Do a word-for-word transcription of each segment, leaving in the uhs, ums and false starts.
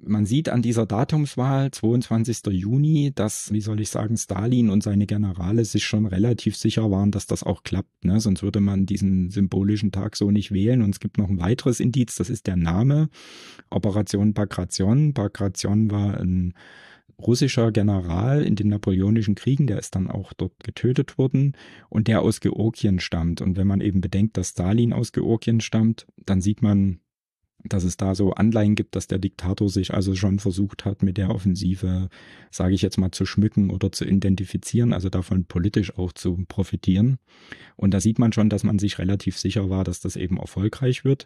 man sieht an dieser Datumswahl, zweiundzwanzigster Juni, dass, wie soll ich sagen, Stalin und seine Generale sich schon relativ sicher waren, dass das auch klappt. Ne? Sonst würde man diesen symbolischen Tag so nicht wählen. Und es gibt noch ein weiteres Indiz, das ist der Name, Operation Bagration. Bagration war ein russischer General in den Napoleonischen Kriegen, der ist dann auch dort getötet worden und der aus Georgien stammt. Und wenn man eben bedenkt, dass Stalin aus Georgien stammt, dann sieht man, dass es da so Anleihen gibt, dass der Diktator sich also schon versucht hat, mit der Offensive, sage ich jetzt mal, zu schmücken oder zu identifizieren, also davon politisch auch zu profitieren. Und da sieht man schon, dass man sich relativ sicher war, dass das eben erfolgreich wird.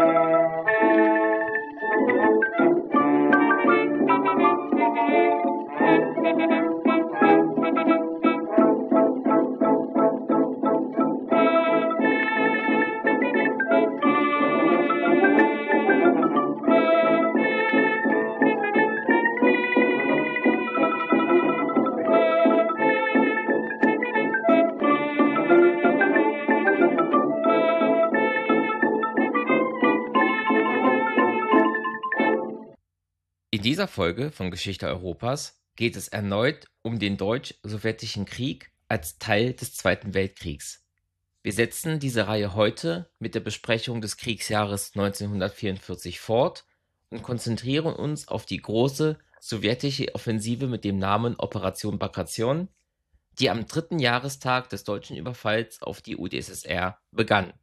In dieser Folge von Geschichte Europas geht es erneut um den Deutsch-Sowjetischen Krieg als Teil des Zweiten Weltkriegs. Wir setzen diese Reihe heute mit der Besprechung des Kriegsjahres neunzehnhundertvierundvierzig fort und konzentrieren uns auf die große sowjetische Offensive mit dem Namen Operation Bagration, die am dritten Jahrestag des deutschen Überfalls auf die U d S S R begann.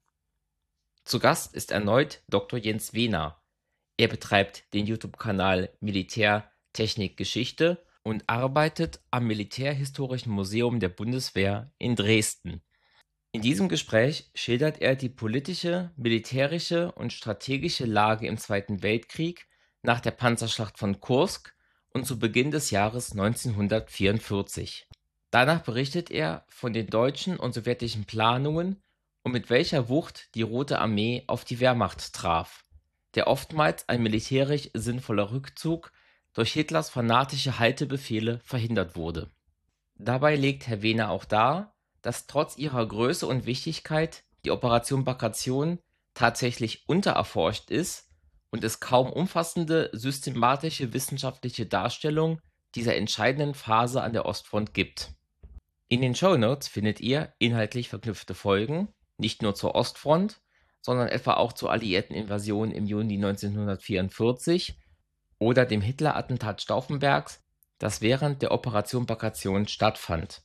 Zu Gast ist erneut Doktor Jens Wehner. Er betreibt den YouTube-Kanal Militärtechnik Geschichte und arbeitet am Militärhistorischen Museum der Bundeswehr in Dresden. In diesem Gespräch schildert er die politische, militärische und strategische Lage im Zweiten Weltkrieg nach der Panzerschlacht von Kursk und zu Beginn des Jahres neunzehnhundertvierundvierzig. Danach berichtet er von den deutschen und sowjetischen Planungen und mit welcher Wucht die Rote Armee auf die Wehrmacht traf, der oftmals ein militärisch sinnvoller Rückzug durch Hitlers fanatische Haltebefehle verhindert wurde. Dabei legt Herr Wehner auch dar, dass trotz ihrer Größe und Wichtigkeit die Operation Bagration tatsächlich untererforscht ist und es kaum umfassende systematische wissenschaftliche Darstellung dieser entscheidenden Phase an der Ostfront gibt. In den Shownotes findet ihr inhaltlich verknüpfte Folgen, nicht nur zur Ostfront, sondern etwa auch zur alliierten Invasion im Juni neunzehnhundertvierundvierzig oder dem Hitler-Attentat Stauffenbergs, das während der Operation Bagration stattfand.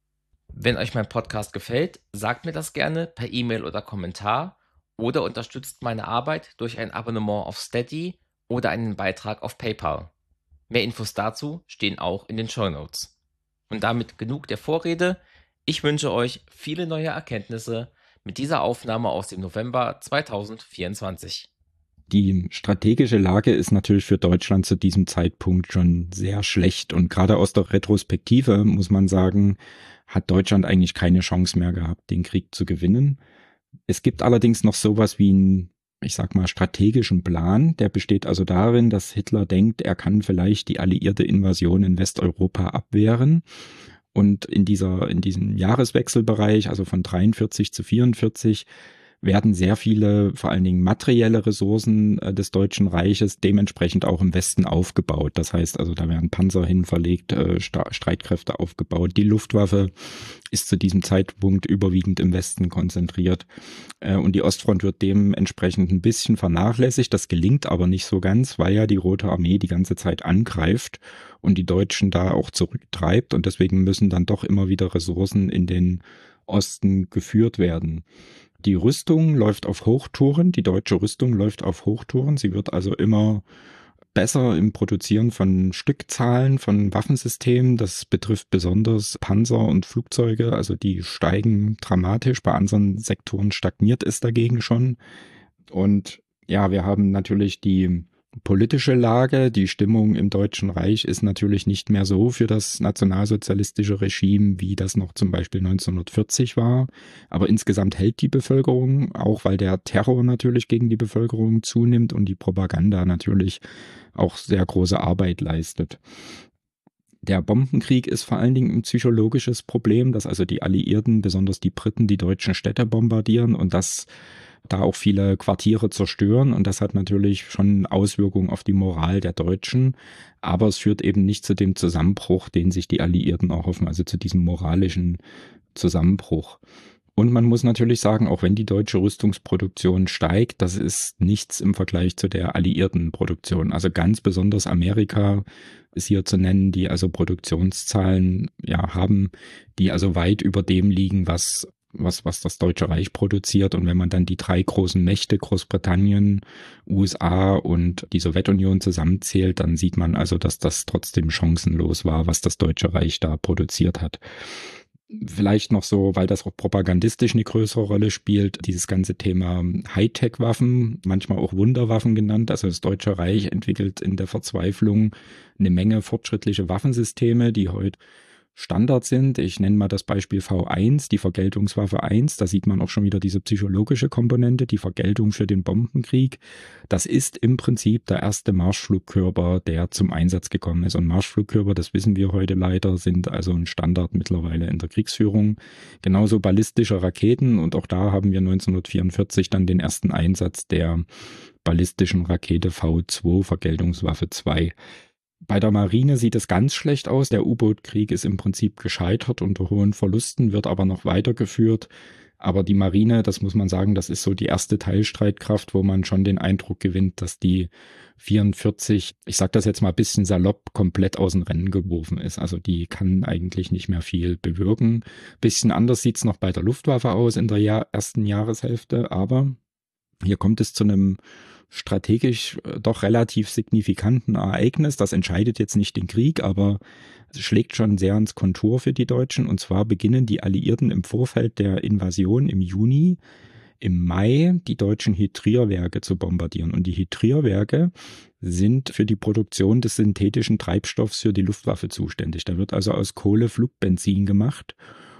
Wenn euch mein Podcast gefällt, sagt mir das gerne per E-Mail oder Kommentar oder unterstützt meine Arbeit durch ein Abonnement auf Steady oder einen Beitrag auf PayPal. Mehr Infos dazu stehen auch in den Shownotes. Und damit genug der Vorrede. Ich wünsche euch viele neue Erkenntnisse mit dieser Aufnahme aus dem November zweitausendvierundzwanzig. Die strategische Lage ist natürlich für Deutschland zu diesem Zeitpunkt schon sehr schlecht und gerade aus der Retrospektive muss man sagen, hat Deutschland eigentlich keine Chance mehr gehabt, den Krieg zu gewinnen. Es gibt allerdings noch sowas wie einen, ich sag mal, strategischen Plan. Der besteht also darin, dass Hitler denkt, er kann vielleicht die alliierte Invasion in Westeuropa abwehren. Und in dieser, in diesem Jahreswechselbereich, also von dreiundvierzig zu vierundvierzig, werden sehr viele, vor allen Dingen materielle Ressourcen äh, des Deutschen Reiches dementsprechend auch im Westen aufgebaut. Das heißt also, da werden Panzer hin verlegt, äh, Sta- Streitkräfte aufgebaut. Die Luftwaffe ist zu diesem Zeitpunkt überwiegend im Westen konzentriert. Äh, und die Ostfront wird dementsprechend ein bisschen vernachlässigt. Das gelingt aber nicht so ganz, weil ja die Rote Armee die ganze Zeit angreift und die Deutschen da auch zurücktreibt. Und deswegen müssen dann doch immer wieder Ressourcen in den Osten geführt werden. Die Rüstung läuft auf Hochtouren, die deutsche Rüstung läuft auf Hochtouren. Sie wird also immer besser im Produzieren von Stückzahlen, von Waffensystemen. Das betrifft besonders Panzer und Flugzeuge. Also die steigen dramatisch. Bei anderen Sektoren stagniert es dagegen schon. Und ja, wir haben natürlich die politische Lage, die Stimmung im Deutschen Reich ist natürlich nicht mehr so für das nationalsozialistische Regime, wie das noch zum Beispiel neunzehnhundertvierzig war. Aber insgesamt hält die Bevölkerung, auch weil der Terror natürlich gegen die Bevölkerung zunimmt und die Propaganda natürlich auch sehr große Arbeit leistet. Der Bombenkrieg ist vor allen Dingen ein psychologisches Problem, dass also die Alliierten, besonders die Briten, die deutschen Städte bombardieren und das da auch viele Quartiere zerstören und das hat natürlich schon Auswirkungen auf die Moral der Deutschen, aber es führt eben nicht zu dem Zusammenbruch, den sich die Alliierten erhoffen, also zu diesem moralischen Zusammenbruch. Und man muss natürlich sagen, auch wenn die deutsche Rüstungsproduktion steigt, das ist nichts im Vergleich zu der alliierten Produktion. Also ganz besonders Amerika ist hier zu nennen, die also Produktionszahlen ja haben, die also weit über dem liegen, was was was das Deutsche Reich produziert. Und wenn man dann die drei großen Mächte Großbritannien, U S A und die Sowjetunion zusammenzählt, dann sieht man also, dass das trotzdem chancenlos war, was das Deutsche Reich da produziert hat. Vielleicht noch so, weil das auch propagandistisch eine größere Rolle spielt, dieses ganze Thema Hightech-Waffen, manchmal auch Wunderwaffen genannt. Also das Deutsche Reich entwickelt in der Verzweiflung eine Menge fortschrittliche Waffensysteme, die heute Standard sind. Ich nenne mal das Beispiel V eins, die Vergeltungswaffe eins. Da sieht man auch schon wieder diese psychologische Komponente, die Vergeltung für den Bombenkrieg. Das ist im Prinzip der erste Marschflugkörper, der zum Einsatz gekommen ist. Und Marschflugkörper, das wissen wir heute leider, sind also ein Standard mittlerweile in der Kriegsführung. Genauso ballistische Raketen. Und auch da haben wir neunzehnhundertvierundvierzig dann den ersten Einsatz der ballistischen Rakete V zwei, Vergeltungswaffe zwei. Bei der Marine sieht es ganz schlecht aus. Der U-Boot-Krieg ist im Prinzip gescheitert unter hohen Verlusten, wird aber noch weitergeführt. Aber die Marine, das muss man sagen, das ist so die erste Teilstreitkraft, wo man schon den Eindruck gewinnt, dass die vierundvierzig, ich sage das jetzt mal ein bisschen salopp, komplett aus dem Rennen geworfen ist. Also die kann eigentlich nicht mehr viel bewirken. Bisschen anders sieht's noch bei der Luftwaffe aus in der Jahr, ersten Jahreshälfte, aber hier kommt es zu einem strategisch doch relativ signifikanten Ereignis. Das entscheidet jetzt nicht den Krieg, aber es schlägt schon sehr ins Kontur für die Deutschen. Und zwar beginnen die Alliierten im Vorfeld der Invasion im Juni, im Mai die deutschen Hydrierwerke zu bombardieren. Und die Hydrierwerke sind für die Produktion des synthetischen Treibstoffs für die Luftwaffe zuständig. Da wird also aus Kohle Flugbenzin gemacht.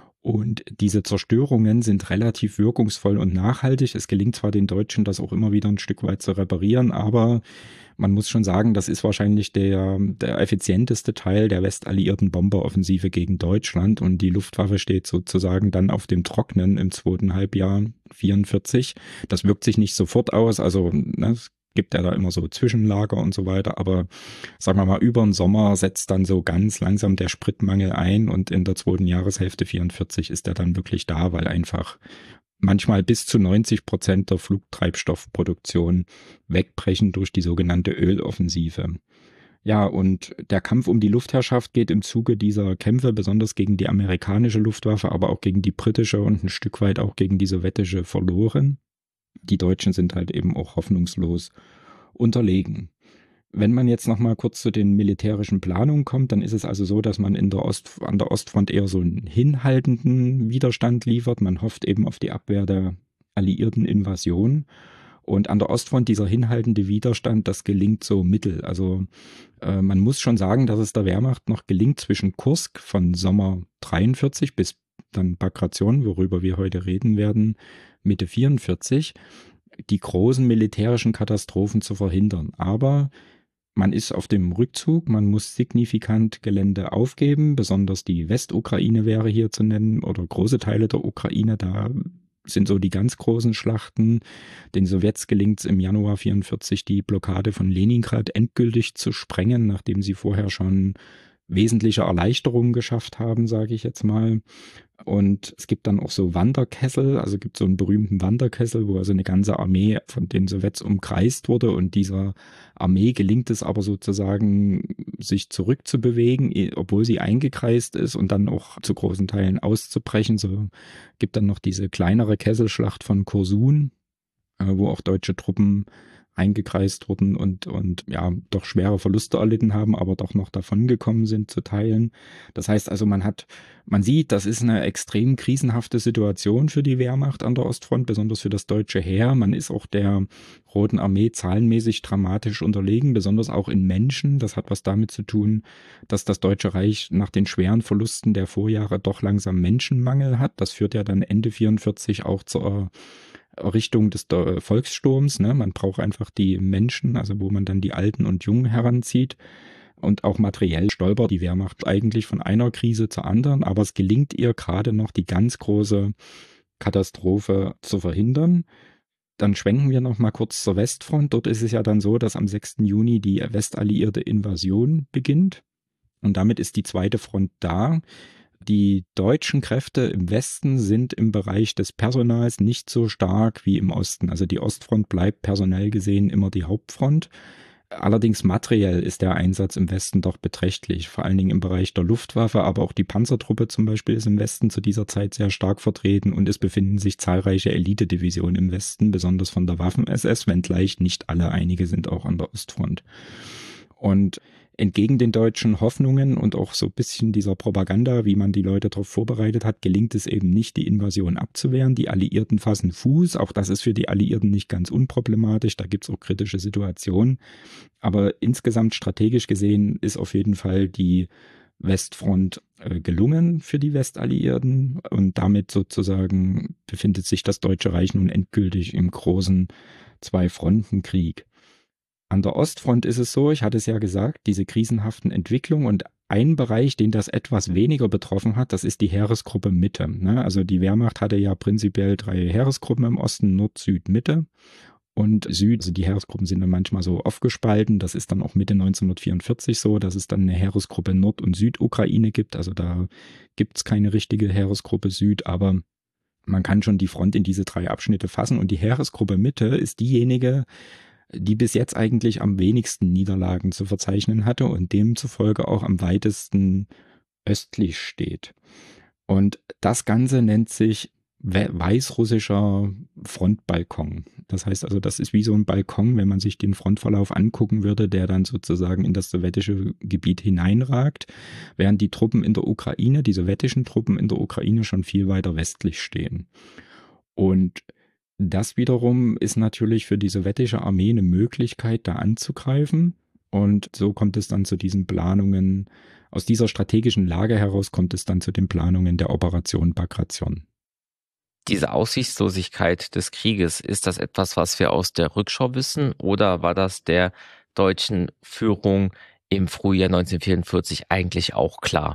Und diese Zerstörungen sind relativ wirkungsvoll und nachhaltig. Es gelingt zwar den Deutschen, das auch immer wieder ein Stück weit zu reparieren, aber man muss schon sagen, das ist wahrscheinlich der, der effizienteste Teil der westalliierten Bomberoffensive gegen Deutschland. Und die Luftwaffe steht sozusagen dann auf dem Trocknen im zweiten Halbjahr vierundvierzig. Das wirkt sich nicht sofort aus, also ne, gibt ja da immer so Zwischenlager und so weiter, aber sagen wir mal, über den Sommer setzt dann so ganz langsam der Spritmangel ein und in der zweiten Jahreshälfte vierundvierzig ist er dann wirklich da, weil einfach manchmal bis zu neunzig Prozent der Flugtreibstoffproduktion wegbrechen durch die sogenannte Öloffensive. Ja, und der Kampf um die Luftherrschaft geht im Zuge dieser Kämpfe besonders gegen die amerikanische Luftwaffe, aber auch gegen die britische und ein Stück weit auch gegen die sowjetische verloren. Die Deutschen sind halt eben auch hoffnungslos unterlegen. Wenn man jetzt noch mal kurz zu den militärischen Planungen kommt, dann ist es also so, dass man in der Ost, an der Ostfront eher so einen hinhaltenden Widerstand liefert. Man hofft eben auf die Abwehr der alliierten Invasion. Und an der Ostfront dieser hinhaltende Widerstand, das gelingt so mittel. Also äh, man muss schon sagen, dass es der Wehrmacht noch gelingt, zwischen Kursk von Sommer dreiundvierzig bis dann Bagration, worüber wir heute reden werden, Mitte vierundvierzig, die großen militärischen Katastrophen zu verhindern. Aber man ist auf dem Rückzug, man muss signifikant Gelände aufgeben, besonders die Westukraine wäre hier zu nennen oder große Teile der Ukraine, da sind so die ganz großen Schlachten. Den Sowjets gelingt es im Januar vierundvierzig, die Blockade von Leningrad endgültig zu sprengen, nachdem sie vorher schon wesentliche Erleichterungen geschafft haben, sage ich jetzt mal. Und es gibt dann auch so Wanderkessel, also gibt so einen berühmten Wanderkessel, wo also eine ganze Armee von den Sowjets umkreist wurde und dieser Armee gelingt es aber sozusagen, sich zurückzubewegen, obwohl sie eingekreist ist und dann auch zu großen Teilen auszubrechen. So gibt dann noch diese kleinere Kesselschlacht von Korsun, wo auch deutsche Truppen eingekreist wurden und, und ja, doch schwere Verluste erlitten haben, aber doch noch davongekommen sind zu Teilen. Das heißt also, man hat, man sieht, das ist eine extrem krisenhafte Situation für die Wehrmacht an der Ostfront, besonders für das deutsche Heer. Man ist auch der Roten Armee zahlenmäßig dramatisch unterlegen, besonders auch in Menschen. Das hat was damit zu tun, dass das Deutsche Reich nach den schweren Verlusten der Vorjahre doch langsam Menschenmangel hat. Das führt ja dann Ende vierundvierzig auch zur Richtung des Volkssturms, ne? Man braucht einfach die Menschen, also wo man dann die Alten und Jungen heranzieht. Und auch materiell stolpert die Wehrmacht eigentlich von einer Krise zur anderen, aber es gelingt ihr gerade noch, die ganz große Katastrophe zu verhindern. Dann schwenken wir noch mal kurz zur Westfront. Dort ist es ja dann so, dass am sechsten Juni die westalliierte Invasion beginnt. Und damit ist die zweite Front da. Die deutschen Kräfte im Westen sind im Bereich des Personals nicht so stark wie im Osten. Also die Ostfront bleibt personell gesehen immer die Hauptfront. Allerdings materiell ist der Einsatz im Westen doch beträchtlich, vor allen Dingen im Bereich der Luftwaffe, aber auch die Panzertruppe zum Beispiel ist im Westen zu dieser Zeit sehr stark vertreten und es befinden sich zahlreiche Elitedivisionen im Westen, besonders von der Waffen-S S, wenngleich nicht alle, einige sind auch an der Ostfront. Und entgegen den deutschen Hoffnungen und auch so ein bisschen dieser Propaganda, wie man die Leute darauf vorbereitet hat, gelingt es eben nicht, die Invasion abzuwehren. Die Alliierten fassen Fuß. Auch das ist für die Alliierten nicht ganz unproblematisch. Da gibt es auch kritische Situationen. Aber insgesamt strategisch gesehen ist auf jeden Fall die Westfront äh, gelungen für die Westalliierten. Und damit sozusagen befindet sich das Deutsche Reich nun endgültig im großen Zwei-Fronten-Krieg. An der Ostfront ist es so, ich hatte es ja gesagt, diese krisenhaften Entwicklungen und ein Bereich, den das etwas weniger betroffen hat, das ist die Heeresgruppe Mitte. Also die Wehrmacht hatte ja prinzipiell drei Heeresgruppen im Osten, Nord, Süd, Mitte und Süd. Also die Heeresgruppen sind dann manchmal so aufgespalten. Das ist dann auch Mitte neunzehnhundertvierundvierzig so, dass es dann eine Heeresgruppe Nord- und Südukraine gibt. Also da gibt es keine richtige Heeresgruppe Süd, aber man kann schon die Front in diese drei Abschnitte fassen. Und die Heeresgruppe Mitte ist diejenige, die bis jetzt eigentlich am wenigsten Niederlagen zu verzeichnen hatte und demzufolge auch am weitesten östlich steht. Und das Ganze nennt sich weißrussischer Frontbalkon. Das heißt also, das ist wie so ein Balkon, wenn man sich den Frontverlauf angucken würde, der dann sozusagen in das sowjetische Gebiet hineinragt, während die Truppen in der Ukraine, die sowjetischen Truppen in der Ukraine schon viel weiter westlich stehen. Und das wiederum ist natürlich für die sowjetische Armee eine Möglichkeit, da anzugreifen. Und so kommt es dann zu diesen Planungen, aus dieser strategischen Lage heraus kommt es dann zu den Planungen der Operation Bagration. Diese Aussichtslosigkeit des Krieges, ist das etwas, was wir aus der Rückschau wissen, oder war das der deutschen Führung im Frühjahr neunzehnhundertvierundvierzig eigentlich auch klar?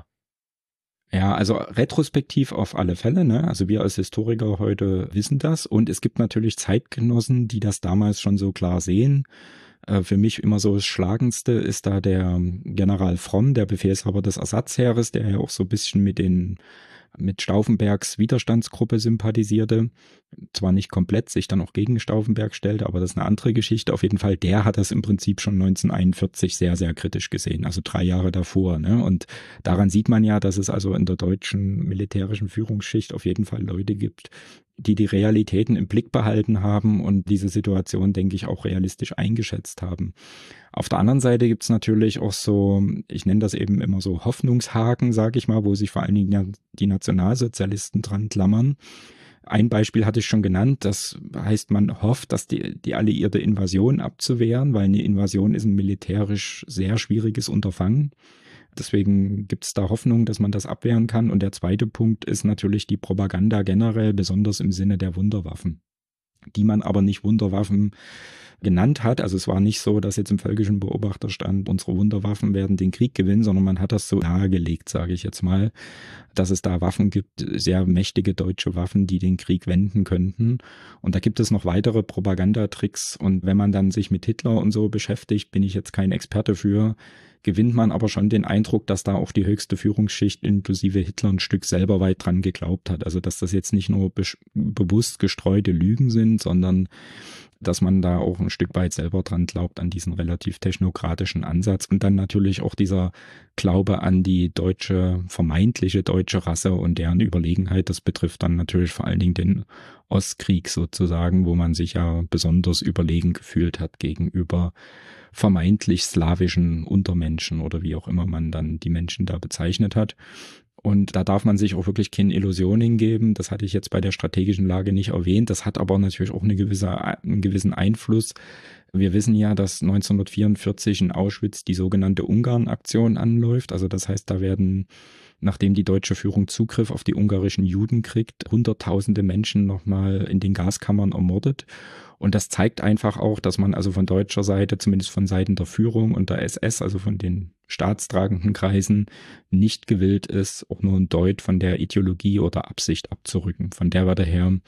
Ja, also retrospektiv auf alle Fälle, ne? Also wir als Historiker heute wissen das und es gibt natürlich Zeitgenossen, die das damals schon so klar sehen. Äh, für mich immer so das Schlagendste ist da der General Fromm, der Befehlshaber des Ersatzheeres, der ja auch so ein bisschen mit den mit Stauffenbergs Widerstandsgruppe sympathisierte, zwar nicht komplett, sich dann auch gegen Stauffenberg stellte, aber das ist eine andere Geschichte. Auf jeden Fall, der hat das im Prinzip schon neunzehnhunderteinundvierzig sehr, sehr kritisch gesehen, also drei Jahre davor. Ne? Und daran sieht man ja, dass es also in der deutschen militärischen Führungsschicht auf jeden Fall Leute gibt, die die Realitäten im Blick behalten haben und diese Situation, denke ich, auch realistisch eingeschätzt haben. Auf der anderen Seite gibt's natürlich auch so, ich nenne das eben immer so Hoffnungshaken, sage ich mal, wo sich vor allen Dingen die Nationalsozialisten dran klammern. Ein Beispiel hatte ich schon genannt, das heißt, man hofft, dass die, die alliierte Invasion abzuwehren, weil eine Invasion ist ein militärisch sehr schwieriges Unterfangen. Deswegen gibt es da Hoffnung, dass man das abwehren kann. Und der zweite Punkt ist natürlich die Propaganda generell, besonders im Sinne der Wunderwaffen, die man aber nicht Wunderwaffen genannt hat. Also es war nicht so, dass jetzt im völkischen Beobachter stand, unsere Wunderwaffen werden den Krieg gewinnen, sondern man hat das so nahegelegt, sage ich jetzt mal, dass es da Waffen gibt, sehr mächtige deutsche Waffen, die den Krieg wenden könnten. Und da gibt es noch weitere Propagandatricks. Und wenn man dann sich mit Hitler und so beschäftigt, bin ich jetzt kein Experte für, gewinnt man aber schon den Eindruck, dass da auch die höchste Führungsschicht inklusive Hitler ein Stück selber weit dran geglaubt hat. Also dass das jetzt nicht nur be- bewusst gestreute Lügen sind, sondern dass man da auch ein Stück weit selber dran glaubt an diesen relativ technokratischen Ansatz und dann natürlich auch dieser Glaube an die deutsche, vermeintliche deutsche Rasse und deren Überlegenheit. Das betrifft dann natürlich vor allen Dingen den Ostkrieg sozusagen, wo man sich ja besonders überlegen gefühlt hat gegenüber vermeintlich slawischen Untermenschen oder wie auch immer man dann die Menschen da bezeichnet hat. Und da darf man sich auch wirklich keine Illusion hingeben. Das hatte ich jetzt bei der strategischen Lage nicht erwähnt. Das hat aber natürlich auch eine gewisse, einen gewissen Einfluss. Wir wissen ja, dass neunzehnhundertvierundvierzig in Auschwitz die sogenannte Ungarn-Aktion anläuft. Also das heißt, da werden, nachdem die deutsche Führung Zugriff auf die ungarischen Juden kriegt, hunderttausende Menschen nochmal in den Gaskammern ermordet. Und das zeigt einfach auch, dass man also von deutscher Seite, zumindest von Seiten der Führung und der S S, also von den staatstragenden Kreisen, nicht gewillt ist, auch nur ein Deut von der Ideologie oder Absicht abzurücken. Von der Warte her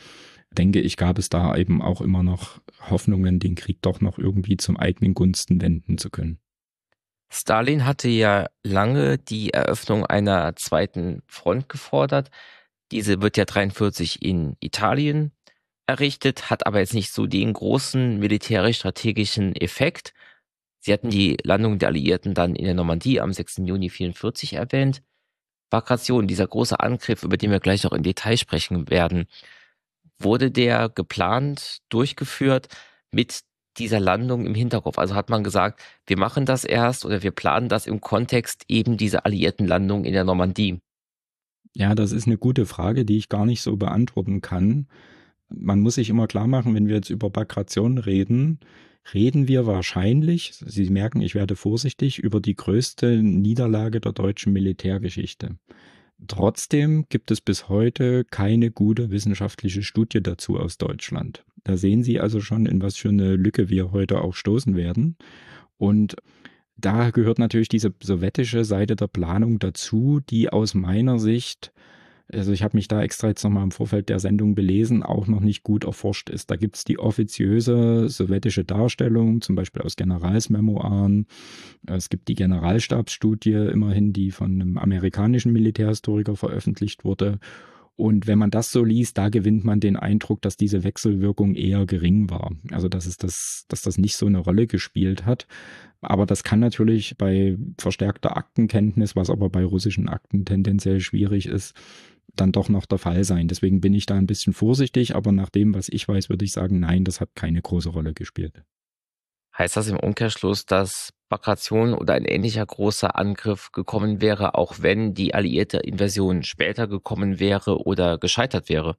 denke ich, gab es da eben auch immer noch Hoffnungen, den Krieg doch noch irgendwie zum eigenen Gunsten wenden zu können. Stalin hatte ja lange die Eröffnung einer zweiten Front gefordert. Diese wird ja dreiundvierzig in Italien errichtet, hat aber jetzt nicht so den großen militärisch-strategischen Effekt. Sie hatten die Landung der Alliierten dann in der Normandie am sechsten Juni vierundvierzig erwähnt. Bagration, dieser große Angriff, über den wir gleich noch im Detail sprechen werden, wurde der geplant, durchgeführt mit dieser Landung im Hinterkopf? Also hat man gesagt, wir machen das erst oder wir planen das im Kontext eben dieser alliierten Landung in der Normandie? Ja, das ist eine gute Frage, die ich gar nicht so beantworten kann. Man muss sich immer klar machen, wenn wir jetzt über Bagration reden, reden wir wahrscheinlich, Sie merken, ich werde vorsichtig, über die größte Niederlage der deutschen Militärgeschichte. Trotzdem gibt es bis heute keine gute wissenschaftliche Studie dazu aus Deutschland. Da sehen Sie also schon, in was für eine Lücke wir heute auch stoßen werden. Und da gehört natürlich diese sowjetische Seite der Planung dazu, die aus meiner Sicht, also ich habe mich da extra jetzt nochmal im Vorfeld der Sendung belesen, auch noch nicht gut erforscht ist. Da gibt es die offiziöse sowjetische Darstellung, zum Beispiel aus Generalsmemoiren. Es gibt die Generalstabsstudie, immerhin, die von einem amerikanischen Militärhistoriker veröffentlicht wurde. Und wenn man das so liest, da gewinnt man den Eindruck, dass diese Wechselwirkung eher gering war. Also dass es das, dass das nicht so eine Rolle gespielt hat. Aber das kann natürlich bei verstärkter Aktenkenntnis, was aber bei russischen Akten tendenziell schwierig ist, dann doch noch der Fall sein. Deswegen bin ich da ein bisschen vorsichtig, aber nach dem, was ich weiß, würde ich sagen, nein, das hat keine große Rolle gespielt. Heißt das im Umkehrschluss, dass Bagration oder ein ähnlicher großer Angriff gekommen wäre, auch wenn die alliierte Invasion später gekommen wäre oder gescheitert wäre?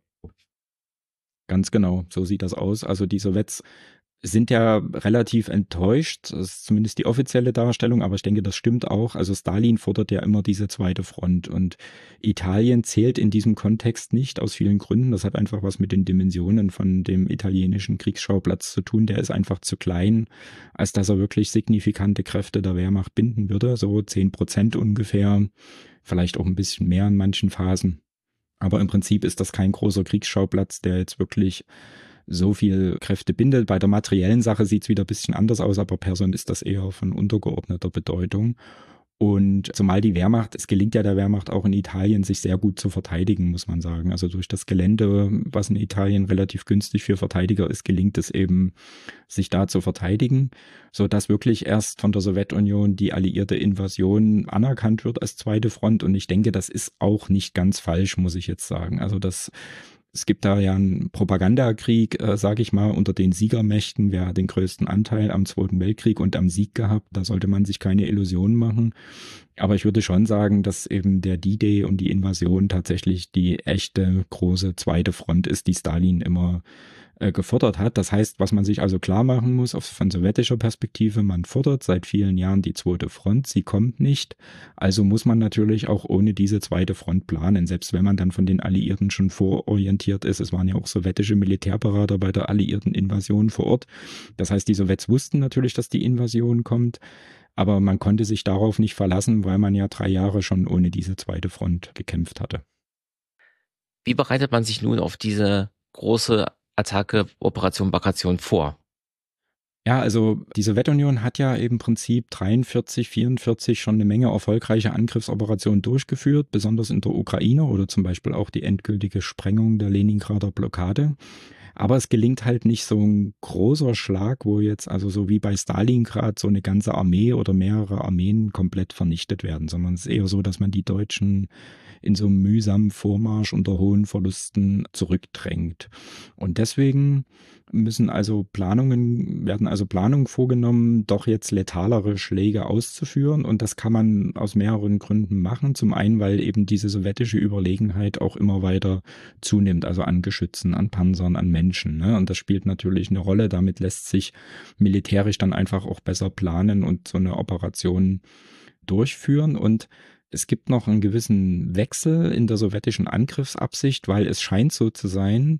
Ganz genau, so sieht das aus. Also die Sowjets sind ja relativ enttäuscht, das ist zumindest die offizielle Darstellung, aber ich denke, das stimmt auch. Also Stalin fordert ja immer diese zweite Front und Italien zählt in diesem Kontext nicht aus vielen Gründen. Das hat einfach was mit den Dimensionen von dem italienischen Kriegsschauplatz zu tun. Der ist einfach zu klein, als dass er wirklich signifikante Kräfte der Wehrmacht binden würde. So zehn Prozent ungefähr, vielleicht auch ein bisschen mehr in manchen Phasen. Aber im Prinzip ist das kein großer Kriegsschauplatz, der jetzt wirklich so viel Kräfte bindet. Bei der materiellen Sache sieht es wieder ein bisschen anders aus, aber Person ist das eher von untergeordneter Bedeutung. Und zumal die Wehrmacht, es gelingt ja der Wehrmacht auch in Italien, sich sehr gut zu verteidigen, muss man sagen. Also durch das Gelände, was in Italien relativ günstig für Verteidiger ist, gelingt es eben, sich da zu verteidigen, so dass wirklich erst von der Sowjetunion die alliierte Invasion anerkannt wird als zweite Front. Und ich denke, das ist auch nicht ganz falsch, muss ich jetzt sagen. Also das Es gibt da ja einen Propagandakrieg, äh, sage ich mal, unter den Siegermächten. Wer hat den größten Anteil am Zweiten Weltkrieg und am Sieg gehabt? Da sollte man sich keine Illusionen machen. Aber ich würde schon sagen, dass eben der D-Day und die Invasion tatsächlich die echte große zweite Front ist, die Stalin immer äh, gefordert hat. Das heißt, was man sich also klar machen muss, auf, von sowjetischer Perspektive, man fordert seit vielen Jahren die zweite Front, sie kommt nicht. Also muss man natürlich auch ohne diese zweite Front planen, selbst wenn man dann von den Alliierten schon vororientiert ist. Es waren ja auch sowjetische Militärberater bei der alliierten Invasion vor Ort. Das heißt, die Sowjets wussten natürlich, dass die Invasion kommt, aber man konnte sich darauf nicht verlassen, weil man ja drei Jahre schon ohne diese zweite Front gekämpft hatte. Wie bereitet man sich nun auf diese große Attacke, Operation Bagration vor? Ja, also die Sowjetunion hat ja im Prinzip dreiundvierzig, vierundvierzig schon eine Menge erfolgreiche Angriffsoperationen durchgeführt, besonders in der Ukraine oder zum Beispiel auch die endgültige Sprengung der Leningrader Blockade. Aber es gelingt halt nicht so ein großer Schlag, wo jetzt also so wie bei Stalingrad so eine ganze Armee oder mehrere Armeen komplett vernichtet werden, sondern es ist eher so, dass man die Deutschen in so einem mühsamen Vormarsch unter hohen Verlusten zurückdrängt. Und deswegen müssen also Planungen, werden also Planungen vorgenommen, doch jetzt letalere Schläge auszuführen. Und das kann man aus mehreren Gründen machen. Zum einen, weil eben diese sowjetische Überlegenheit auch immer weiter zunimmt, also an Geschützen, an Panzern, an Menschen. Ne? Und das spielt natürlich eine Rolle. Damit lässt sich militärisch dann einfach auch besser planen und so eine Operation durchführen. Und es gibt noch einen gewissen Wechsel in der sowjetischen Angriffsabsicht, weil es scheint so zu sein,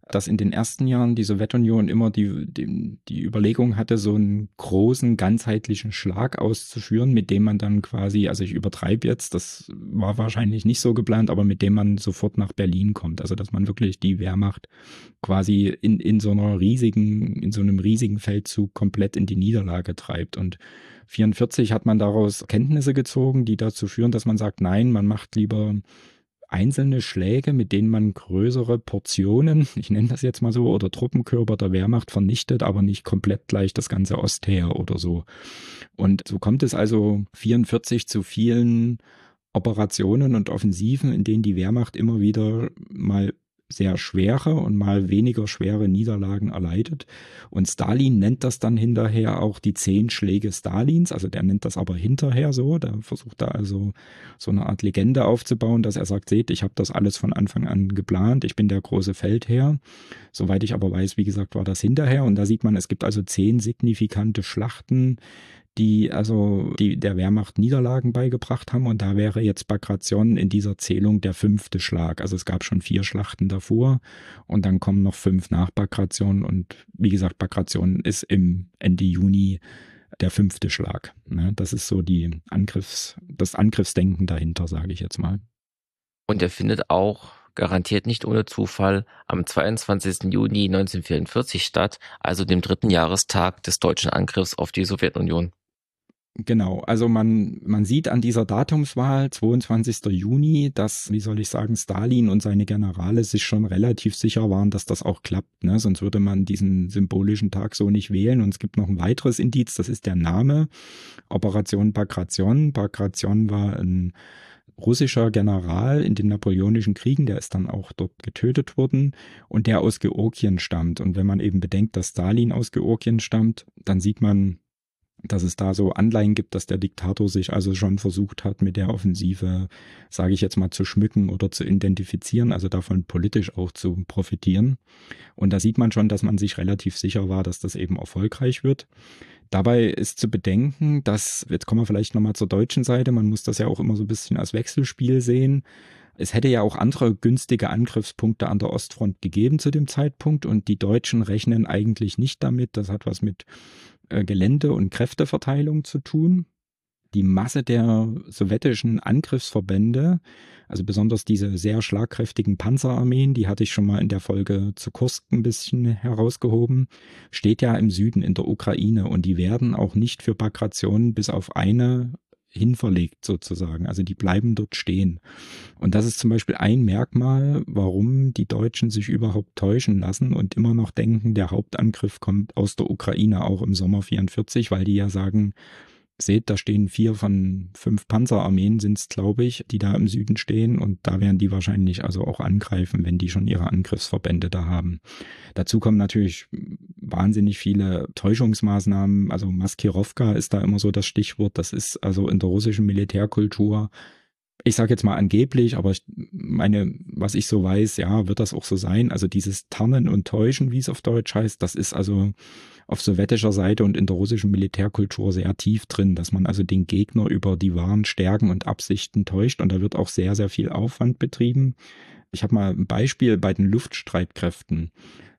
dass in den ersten Jahren die Sowjetunion immer die, die, die Überlegung hatte, so einen großen, ganzheitlichen Schlag auszuführen, mit dem man dann quasi, also ich übertreibe jetzt, das war wahrscheinlich nicht so geplant, aber mit dem man sofort nach Berlin kommt. Also dass man wirklich die Wehrmacht quasi in, in so einer riesigen, in so einem riesigen Feldzug komplett in die Niederlage treibt. Und vierundvierzig hat man daraus Kenntnisse gezogen, die dazu führen, dass man sagt, nein, man macht lieber einzelne Schläge, mit denen man größere Portionen, ich nenne das jetzt mal so, oder Truppenkörper der Wehrmacht vernichtet, aber nicht komplett gleich das ganze Ostheer oder so. Und so kommt es also vierundvierzig zu vielen Operationen und Offensiven, in denen die Wehrmacht immer wieder mal sehr schwere und mal weniger schwere Niederlagen erleidet. Und Stalin nennt das dann hinterher auch die zehn Schläge Stalins. Also der nennt das aber hinterher so. Da versucht er also so eine Art Legende aufzubauen, dass er sagt, seht, ich habe das alles von Anfang an geplant. Ich bin der große Feldherr. Soweit ich aber weiß, wie gesagt, war das hinterher. Und da sieht man, es gibt also zehn signifikante Schlachten, die also die der Wehrmacht Niederlagen beigebracht haben. Und da wäre jetzt Bagration in dieser Zählung der fünfte Schlag. Also es gab schon vier Schlachten davor und dann kommen noch fünf nach Bagration. Und wie gesagt, Bagration ist im Ende Juni der fünfte Schlag. Das ist so die Angriffs, das Angriffsdenken dahinter, sage ich jetzt mal. Und er findet auch garantiert nicht ohne Zufall am zweiundzwanzigsten Juni neunzehnhundertvierundvierzig statt, also dem dritten Jahrestag des deutschen Angriffs auf die Sowjetunion. Genau, also man, man sieht an dieser Datumswahl, zweiundzwanzigsten Juni, dass, wie soll ich sagen, Stalin und seine Generale sich schon relativ sicher waren, dass das auch klappt, ne? Sonst würde man diesen symbolischen Tag so nicht wählen. Und es gibt noch ein weiteres Indiz, das ist der Name, Operation Bagration. Bagration war ein russischer General in den Napoleonischen Kriegen, der ist dann auch dort getötet worden und der aus Georgien stammt. Und wenn man eben bedenkt, dass Stalin aus Georgien stammt, dann sieht man, dass es da so Anleihen gibt, dass der Diktator sich also schon versucht hat, mit der Offensive, sage ich jetzt mal, zu schmücken oder zu identifizieren, also davon politisch auch zu profitieren. Und da sieht man schon, dass man sich relativ sicher war, dass das eben erfolgreich wird. Dabei ist zu bedenken, dass, jetzt kommen wir vielleicht nochmal zur deutschen Seite, man muss das ja auch immer so ein bisschen als Wechselspiel sehen. Es hätte ja auch andere günstige Angriffspunkte an der Ostfront gegeben zu dem Zeitpunkt und die Deutschen rechnen eigentlich nicht damit. Das hat was mit äh, Gelände- und Kräfteverteilung zu tun. Die Masse der sowjetischen Angriffsverbände, also besonders diese sehr schlagkräftigen Panzerarmeen, die hatte ich schon mal in der Folge zu Kursk ein bisschen herausgehoben, steht ja im Süden in der Ukraine und die werden auch nicht für Bagration bis auf eine hinverlegt sozusagen. Also die bleiben dort stehen. Und das ist zum Beispiel ein Merkmal, warum die Deutschen sich überhaupt täuschen lassen und immer noch denken, der Hauptangriff kommt aus der Ukraine, auch im Sommer vierundvierzig, weil die ja sagen, seht, da stehen vier von fünf Panzerarmeen, sind es, glaube ich, die da im Süden stehen und da werden die wahrscheinlich also auch angreifen, wenn die schon ihre Angriffsverbände da haben. Dazu kommen natürlich wahnsinnig viele Täuschungsmaßnahmen, also Maskirovka ist da immer so das Stichwort, das ist also in der russischen Militärkultur, ich sage jetzt mal angeblich, aber ich meine, was ich so weiß, ja, wird das auch so sein. Also dieses Tarnen und Täuschen, wie es auf Deutsch heißt, das ist also auf sowjetischer Seite und in der russischen Militärkultur sehr tief drin, dass man also den Gegner über die wahren Stärken und Absichten täuscht und da wird auch sehr, sehr viel Aufwand betrieben. Ich habe mal ein Beispiel bei den Luftstreitkräften.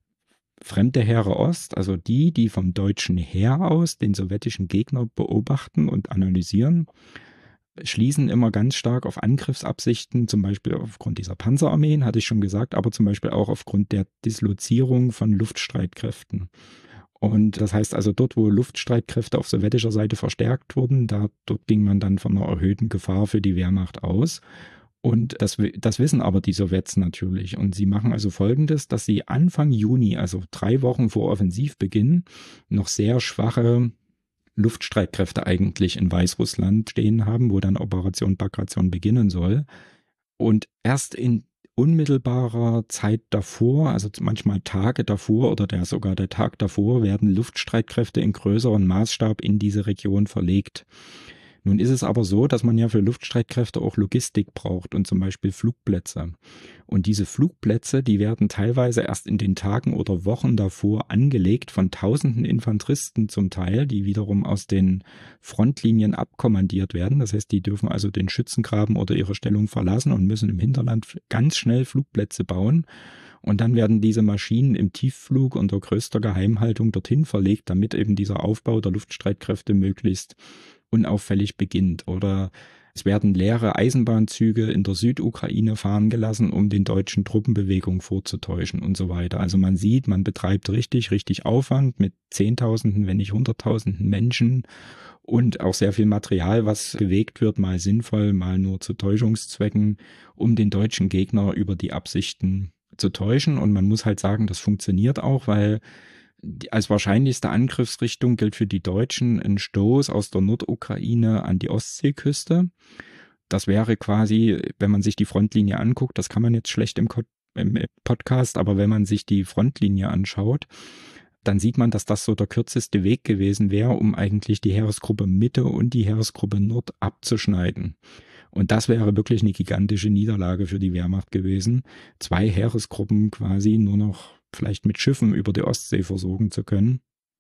Fremde Heere Ost, also die, die vom deutschen Heer aus den sowjetischen Gegner beobachten und analysieren, schließen immer ganz stark auf Angriffsabsichten, zum Beispiel aufgrund dieser Panzerarmeen, hatte ich schon gesagt, aber zum Beispiel auch aufgrund der Dislozierung von Luftstreitkräften. Und das heißt also, dort, wo Luftstreitkräfte auf sowjetischer Seite verstärkt wurden, da, dort ging man dann von einer erhöhten Gefahr für die Wehrmacht aus. Und das, das wissen aber die Sowjets natürlich. Und sie machen also Folgendes, dass sie Anfang Juni, also drei Wochen vor Offensivbeginn, noch sehr schwache Luftstreitkräfte eigentlich in Weißrussland stehen haben, wo dann Operation Bagration beginnen soll. Und erst in unmittelbarer Zeit davor, also manchmal Tage davor oder der, sogar der Tag davor, werden Luftstreitkräfte in größerem Maßstab in diese Region verlegt. Nun ist es aber so, dass man ja für Luftstreitkräfte auch Logistik braucht und zum Beispiel Flugplätze. Und diese Flugplätze, die werden teilweise erst in den Tagen oder Wochen davor angelegt von tausenden Infanteristen zum Teil, die wiederum aus den Frontlinien abkommandiert werden. Das heißt, die dürfen also den Schützengraben oder ihre Stellung verlassen und müssen im Hinterland ganz schnell Flugplätze bauen. Und dann werden diese Maschinen im Tiefflug unter größter Geheimhaltung dorthin verlegt, damit eben dieser Aufbau der Luftstreitkräfte möglichst unauffällig beginnt. Oder es werden leere Eisenbahnzüge in der Südukraine fahren gelassen, um den deutschen Truppenbewegungen vorzutäuschen und so weiter. Also man sieht, man betreibt richtig, richtig Aufwand mit Zehntausenden, wenn nicht Hunderttausenden Menschen und auch sehr viel Material, was bewegt wird, mal sinnvoll, mal nur zu Täuschungszwecken, um den deutschen Gegner über die Absichten zu täuschen. Und man muss halt sagen, das funktioniert auch, weil als wahrscheinlichste Angriffsrichtung gilt für die Deutschen ein Stoß aus der Nordukraine an die Ostseeküste. Das wäre quasi, wenn man sich die Frontlinie anguckt, das kann man jetzt schlecht im, im Podcast, aber wenn man sich die Frontlinie anschaut, dann sieht man, dass das so der kürzeste Weg gewesen wäre, um eigentlich die Heeresgruppe Mitte und die Heeresgruppe Nord abzuschneiden. Und das wäre wirklich eine gigantische Niederlage für die Wehrmacht gewesen, zwei Heeresgruppen quasi nur noch vielleicht mit Schiffen über die Ostsee versorgen zu können.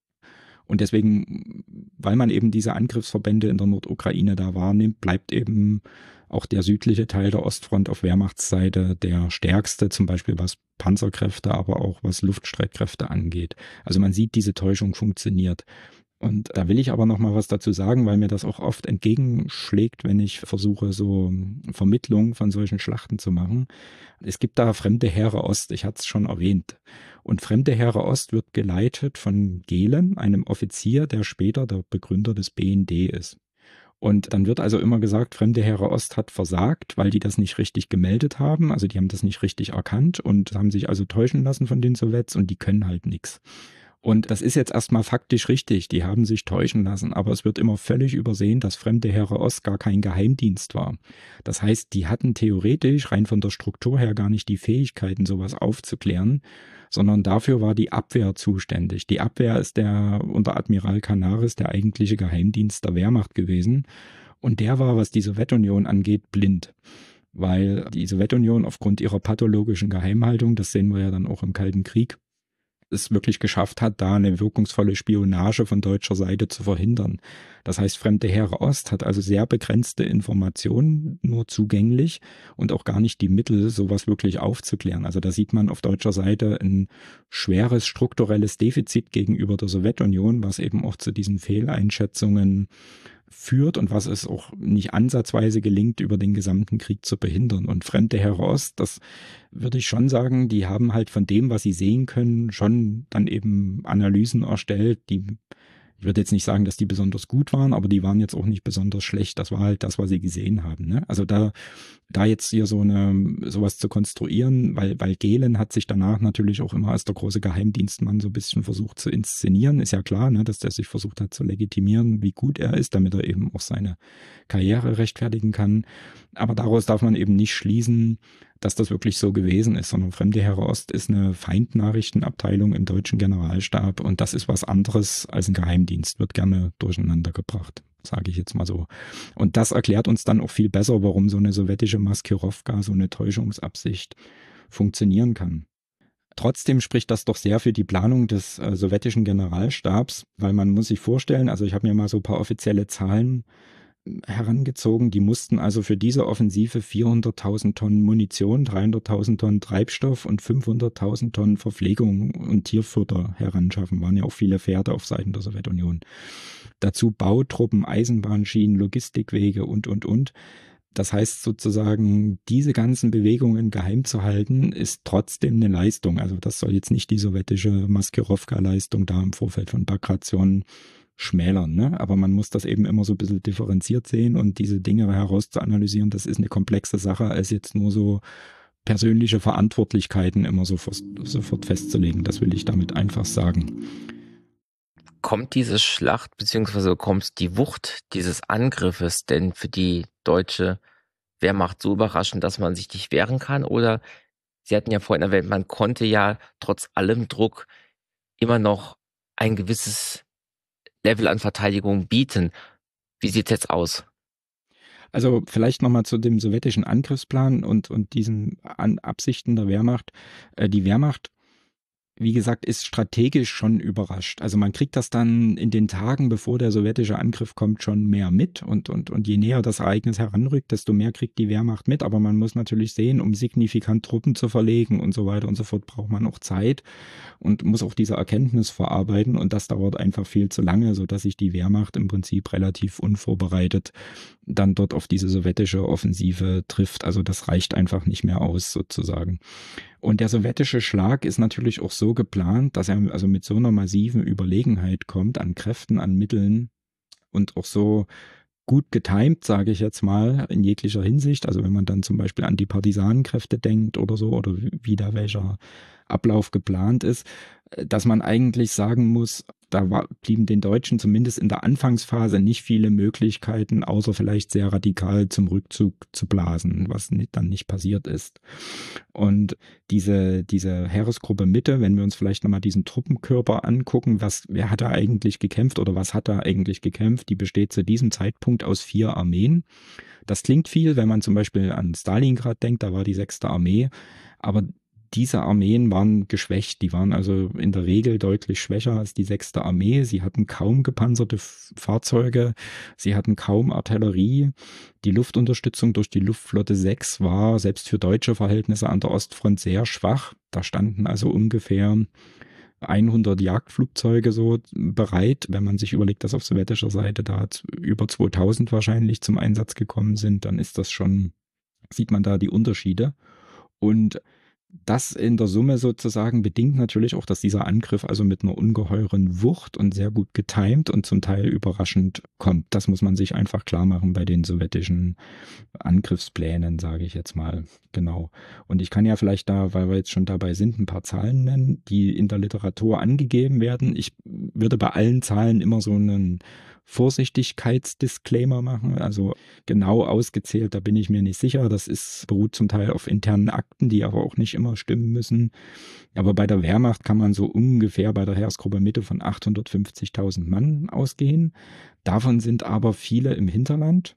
Und deswegen, weil man eben diese Angriffsverbände in der Nordukraine da wahrnimmt, bleibt eben auch der südliche Teil der Ostfront auf Wehrmachtsseite der stärkste, zum Beispiel was Panzerkräfte, aber auch was Luftstreitkräfte angeht. Also man sieht, diese Täuschung funktioniert. Und da will ich aber noch mal was dazu sagen, weil mir das auch oft entgegenschlägt, wenn ich versuche, so Vermittlung von solchen Schlachten zu machen. Es gibt da Fremde Heere Ost, ich hatte es schon erwähnt. Und Fremde Heere Ost wird geleitet von Gehlen, einem Offizier, der später der Begründer des B N D ist. Und dann wird also immer gesagt, Fremde Heere Ost hat versagt, weil die das nicht richtig gemeldet haben. Also die haben das nicht richtig erkannt und haben sich also täuschen lassen von den Sowjets und die können halt nichts. Und das ist jetzt erstmal faktisch richtig, die haben sich täuschen lassen, aber es wird immer völlig übersehen, dass Fremde Heere Ost gar kein Geheimdienst war. Das heißt, die hatten theoretisch rein von der Struktur her gar nicht die Fähigkeiten, sowas aufzuklären, sondern dafür war die Abwehr zuständig. Die Abwehr ist der unter Admiral Canaris der eigentliche Geheimdienst der Wehrmacht gewesen und der war, was die Sowjetunion angeht, blind. Weil die Sowjetunion aufgrund ihrer pathologischen Geheimhaltung, das sehen wir ja dann auch im Kalten Krieg, es wirklich geschafft hat, da eine wirkungsvolle Spionage von deutscher Seite zu verhindern. Das heißt, Fremde Heere Ost hat also sehr begrenzte Informationen nur zugänglich und auch gar nicht die Mittel, sowas wirklich aufzuklären. Also da sieht man auf deutscher Seite ein schweres strukturelles Defizit gegenüber der Sowjetunion, was eben auch zu diesen Fehleinschätzungen führt und was es auch nicht ansatzweise gelingt, über den gesamten Krieg zu behindern. Und Fremde Heere Ost, das würde ich schon sagen, die haben halt von dem, was sie sehen können, schon dann eben Analysen erstellt, die, ich würde jetzt nicht sagen, dass die besonders gut waren, aber die waren jetzt auch nicht besonders schlecht. Das war halt das, was sie gesehen haben. Ne? Also da, da jetzt hier so eine, sowas zu konstruieren, weil, weil Gehlen hat sich danach natürlich auch immer als der große Geheimdienstmann so ein bisschen versucht zu inszenieren. Ist ja klar, ne, dass der sich versucht hat zu legitimieren, wie gut er ist, damit er eben auch seine Karriere rechtfertigen kann. Aber daraus darf man eben nicht schließen, dass das wirklich so gewesen ist, sondern Fremde Heere Ost ist eine Feindnachrichtenabteilung im deutschen Generalstab und das ist was anderes als ein Geheimdienst, wird gerne durcheinander gebracht, sage ich jetzt mal so. Und das erklärt uns dann auch viel besser, warum so eine sowjetische Maskirovka, so eine Täuschungsabsicht funktionieren kann. Trotzdem spricht das doch sehr für die Planung des äh, sowjetischen Generalstabs, weil man muss sich vorstellen, also ich habe mir mal so ein paar offizielle Zahlen herangezogen. Die mussten also für diese Offensive vierhunderttausend Tonnen Munition, dreihunderttausend Tonnen Treibstoff und fünfhunderttausend Tonnen Verpflegung und Tierfutter heranschaffen. Waren ja auch viele Pferde auf Seiten der Sowjetunion. Dazu Bautruppen, Eisenbahnschienen, Logistikwege und, und, und. Das heißt sozusagen, diese ganzen Bewegungen geheim zu halten, ist trotzdem eine Leistung. Also das soll jetzt nicht die sowjetische Maskirovka-Leistung da im Vorfeld von Bagration schmälern, ne? Aber man muss das eben immer so ein bisschen differenziert sehen und diese Dinge herauszuanalysieren, das ist eine komplexe Sache, als jetzt nur so persönliche Verantwortlichkeiten immer sofort, sofort festzulegen. Das will ich damit einfach sagen. Kommt diese Schlacht beziehungsweise kommt die Wucht dieses Angriffes denn für die deutsche Wehrmacht so überraschend, dass man sich nicht wehren kann? Oder Sie hatten ja vorhin erwähnt, man konnte ja trotz allem Druck immer noch ein gewisses Level an Verteidigung bieten. Wie sieht's jetzt aus? Also vielleicht nochmal zu dem sowjetischen Angriffsplan und, und diesen An- Absichten der Wehrmacht. Äh, die Wehrmacht wie gesagt, ist strategisch schon überrascht. Also man kriegt das dann in den Tagen, bevor der sowjetische Angriff kommt, schon mehr mit und, und, und je näher das Ereignis heranrückt, desto mehr kriegt die Wehrmacht mit. Aber man muss natürlich sehen, um signifikant Truppen zu verlegen und so weiter und so fort, braucht man auch Zeit und muss auch diese Erkenntnis verarbeiten und das dauert einfach viel zu lange, sodass sich die Wehrmacht im Prinzip relativ unvorbereitet dann dort auf diese sowjetische Offensive trifft. Also das reicht einfach nicht mehr aus sozusagen. Und der sowjetische Schlag ist natürlich auch so geplant, dass er also mit so einer massiven Überlegenheit kommt an Kräften, an Mitteln und auch so gut getimt, sage ich jetzt mal, in jeglicher Hinsicht. Also wenn man dann zum Beispiel an die Partisanenkräfte denkt oder so oder wie da welcher Ablauf geplant ist, dass man eigentlich sagen muss, da war, blieben den Deutschen zumindest in der Anfangsphase nicht viele Möglichkeiten, außer vielleicht sehr radikal zum Rückzug zu blasen, was nicht, dann nicht passiert ist. Und diese, diese Heeresgruppe Mitte, wenn wir uns vielleicht nochmal diesen Truppenkörper angucken, was, wer hat da eigentlich gekämpft oder was hat da eigentlich gekämpft, die besteht zu diesem Zeitpunkt aus vier Armeen. Das klingt viel, wenn man zum Beispiel an Stalingrad denkt, da war die sechste Armee, aber diese Armeen waren geschwächt, die waren also in der Regel deutlich schwächer als die sechste Armee. Sie hatten kaum gepanzerte Fahrzeuge, sie hatten kaum Artillerie. Die Luftunterstützung durch die Luftflotte sechs war selbst für deutsche Verhältnisse an der Ostfront sehr schwach. Da standen also ungefähr hundert Jagdflugzeuge so bereit, wenn man sich überlegt, dass auf sowjetischer Seite da über zweitausend wahrscheinlich zum Einsatz gekommen sind, dann ist das schon, sieht man da die Unterschiede. Und das in der Summe sozusagen bedingt natürlich auch, dass dieser Angriff also mit einer ungeheuren Wucht und sehr gut getimt und zum Teil überraschend kommt. Das muss man sich einfach klar machen bei den sowjetischen Angriffsplänen, sage ich jetzt mal. Genau. Und ich kann ja vielleicht da, weil wir jetzt schon dabei sind, ein paar Zahlen nennen, die in der Literatur angegeben werden. Ich würde bei allen Zahlen immer so einen Vorsichtigkeitsdisclaimer machen, also genau ausgezählt, da bin ich mir nicht sicher. Das ist, beruht zum Teil auf internen Akten, die aber auch nicht immer stimmen müssen. Aber bei der Wehrmacht kann man so ungefähr bei der Heeresgruppe Mitte von achthundertfünfzigtausend Mann ausgehen. Davon sind aber viele im Hinterland.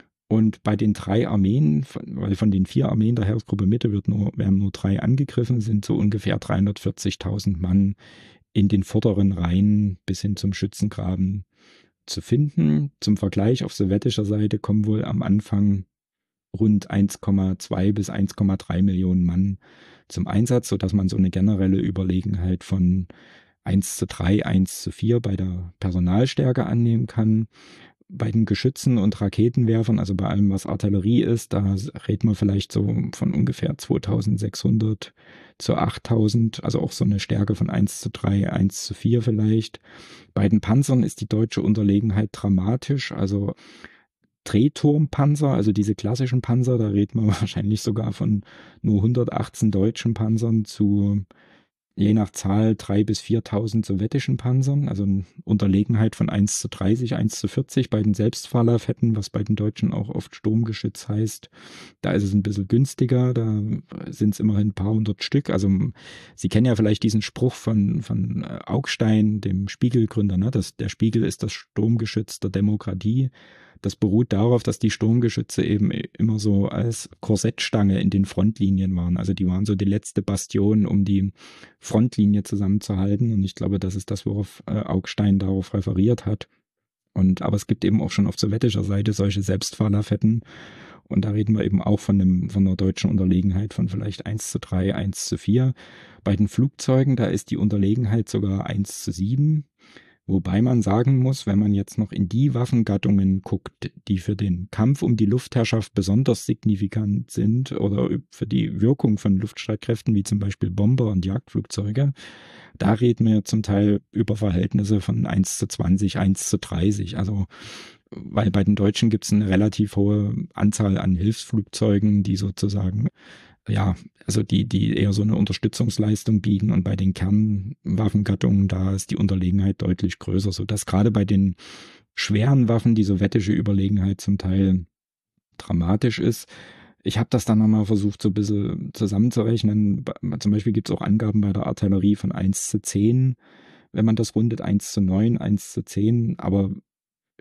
Und bei den drei Armeen, weil von den vier Armeen der Heeresgruppe Mitte wird nur, werden nur drei angegriffen, sind so ungefähr dreihundertvierzigtausend Mann in den vorderen Reihen bis hin zum Schützengraben zu finden. Zum Vergleich, auf sowjetischer Seite kommen wohl am Anfang rund eins Komma zwei bis eins Komma drei Millionen Mann zum Einsatz, sodass man so eine generelle Überlegenheit von eins zu drei, eins zu vier bei der Personalstärke annehmen kann. Bei den Geschützen und Raketenwerfern, also bei allem, was Artillerie ist, da reden wir vielleicht so von ungefähr zweitausendsechshundert zu achttausend, also auch so eine Stärke von eins zu drei, eins zu vier vielleicht. Bei den Panzern ist die deutsche Unterlegenheit dramatisch, also Drehturmpanzer, also diese klassischen Panzer, da reden wir wahrscheinlich sogar von nur hundertachtzehn deutschen Panzern zu je nach Zahl dreitausend bis viertausend sowjetischen Panzern, also eine Unterlegenheit von eins zu dreißig, eins zu vierzig bei den Selbstfahrerfetten, was bei den Deutschen auch oft Sturmgeschütz heißt. Da ist es ein bisschen günstiger, da sind es immerhin ein paar hundert Stück. Also Sie kennen ja vielleicht diesen Spruch von, von Augstein, dem Spiegelgründer, ne? Das, der Spiegel ist das Sturmgeschütz der Demokratie. Das beruht darauf, dass die Sturmgeschütze eben immer so als Korsettstange in den Frontlinien waren. Also die waren so die letzte Bastion, um die Frontlinie zusammenzuhalten. Und ich glaube, das ist das, worauf äh, Augstein darauf referiert hat. Und, aber es gibt eben auch schon auf sowjetischer Seite solche Selbstfahrerfetten. Und da reden wir eben auch von, einem, von einer deutschen Unterlegenheit von vielleicht eins zu drei, eins zu vier. Bei den Flugzeugen, da ist die Unterlegenheit sogar eins zu sieben. Wobei man sagen muss, wenn man jetzt noch in die Waffengattungen guckt, die für den Kampf um die Luftherrschaft besonders signifikant sind oder für die Wirkung von Luftstreitkräften, wie zum Beispiel Bomber und Jagdflugzeuge, da reden wir zum Teil über Verhältnisse von eins zu zwanzig, eins zu dreißig. Also weil bei den Deutschen gibt es eine relativ hohe Anzahl an Hilfsflugzeugen, die sozusagen ja, also die, die eher so eine Unterstützungsleistung bieten und bei den Kernwaffengattungen, da ist die Unterlegenheit deutlich größer, sodass gerade bei den schweren Waffen die sowjetische Überlegenheit zum Teil dramatisch ist. Ich habe das dann nochmal versucht, so ein bisschen zusammenzurechnen. Zum Beispiel gibt es auch Angaben bei der Artillerie von eins zu zehn, wenn man das rundet, eins zu neun, eins zu zehn, aber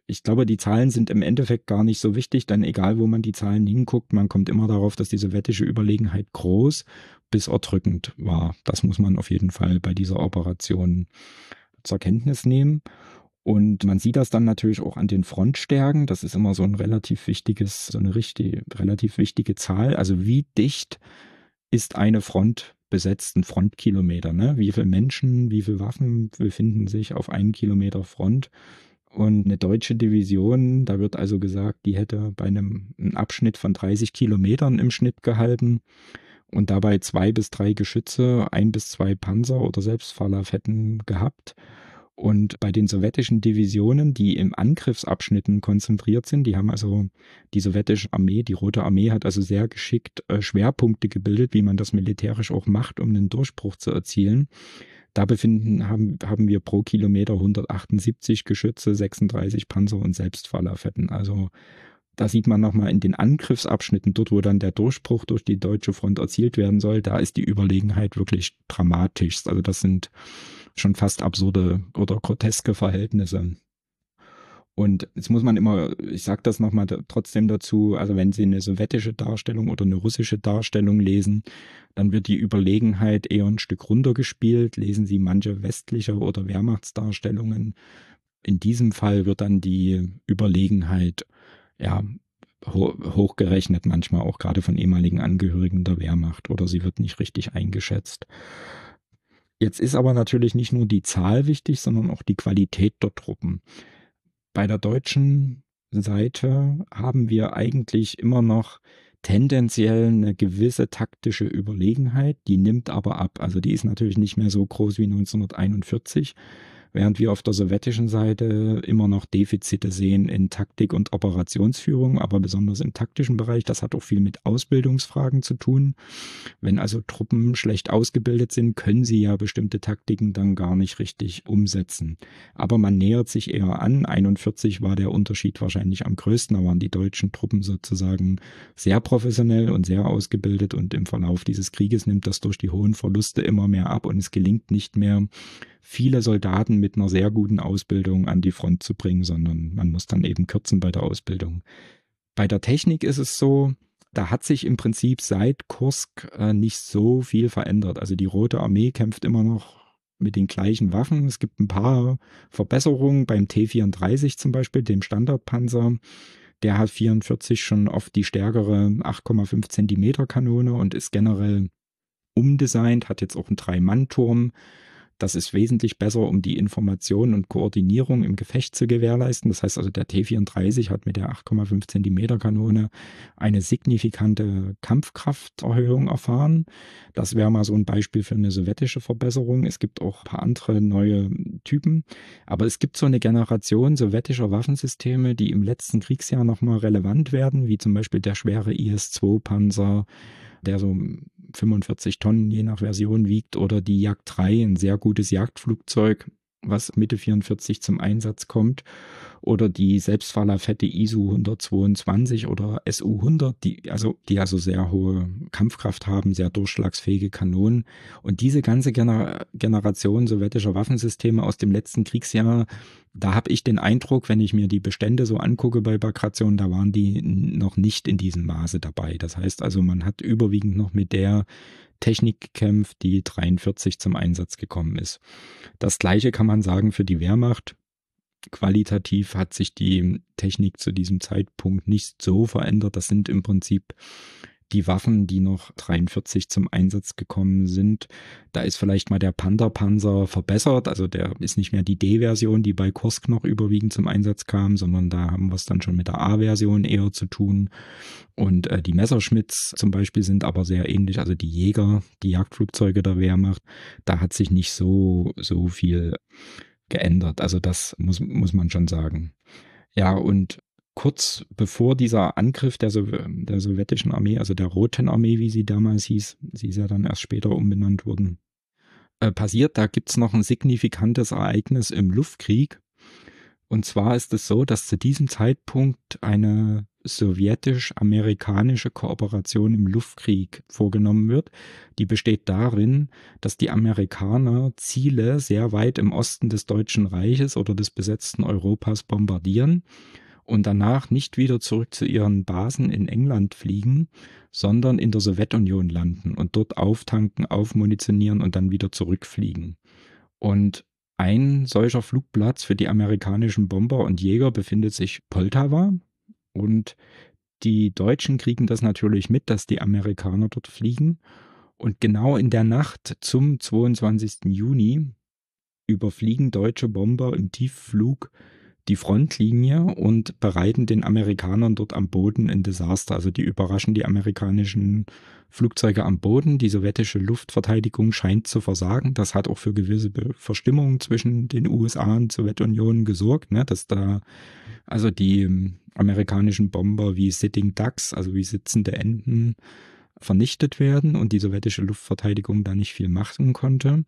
ich glaube, die Zahlen sind im Endeffekt gar nicht so wichtig, denn egal, wo man die Zahlen hinguckt, man kommt immer darauf, dass die sowjetische Überlegenheit groß bis erdrückend war. Das muss man auf jeden Fall bei dieser Operation zur Kenntnis nehmen. Und man sieht das dann natürlich auch an den Frontstärken. Das ist immer so ein relativ wichtiges, so eine richtig, relativ wichtige Zahl. Also wie dicht ist eine Front besetzt, ein Frontkilometer, ne? Wie viele Menschen, wie viele Waffen befinden sich auf einem Kilometer Front? Und eine deutsche Division, da wird also gesagt, die hätte bei einem, einem Abschnitt von dreißig Kilometern im Schnitt gehalten und dabei zwei bis drei Geschütze, ein bis zwei Panzer oder Selbstfahrerfetten gehabt. Und bei den sowjetischen Divisionen, die im Angriffsabschnitten konzentriert sind, die haben also die sowjetische Armee, die Rote Armee hat also sehr geschickt äh, Schwerpunkte gebildet, wie man das militärisch auch macht, um einen Durchbruch zu erzielen. Da befinden, haben, haben wir pro Kilometer hundertachtundsiebzig Geschütze, sechsunddreißig Panzer und Selbstfahrerfetten. Also da sieht man nochmal in den Angriffsabschnitten, dort wo dann der Durchbruch durch die deutsche Front erzielt werden soll, da ist die Überlegenheit wirklich dramatisch. Also das sind schon fast absurde oder groteske Verhältnisse. Und jetzt muss man immer, ich sage das nochmal trotzdem dazu, also wenn Sie eine sowjetische Darstellung oder eine russische Darstellung lesen, dann wird die Überlegenheit eher ein Stück runtergespielt. Lesen Sie manche westliche oder Wehrmachtsdarstellungen. In diesem Fall wird dann die Überlegenheit ja ho- hochgerechnet, manchmal auch gerade von ehemaligen Angehörigen der Wehrmacht, oder sie wird nicht richtig eingeschätzt. Jetzt ist aber natürlich nicht nur die Zahl wichtig, sondern auch die Qualität der Truppen. Bei der deutschen Seite haben wir eigentlich immer noch tendenziell eine gewisse taktische Überlegenheit, die nimmt aber ab. Also die ist natürlich nicht mehr so groß wie neunzehnhunderteinundvierzig, während wir auf der sowjetischen Seite immer noch Defizite sehen in Taktik und Operationsführung, aber besonders im taktischen Bereich. Das hat auch viel mit Ausbildungsfragen zu tun. Wenn also Truppen schlecht ausgebildet sind, können sie ja bestimmte Taktiken dann gar nicht richtig umsetzen. Aber man nähert sich eher an. einundvierzig war der Unterschied wahrscheinlich am größten. Da waren die deutschen Truppen sozusagen sehr professionell und sehr ausgebildet, und im Verlauf dieses Krieges nimmt das durch die hohen Verluste immer mehr ab und es gelingt nicht mehr, viele Soldaten mit einer sehr guten Ausbildung an die Front zu bringen, sondern man muss dann eben kürzen bei der Ausbildung. Bei der Technik ist es so, da hat sich im Prinzip seit Kursk äh, nicht so viel verändert. Also die Rote Armee kämpft immer noch mit den gleichen Waffen. Es gibt ein paar Verbesserungen beim T vierunddreißig zum Beispiel, dem Standardpanzer. Der hat vierundvierzig schon oft die stärkere acht Komma fünf Zentimeter Kanone und ist generell umdesignt, hat jetzt auch einen Drei-Mann-Turm. Das ist wesentlich besser, um die Information und Koordinierung im Gefecht zu gewährleisten. Das heißt also, der T vierunddreißig hat mit der acht Komma fünf Zentimeter Kanone eine signifikante Kampfkrafterhöhung erfahren. Das wäre mal so ein Beispiel für eine sowjetische Verbesserung. Es gibt auch ein paar andere neue Typen. Aber es gibt so eine Generation sowjetischer Waffensysteme, die im letzten Kriegsjahr nochmal relevant werden, wie zum Beispiel der schwere I S zwei Panzer, der so fünfundvierzig Tonnen je nach Version wiegt, oder die Jagd drei, ein sehr gutes Jagdflugzeug, was Mitte vierundvierzig zum Einsatz kommt, oder die Selbstfahrerfette I S U hundertzweiundzwanzig oder S U hundert, die also, die also sehr hohe Kampfkraft haben, sehr durchschlagsfähige Kanonen. Und diese ganze Gener- Generation sowjetischer Waffensysteme aus dem letzten Kriegsjahr, da habe ich den Eindruck, wenn ich mir die Bestände so angucke bei Bagration, da waren die noch nicht in diesem Maße dabei. Das heißt also, man hat überwiegend noch mit der Technik gekämpft, die dreiundvierzig zum Einsatz gekommen ist. Das Gleiche kann man sagen für die Wehrmacht. Qualitativ hat sich die Technik zu diesem Zeitpunkt nicht so verändert. Das sind im Prinzip die Waffen, die noch dreiundvierzig zum Einsatz gekommen sind. Da ist vielleicht mal der Panther-Panzer verbessert. Also der ist nicht mehr die D-Version, die bei Kursk noch überwiegend zum Einsatz kam, sondern da haben wir es dann schon mit der A-Version eher zu tun. Und äh, die Messerschmitts zum Beispiel sind aber sehr ähnlich. Also die Jäger, die Jagdflugzeuge der Wehrmacht, da hat sich nicht so, so viel geändert. Also das muss, muss man schon sagen. Ja, und kurz bevor dieser Angriff der, Sow der sowjetischen Armee, also der Roten Armee, wie sie damals hieß, sie ist ja dann erst später umbenannt worden, äh, passiert, da gibt's noch ein signifikantes Ereignis im Luftkrieg. Und zwar ist es so, dass zu diesem Zeitpunkt eine sowjetisch-amerikanische Kooperation im Luftkrieg vorgenommen wird. Die besteht darin, dass die Amerikaner Ziele sehr weit im Osten des Deutschen Reiches oder des besetzten Europas bombardieren und danach nicht wieder zurück zu ihren Basen in England fliegen, sondern in der Sowjetunion landen und dort auftanken, aufmunitionieren und dann wieder zurückfliegen. Und ein solcher Flugplatz für die amerikanischen Bomber und Jäger befindet sich Poltawa. Und die Deutschen kriegen das natürlich mit, dass die Amerikaner dort fliegen. Und genau in der Nacht zum zweiundzwanzigsten Juni überfliegen deutsche Bomber im Tiefflug die Frontlinie und bereiten den Amerikanern dort am Boden ein Desaster. Also die überraschen die amerikanischen Flugzeuge am Boden. Die sowjetische Luftverteidigung scheint zu versagen. Das hat auch für gewisse Verstimmungen zwischen den U S A und Sowjetunion gesorgt, ne? Dass da also die amerikanischen Bomber wie Sitting Ducks, also wie sitzende Enten, vernichtet werden und die sowjetische Luftverteidigung da nicht viel machen konnte.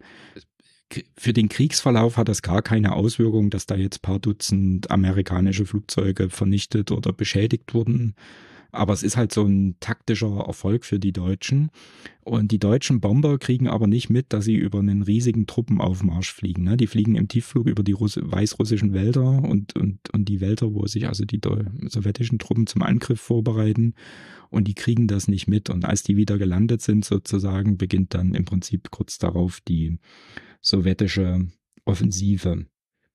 Für den Kriegsverlauf hat das gar keine Auswirkung, dass da jetzt paar Dutzend amerikanische Flugzeuge vernichtet oder beschädigt wurden. Aber es ist halt so ein taktischer Erfolg für die Deutschen. Und die deutschen Bomber kriegen aber nicht mit, dass sie über einen riesigen Truppenaufmarsch fliegen. Ne? Die fliegen im Tiefflug über die Russ- weißrussischen Wälder und, und, und die Wälder, wo sich also die sowjetischen Truppen zum Angriff vorbereiten. Und die kriegen das nicht mit. Und als die wieder gelandet sind sozusagen, beginnt dann im Prinzip kurz darauf die sowjetische Offensive.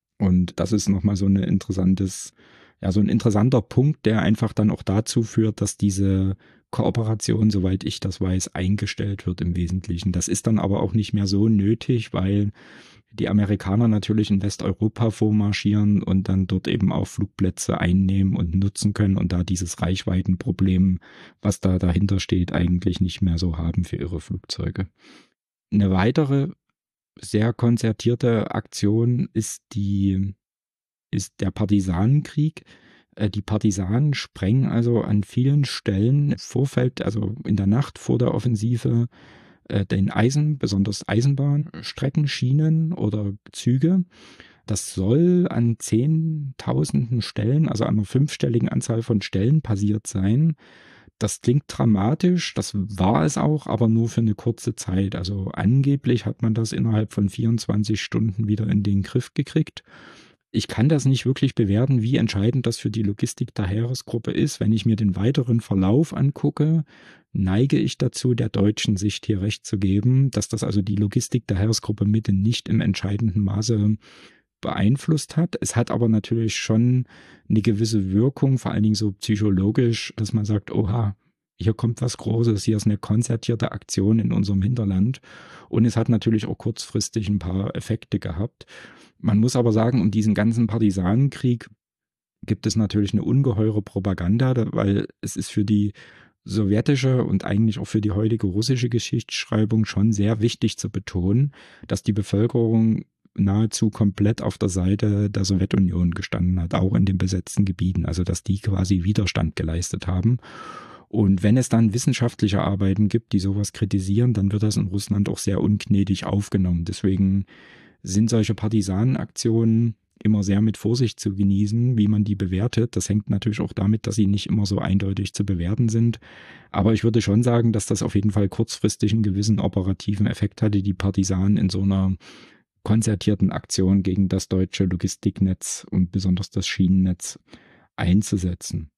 Und das ist nochmal so ein interessantes, ja, so ein interessanter Punkt, der einfach dann auch dazu führt, dass diese Kooperation, soweit ich das weiß, eingestellt wird im Wesentlichen. Das ist dann aber auch nicht mehr so nötig, weil die Amerikaner natürlich in Westeuropa vormarschieren und dann dort eben auch Flugplätze einnehmen und nutzen können und da dieses Reichweitenproblem, was da dahinter steht, eigentlich nicht mehr so haben für ihre Flugzeuge. Eine weitere sehr konzertierte Aktion ist die, ist der Partisanenkrieg. Die Partisanen sprengen also an vielen Stellen im Vorfeld, also in der Nacht vor der Offensive, den Eisen, besonders Eisenbahnstrecken, Schienen oder Züge. Das soll an Zehntausenden Stellen, also an einer fünfstelligen Anzahl von Stellen passiert sein. Das klingt dramatisch, das war es auch, aber nur für eine kurze Zeit. Also angeblich hat man das innerhalb von vierundzwanzig Stunden wieder in den Griff gekriegt. Ich kann das nicht wirklich bewerten, wie entscheidend das für die Logistik der Heeresgruppe ist. Wenn ich mir den weiteren Verlauf angucke, neige ich dazu, der deutschen Sicht hier recht zu geben, dass das also die Logistik der Heeresgruppe Mitte nicht im entscheidenden Maße beeinflusst hat. Es hat aber natürlich schon eine gewisse Wirkung, vor allen Dingen so psychologisch, dass man sagt, oha, hier kommt was Großes, hier ist eine konzertierte Aktion in unserem Hinterland. Und es hat natürlich auch kurzfristig ein paar Effekte gehabt. Man muss aber sagen, um diesen ganzen Partisanenkrieg gibt es natürlich eine ungeheure Propaganda, weil es ist für die sowjetische und eigentlich auch für die heutige russische Geschichtsschreibung schon sehr wichtig zu betonen, dass die Bevölkerung nahezu komplett auf der Seite der Sowjetunion gestanden hat, auch in den besetzten Gebieten, also dass die quasi Widerstand geleistet haben. Und wenn es dann wissenschaftliche Arbeiten gibt, die sowas kritisieren, dann wird das in Russland auch sehr ungnädig aufgenommen. Deswegen sind solche Partisanenaktionen immer sehr mit Vorsicht zu genießen, wie man die bewertet. Das hängt natürlich auch damit, dass sie nicht immer so eindeutig zu bewerten sind. Aber ich würde schon sagen, dass das auf jeden Fall kurzfristig einen gewissen operativen Effekt hatte, die Partisanen in so einer konzertierten Aktion gegen das deutsche Logistiknetz und besonders das Schienennetz einzusetzen.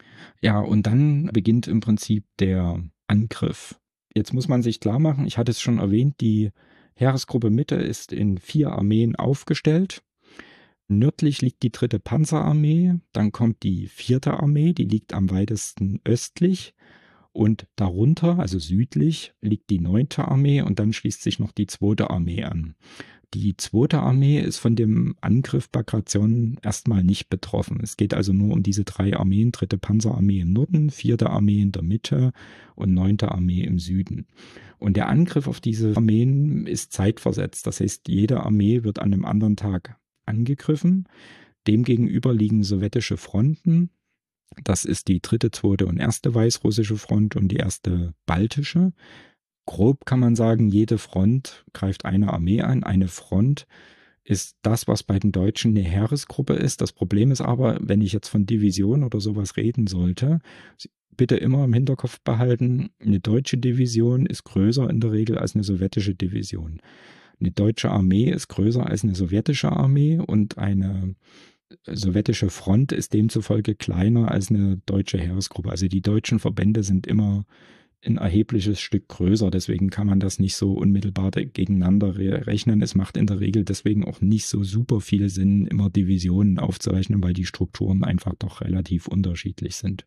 Ja, und dann beginnt im Prinzip der Angriff. Jetzt muss man sich klar machen, ich hatte es schon erwähnt, die Heeresgruppe Mitte ist in vier Armeen aufgestellt. Nördlich liegt die dritte Panzerarmee, dann kommt die vierte Armee, die liegt am weitesten östlich. Und darunter, also südlich, liegt die neunte Armee und dann schließt sich noch die zweite Armee an. Die zweite Armee ist von dem Angriff Bagration erstmal nicht betroffen. Es geht also nur um diese drei Armeen, dritte Panzerarmee im Norden, vierte Armee in der Mitte und neunte Armee im Süden. Und der Angriff auf diese Armeen ist zeitversetzt. Das heißt, jede Armee wird an einem anderen Tag angegriffen. Demgegenüber liegen sowjetische Fronten. Das ist die dritte, zweite und erste weißrussische Front und die erste baltische. Grob kann man sagen, jede Front greift eine Armee an. Eine Front ist das, was bei den Deutschen eine Heeresgruppe ist. Das Problem ist aber, wenn ich jetzt von Division oder sowas reden sollte, bitte immer im Hinterkopf behalten, eine deutsche Division ist größer in der Regel als eine sowjetische Division. Eine deutsche Armee ist größer als eine sowjetische Armee und eine sowjetische Front ist demzufolge kleiner als eine deutsche Heeresgruppe. Also die deutschen Verbände sind immer ein erhebliches Stück größer. Deswegen kann man das nicht so unmittelbar gegeneinander rechnen. Es macht in der Regel deswegen auch nicht so super viel Sinn, immer Divisionen aufzurechnen, weil die Strukturen einfach doch relativ unterschiedlich sind.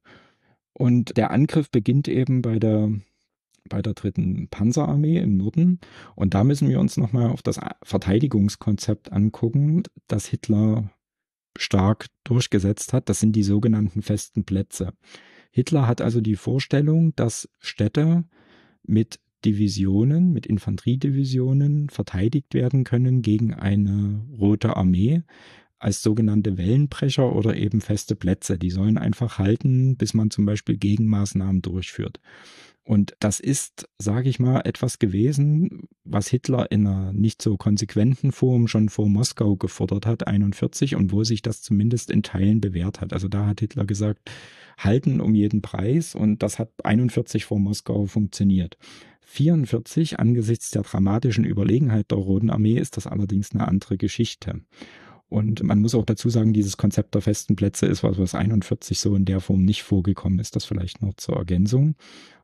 Und der Angriff beginnt eben bei der, bei der dritten Panzerarmee im Norden. Und da müssen wir uns nochmal auf das Verteidigungskonzept angucken, das Hitler stark durchgesetzt hat. Das sind die sogenannten festen Plätze. Hitler hat also die Vorstellung, dass Städte mit Divisionen, mit Infanteriedivisionen verteidigt werden können gegen eine Rote Armee als sogenannte Wellenbrecher oder eben feste Plätze. Die sollen einfach halten, bis man zum Beispiel Gegenmaßnahmen durchführt. Und das ist, sage ich mal, etwas gewesen, was Hitler in einer nicht so konsequenten Form schon vor Moskau gefordert hat, einundvierzig, und wo sich das zumindest in Teilen bewährt hat. Also da hat Hitler gesagt, halten um jeden Preis, und das hat einundvierzig vor Moskau funktioniert. vierundvierzig, angesichts der dramatischen Überlegenheit der Roten Armee, ist das allerdings eine andere Geschichte. Und man muss auch dazu sagen, dieses Konzept der festen Plätze ist was, was einundvierzig so in der Form nicht vorgekommen ist. Das vielleicht noch zur Ergänzung.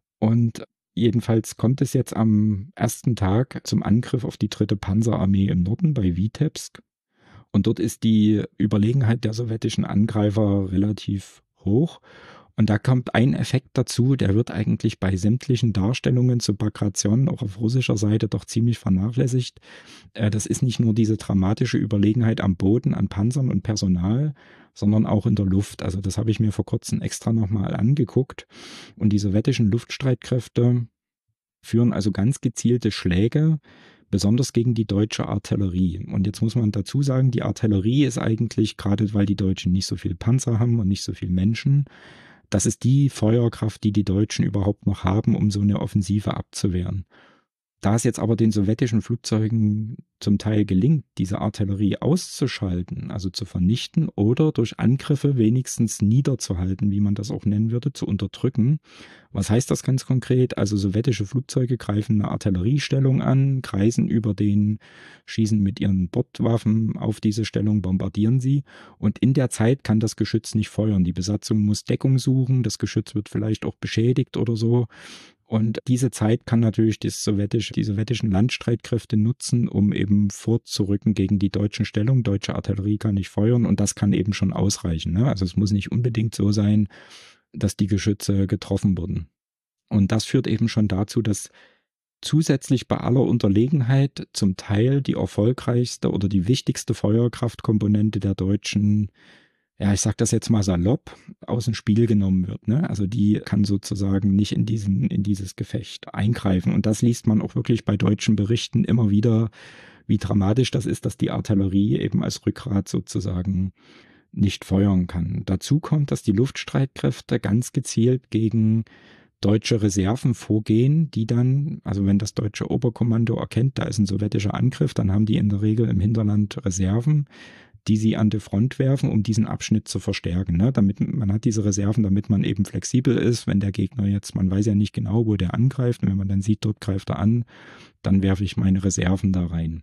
Und jedenfalls kommt es jetzt am ersten Tag zum Angriff auf die dritte Panzerarmee im Norden bei Witebsk. Und dort ist die Überlegenheit der sowjetischen Angreifer relativ hoch. Und da kommt ein Effekt dazu, der wird eigentlich bei sämtlichen Darstellungen zu Bagration auch auf russischer Seite doch ziemlich vernachlässigt. Das ist nicht nur diese dramatische Überlegenheit am Boden, an Panzern und Personal, sondern auch in der Luft. Also das habe ich mir vor kurzem extra nochmal angeguckt. Und die sowjetischen Luftstreitkräfte führen also ganz gezielte Schläge, besonders gegen die deutsche Artillerie. Und jetzt muss man dazu sagen, die Artillerie ist eigentlich, gerade weil die Deutschen nicht so viel Panzer haben und nicht so viel Menschen, das ist die Feuerkraft, die die Deutschen überhaupt noch haben, um so eine Offensive abzuwehren. Da es jetzt aber den sowjetischen Flugzeugen zum Teil gelingt, diese Artillerie auszuschalten, also zu vernichten oder durch Angriffe wenigstens niederzuhalten, wie man das auch nennen würde, zu unterdrücken. Was heißt das ganz konkret? Also sowjetische Flugzeuge greifen eine Artilleriestellung an, kreisen über den, schießen mit ihren Bordwaffen auf diese Stellung, bombardieren sie, und in der Zeit kann das Geschütz nicht feuern. Die Besatzung muss Deckung suchen, das Geschütz wird vielleicht auch beschädigt oder so. Und diese Zeit kann natürlich das sowjetische, die sowjetischen Landstreitkräfte nutzen, um eben vorzurücken gegen die deutschen Stellungen. Deutsche Artillerie kann nicht feuern, und das kann eben schon ausreichen. Ne? Also es muss nicht unbedingt so sein, dass die Geschütze getroffen wurden. Und das führt eben schon dazu, dass zusätzlich bei aller Unterlegenheit zum Teil die erfolgreichste oder die wichtigste Feuerkraftkomponente der Deutschen, ja, ich sag das jetzt mal salopp, aus dem Spiel genommen wird. Ne? Also die kann sozusagen nicht in diesen, in dieses Gefecht eingreifen. Und das liest man auch wirklich bei deutschen Berichten immer wieder, wie dramatisch das ist, dass die Artillerie eben als Rückgrat sozusagen nicht feuern kann. Dazu kommt, dass die Luftstreitkräfte ganz gezielt gegen deutsche Reserven vorgehen, die dann, also wenn das deutsche Oberkommando erkennt, da ist ein sowjetischer Angriff, dann haben die in der Regel im Hinterland Reserven, die sie an die Front werfen, um diesen Abschnitt zu verstärken. Ne? Damit, man hat diese Reserven, damit man eben flexibel ist, wenn der Gegner jetzt, man weiß ja nicht genau, wo der angreift, und wenn man dann sieht, dort greift er an, dann werfe ich meine Reserven da rein.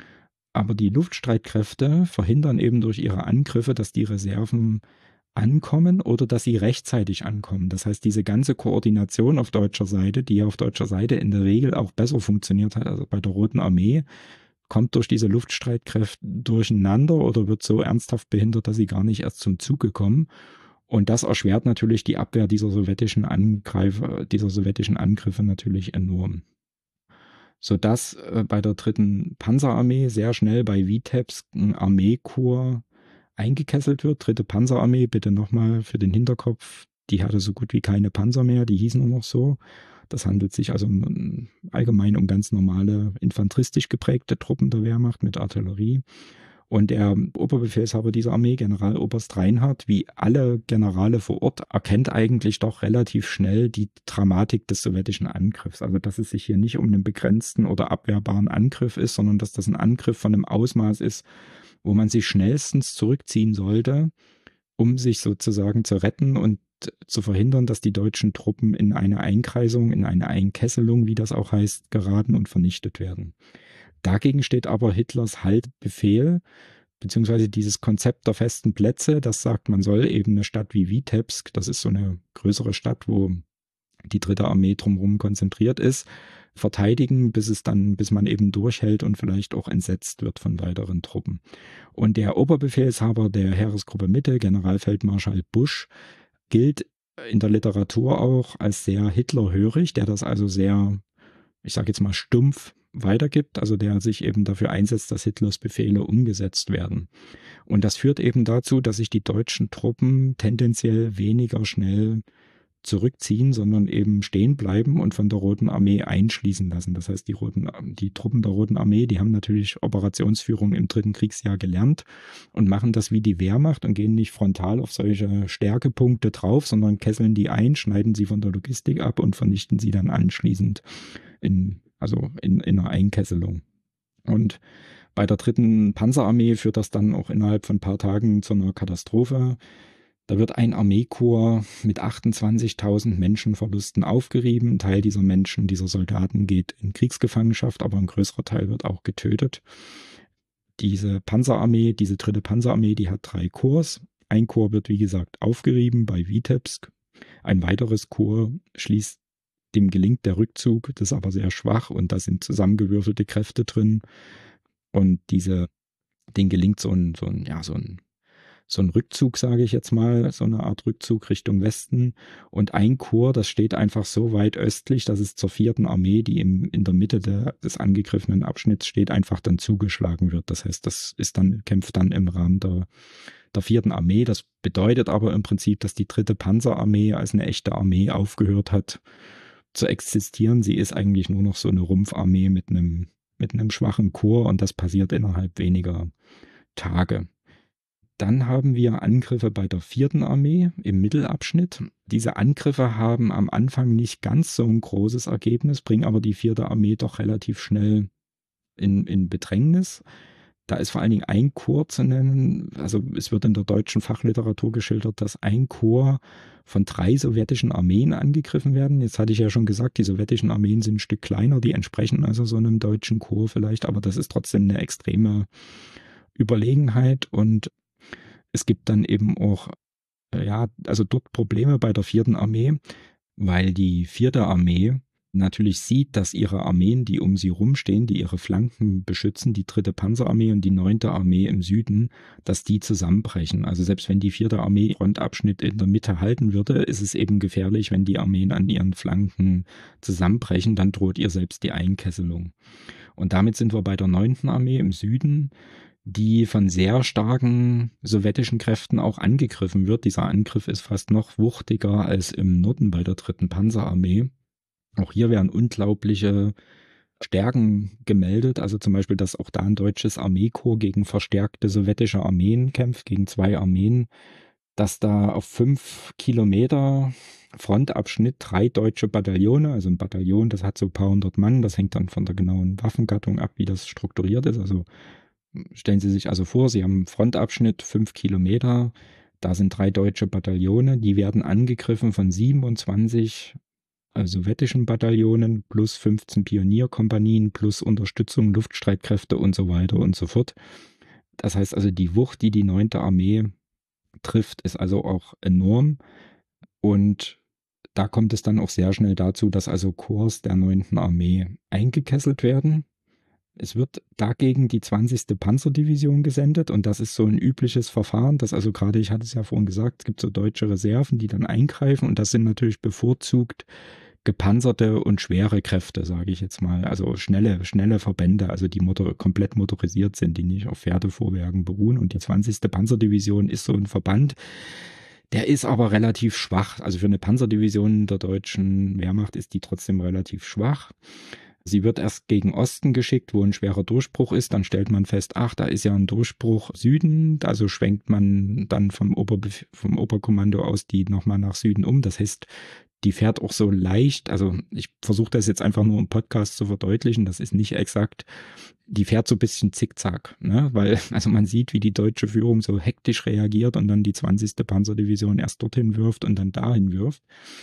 Aber die Luftstreitkräfte verhindern eben durch ihre Angriffe, dass die Reserven ankommen oder dass sie rechtzeitig ankommen. Das heißt, diese ganze Koordination auf deutscher Seite, die ja auf deutscher Seite in der Regel auch besser funktioniert hat als bei der Roten Armee, kommt durch diese Luftstreitkräfte durcheinander oder wird so ernsthaft behindert, dass sie gar nicht erst zum Zuge kommen. Und das erschwert natürlich die Abwehr dieser sowjetischen Angreifer, dieser sowjetischen Angriffe natürlich enorm. Sodass äh, bei der dritten Panzerarmee sehr schnell bei Witebsk ein Armeekorps eingekesselt wird. Dritte Panzerarmee, bitte nochmal für den Hinterkopf, die hatte so gut wie keine Panzer mehr, die hießen nur noch so. Das handelt sich also allgemein um ganz normale infanteristisch geprägte Truppen der Wehrmacht mit Artillerie. Und der Oberbefehlshaber dieser Armee, Generaloberst Reinhardt, wie alle Generale vor Ort, erkennt eigentlich doch relativ schnell die Dramatik des sowjetischen Angriffs. Also dass es sich hier nicht um einen begrenzten oder abwehrbaren Angriff ist, sondern dass das ein Angriff von einem Ausmaß ist, wo man sich schnellstens zurückziehen sollte, um sich sozusagen zu retten und zu verhindern, dass die deutschen Truppen in eine Einkreisung, in eine Einkesselung, wie das auch heißt, geraten und vernichtet werden. Dagegen steht aber Hitlers Haltbefehl, beziehungsweise dieses Konzept der festen Plätze, das sagt, man soll eben eine Stadt wie Witebsk, das ist so eine größere Stadt, wo die dritte Armee drumherum konzentriert ist, verteidigen, bis es dann, bis man eben durchhält und vielleicht auch entsetzt wird von weiteren Truppen. Und der Oberbefehlshaber der Heeresgruppe Mitte, Generalfeldmarschall Busch, gilt in der Literatur auch als sehr hitlerhörig, der das also sehr, ich sage jetzt mal, stumpf weitergibt, also der sich eben dafür einsetzt, dass Hitlers Befehle umgesetzt werden. Und das führt eben dazu, dass sich die deutschen Truppen tendenziell weniger schnell zurückziehen, sondern eben stehen bleiben und von der Roten Armee einschließen lassen. Das heißt, die, Roten, die Truppen der Roten Armee, die haben natürlich Operationsführung im dritten Kriegsjahr gelernt und machen das wie die Wehrmacht und gehen nicht frontal auf solche Stärkepunkte drauf, sondern kesseln die ein, schneiden sie von der Logistik ab und vernichten sie dann anschließend in also in, in einer Einkesselung. Und bei der dritten Panzerarmee führt das dann auch innerhalb von ein paar Tagen zu einer Katastrophe. Da wird ein Armeekorps mit achtundzwanzigtausend Menschenverlusten aufgerieben. Ein Teil dieser Menschen, dieser Soldaten geht in Kriegsgefangenschaft, aber ein größerer Teil wird auch getötet. Diese Panzerarmee, diese dritte Panzerarmee, die hat drei Korps. Ein Korps wird, wie gesagt, aufgerieben bei Witebsk. Ein weiteres Korps schließt Dem gelingt der Rückzug, das ist aber sehr schwach und da sind zusammengewürfelte Kräfte drin. Und diese, denen gelingt so ein, so ein, ja, so ein, so ein Rückzug, sage ich jetzt mal, so eine Art Rückzug Richtung Westen. Und ein Korps, das steht einfach so weit östlich, dass es zur vierten Armee, die im, in der Mitte der, des angegriffenen Abschnitts steht, einfach dann zugeschlagen wird. Das heißt, das ist dann, kämpft dann im Rahmen der, der vierten Armee. Das bedeutet aber im Prinzip, dass die dritte Panzerarmee als eine echte Armee aufgehört hat zu existieren. Sie ist eigentlich nur noch so eine Rumpfarmee mit einem, mit einem schwachen Korps und das passiert innerhalb weniger Tage. Dann haben wir Angriffe bei der vierten Armee im Mittelabschnitt. Diese Angriffe haben am Anfang nicht ganz so ein großes Ergebnis, bringen aber die vierte Armee doch relativ schnell in, in Bedrängnis. Da ist vor allen Dingen ein Korps zu nennen, also es wird in der deutschen Fachliteratur geschildert, dass ein Korps von drei sowjetischen Armeen angegriffen werden. Jetzt hatte ich ja schon gesagt, die sowjetischen Armeen sind ein Stück kleiner, die entsprechen also so einem deutschen Korps vielleicht, aber das ist trotzdem eine extreme Überlegenheit und es gibt dann eben auch, ja, also dort Probleme bei der vierten Armee, weil die vierte Armee natürlich sieht, dass ihre Armeen, die um sie rumstehen, die ihre Flanken beschützen, die dritte Panzerarmee und die neunte Armee im Süden, dass die zusammenbrechen. Also selbst wenn die vierte Armee Frontabschnitt in der Mitte halten würde, ist es eben gefährlich, wenn die Armeen an ihren Flanken zusammenbrechen, dann droht ihr selbst die Einkesselung. Und damit sind wir bei der neunten Armee im Süden, die von sehr starken sowjetischen Kräften auch angegriffen wird. Dieser Angriff ist fast noch wuchtiger als im Norden bei der dritten Panzerarmee. Auch hier werden unglaubliche Stärken gemeldet, also zum Beispiel, dass auch da ein deutsches Armeekorps gegen verstärkte sowjetische Armeen kämpft, gegen zwei Armeen, dass da auf fünf Kilometer Frontabschnitt drei deutsche Bataillone, also ein Bataillon, das hat so ein paar hundert Mann, das hängt dann von der genauen Waffengattung ab, wie das strukturiert ist, also stellen Sie sich also vor, Sie haben einen Frontabschnitt fünf Kilometer, da sind drei deutsche Bataillone, die werden angegriffen von siebenundzwanzig also sowjetischen Bataillonen plus fünfzehn Pionierkompanien plus Unterstützung, Luftstreitkräfte und so weiter und so fort. Das heißt also, die Wucht, die die neunte Armee trifft, ist also auch enorm und da kommt es dann auch sehr schnell dazu, dass also Korps der neunten Armee eingekesselt werden. Es wird dagegen die zwanzigste Panzerdivision gesendet und das ist so ein übliches Verfahren, dass also gerade, ich hatte es ja vorhin gesagt, es gibt so deutsche Reserven, die dann eingreifen und das sind natürlich bevorzugt gepanzerte und schwere Kräfte, sage ich jetzt mal, also schnelle, schnelle Verbände, also die motor- komplett motorisiert sind, die nicht auf Pferdefuhrwerken beruhen und die zwanzigste Panzerdivision ist so ein Verband, der ist aber relativ schwach, also für eine Panzerdivision der deutschen Wehrmacht ist die trotzdem relativ schwach. Sie wird erst gegen Osten geschickt, wo ein schwerer Durchbruch ist. Dann stellt man fest, ach, da ist ja ein Durchbruch Süden. Also schwenkt man dann vom, Oberbef- vom Oberkommando aus die nochmal nach Süden um. Das heißt, die fährt auch so leicht. Also ich versuche das jetzt einfach nur im Podcast zu verdeutlichen. Das ist nicht exakt. Die fährt so ein bisschen zickzack, ne? Weil, also man sieht, wie die deutsche Führung so hektisch reagiert und dann die zwanzigste Panzerdivision erst dorthin wirft und dann dahin wirft.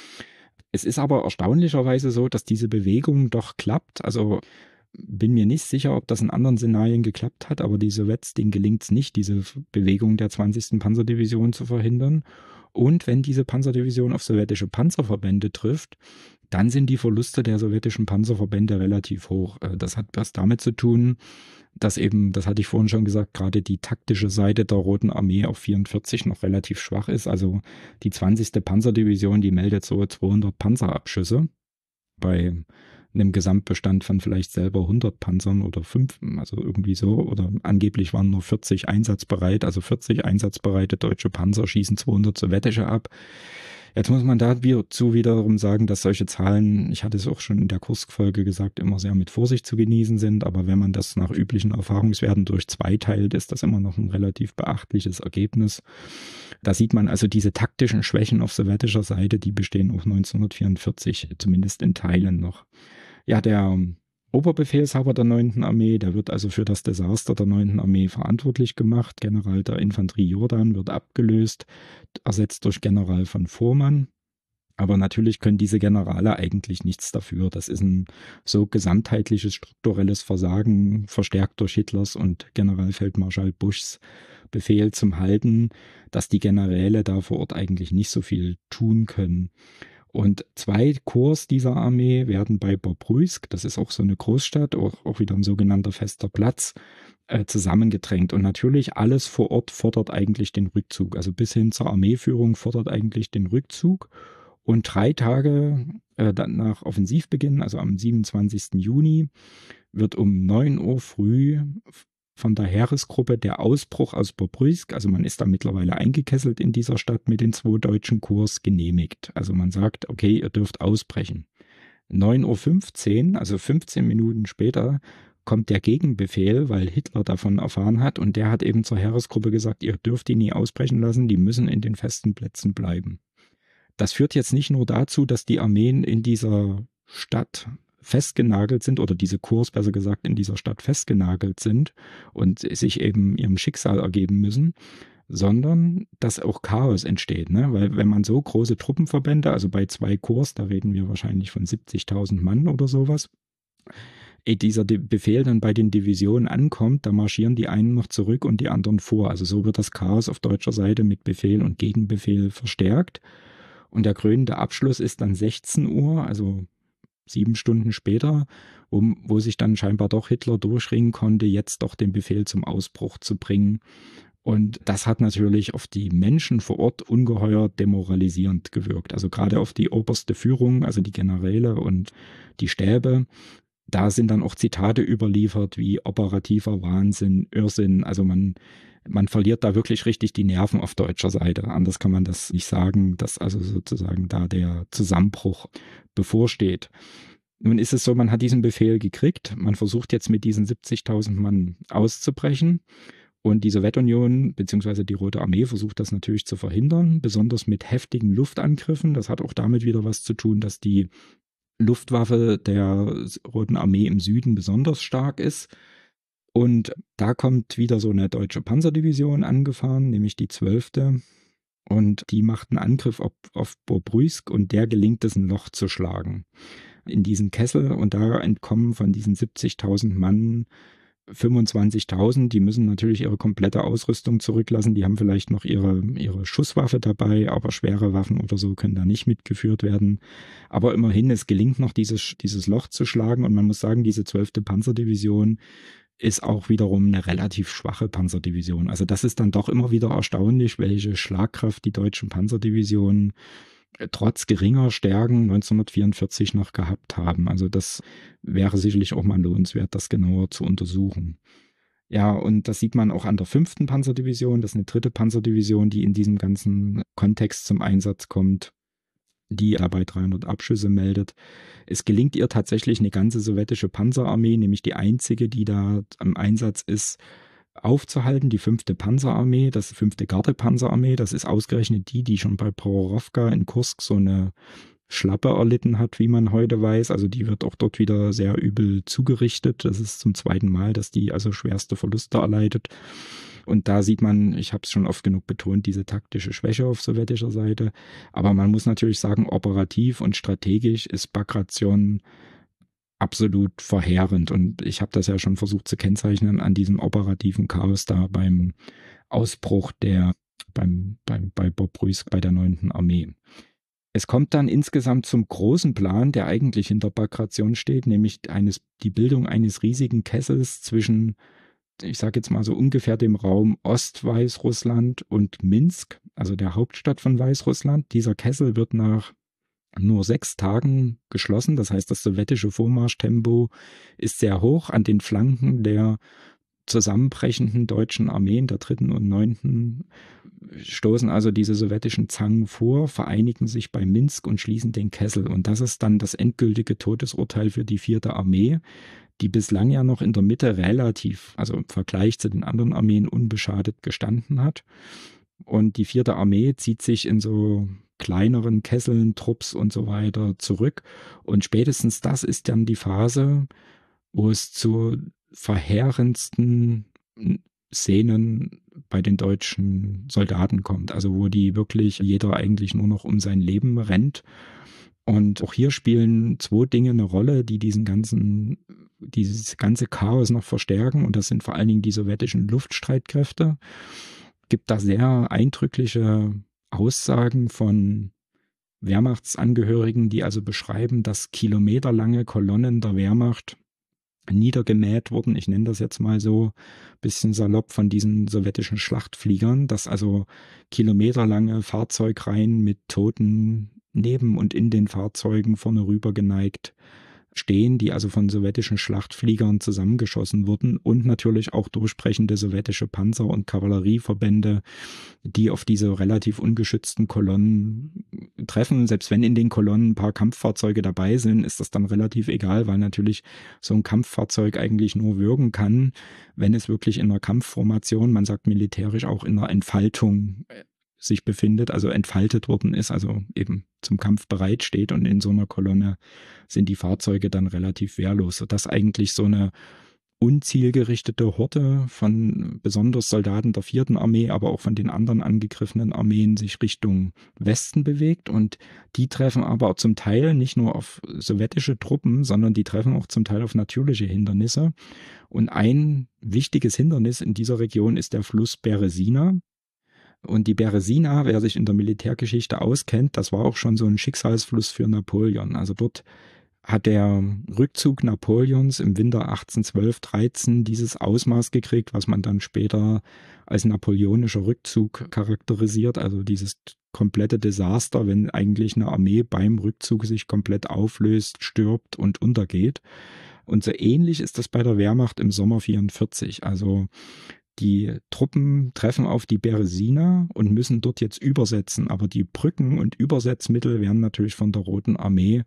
Es ist aber erstaunlicherweise so, dass diese Bewegung doch klappt. Also bin mir nicht sicher, ob das in anderen Szenarien geklappt hat, aber die Sowjets, denen gelingt es nicht, diese Bewegung der zwanzigsten Panzerdivision zu verhindern. Und wenn diese Panzerdivision auf sowjetische Panzerverbände trifft, dann sind die Verluste der sowjetischen Panzerverbände relativ hoch. Das hat was damit zu tun, dass eben, das hatte ich vorhin schon gesagt, gerade die taktische Seite der Roten Armee auf vierundvierzig noch relativ schwach ist. Also die zwanzigste Panzerdivision, die meldet so zweihundert Panzerabschüsse bei einem Gesamtbestand von vielleicht selber hundert Panzern oder fünf, also irgendwie so. Oder angeblich waren nur vierzig einsatzbereit, also vierzig einsatzbereite deutsche Panzer schießen zweihundert sowjetische ab. Jetzt muss man dazu wiederum sagen, dass solche Zahlen, ich hatte es auch schon in der Kursk-Folge gesagt, immer sehr mit Vorsicht zu genießen sind. Aber wenn man das nach üblichen Erfahrungswerten durch zwei teilt, ist das immer noch ein relativ beachtliches Ergebnis. Da sieht man also diese taktischen Schwächen auf sowjetischer Seite, die bestehen auch neunzehnhundertvierundvierzig, zumindest in Teilen noch. Ja, der Oberbefehlshaber der neunten Armee, der wird also für das Desaster der neunten Armee verantwortlich gemacht. General der Infanterie Jordan wird abgelöst, ersetzt durch General von Fohrmann. Aber natürlich können diese Generale eigentlich nichts dafür. Das ist ein so gesamtheitliches strukturelles Versagen, verstärkt durch Hitlers und Generalfeldmarschall Buschs Befehl zum Halten, dass die Generäle da vor Ort eigentlich nicht so viel tun können. Und zwei Korps dieser Armee werden bei Bobruisk, das ist auch so eine Großstadt, auch, auch wieder ein sogenannter fester Platz, äh, zusammengedrängt. Und natürlich alles vor Ort fordert eigentlich den Rückzug. Also bis hin zur Armeeführung fordert eigentlich den Rückzug. Und drei Tage äh, dann nach Offensivbeginn, also am siebenundzwanzigsten Juni, wird um neun Uhr früh von der Heeresgruppe der Ausbruch aus Bobruisk, also man ist da mittlerweile eingekesselt in dieser Stadt mit den zwei deutschen Korps, genehmigt. Also man sagt, okay, ihr dürft ausbrechen. neun Uhr fünfzehn, also fünfzehn Minuten später, kommt der Gegenbefehl, weil Hitler davon erfahren hat und der hat eben zur Heeresgruppe gesagt, ihr dürft die nie ausbrechen lassen, die müssen in den festen Plätzen bleiben. Das führt jetzt nicht nur dazu, dass die Armeen in dieser Stadt festgenagelt sind oder diese Korps, besser gesagt, in dieser Stadt festgenagelt sind und sich eben ihrem Schicksal ergeben müssen, sondern dass auch Chaos entsteht. Ne? Weil wenn man so große Truppenverbände, also bei zwei Korps, da reden wir wahrscheinlich von siebzigtausend Mann oder sowas, ehe dieser Befehl dann bei den Divisionen ankommt, da marschieren die einen noch zurück und die anderen vor. Also so wird das Chaos auf deutscher Seite mit Befehl und Gegenbefehl verstärkt. Und der krönende Abschluss ist dann sechzehn Uhr, also sieben Stunden später, um, wo sich dann scheinbar doch Hitler durchringen konnte, jetzt doch den Befehl zum Ausbruch zu bringen. Und das hat natürlich auf die Menschen vor Ort ungeheuer demoralisierend gewirkt. Also gerade auf die oberste Führung, also die Generäle und die Stäbe. Da sind dann auch Zitate überliefert wie operativer Wahnsinn, Irrsinn. Also man, man verliert da wirklich richtig die Nerven auf deutscher Seite. Anders kann man das nicht sagen, dass also sozusagen da der Zusammenbruch bevorsteht. Nun ist es so, man hat diesen Befehl gekriegt. Man versucht jetzt mit diesen siebzigtausend Mann auszubrechen. Und die Sowjetunion bzw. die Rote Armee versucht das natürlich zu verhindern, besonders mit heftigen Luftangriffen. Das hat auch damit wieder was zu tun, dass die Luftwaffe der Roten Armee im Süden besonders stark ist. Und da kommt wieder so eine deutsche Panzerdivision angefahren, nämlich die zwölfte. Und die macht einen Angriff auf, auf Bobruisk und der gelingt es, ein Loch zu schlagen in diesen Kessel. Und da entkommen von diesen siebzigtausend Mann fünfundzwanzigtausend, die müssen natürlich ihre komplette Ausrüstung zurücklassen. Die haben vielleicht noch ihre, ihre Schusswaffe dabei, aber schwere Waffen oder so können da nicht mitgeführt werden. Aber immerhin, es gelingt noch, dieses, dieses Loch zu schlagen. Und man muss sagen, diese zwölfte Panzerdivision ist auch wiederum eine relativ schwache Panzerdivision. Also das ist dann doch immer wieder erstaunlich, welche Schlagkraft die deutschen Panzerdivisionen trotz geringer Stärken neunzehnhundertvierundvierzig noch gehabt haben. Also das wäre sicherlich auch mal lohnenswert, das genauer zu untersuchen. Ja, und das sieht man auch an der fünften Panzerdivision. Das ist eine dritte Panzerdivision, die in diesem ganzen Kontext zum Einsatz kommt. die dabei dreihundert Abschüsse meldet. Es gelingt ihr tatsächlich, eine ganze sowjetische Panzerarmee, nämlich die einzige, die da am Einsatz ist, aufzuhalten, die fünfte Panzerarmee, das fünfte Gardepanzerarmee. Das ist ausgerechnet die, die schon bei Prorowka in Kursk so eine Schlappe erlitten hat, wie man heute weiß. Also die wird auch dort wieder sehr übel zugerichtet. Das ist zum zweiten Mal, dass die also schwerste Verluste erleidet. Und da sieht man, ich habe es schon oft genug betont, diese taktische Schwäche auf sowjetischer Seite. Aber man muss natürlich sagen, operativ und strategisch ist Bagration absolut verheerend. Und ich habe das ja schon versucht zu kennzeichnen an diesem operativen Chaos da beim Ausbruch der, beim, beim, bei Bobruisk bei der neunten Armee. Es kommt dann insgesamt zum großen Plan, der eigentlich hinter Bagration steht, nämlich eines, die Bildung eines riesigen Kessels zwischen, ich sage jetzt mal so ungefähr dem Raum Ost-Weißrussland und Minsk, also der Hauptstadt von Weißrussland. Dieser Kessel wird nach nur sechs Tagen geschlossen. Das heißt, das sowjetische Vormarschtempo ist sehr hoch. An den Flanken der zusammenbrechenden deutschen Armeen, der dritten und neunten, stoßen also diese sowjetischen Zangen vor, vereinigen sich bei Minsk und schließen den Kessel. Und das ist dann das endgültige Todesurteil für die vierte Armee, die bislang ja noch in der Mitte relativ, also im Vergleich zu den anderen Armeen, unbeschadet gestanden hat. Und die vierte Armee zieht sich in so kleineren Kesseln, Trupps und so weiter zurück. Und spätestens das ist dann die Phase, wo es zu verheerendsten Szenen bei den deutschen Soldaten kommt. Also wo die wirklich jeder eigentlich nur noch um sein Leben rennt. Und auch hier spielen zwei Dinge eine Rolle, die diesen ganzen, dieses ganze Chaos noch verstärken. Und das sind vor allen Dingen die sowjetischen Luftstreitkräfte. Gibt da sehr eindrückliche Aussagen von Wehrmachtsangehörigen, die also beschreiben, dass kilometerlange Kolonnen der Wehrmacht niedergemäht wurden, ich nenne das jetzt mal so bisschen salopp, von diesen sowjetischen Schlachtfliegern, dass also kilometerlange Fahrzeugreihen mit Toten neben und in den Fahrzeugen vorne rüber geneigt stehen, die also von sowjetischen Schlachtfliegern zusammengeschossen wurden, und natürlich auch durchbrechende sowjetische Panzer- und Kavallerieverbände, die auf diese relativ ungeschützten Kolonnen treffen. Selbst wenn in den Kolonnen ein paar Kampffahrzeuge dabei sind, ist das dann relativ egal, weil natürlich so ein Kampffahrzeug eigentlich nur wirken kann, wenn es wirklich in einer Kampfformation, man sagt militärisch auch in einer Entfaltung sich befindet, also entfaltet worden ist, also eben zum Kampf bereit steht, und in so einer Kolonne sind die Fahrzeuge dann relativ wehrlos, sodass eigentlich so eine unzielgerichtete Horde von besonders Soldaten der vierten Armee, aber auch von den anderen angegriffenen Armeen sich Richtung Westen bewegt, und die treffen aber auch zum Teil nicht nur auf sowjetische Truppen, sondern die treffen auch zum Teil auf natürliche Hindernisse. Und ein wichtiges Hindernis in dieser Region ist der Fluss Beresina. Und die Beresina, wer sich in der Militärgeschichte auskennt, das war auch schon so ein Schicksalsfluss für Napoleon. Also dort hat der Rückzug Napoleons im Winter achtzehnhundertzwölf dreizehn dieses Ausmaß gekriegt, was man dann später als napoleonischer Rückzug charakterisiert. Also dieses komplette Desaster, wenn eigentlich eine Armee beim Rückzug sich komplett auflöst, stirbt und untergeht. Und so ähnlich ist das bei der Wehrmacht im Sommer vierundvierzig. Also die Truppen treffen auf die Beresina und müssen dort jetzt übersetzen. Aber die Brücken und Übersetzmittel werden natürlich von der Roten Armee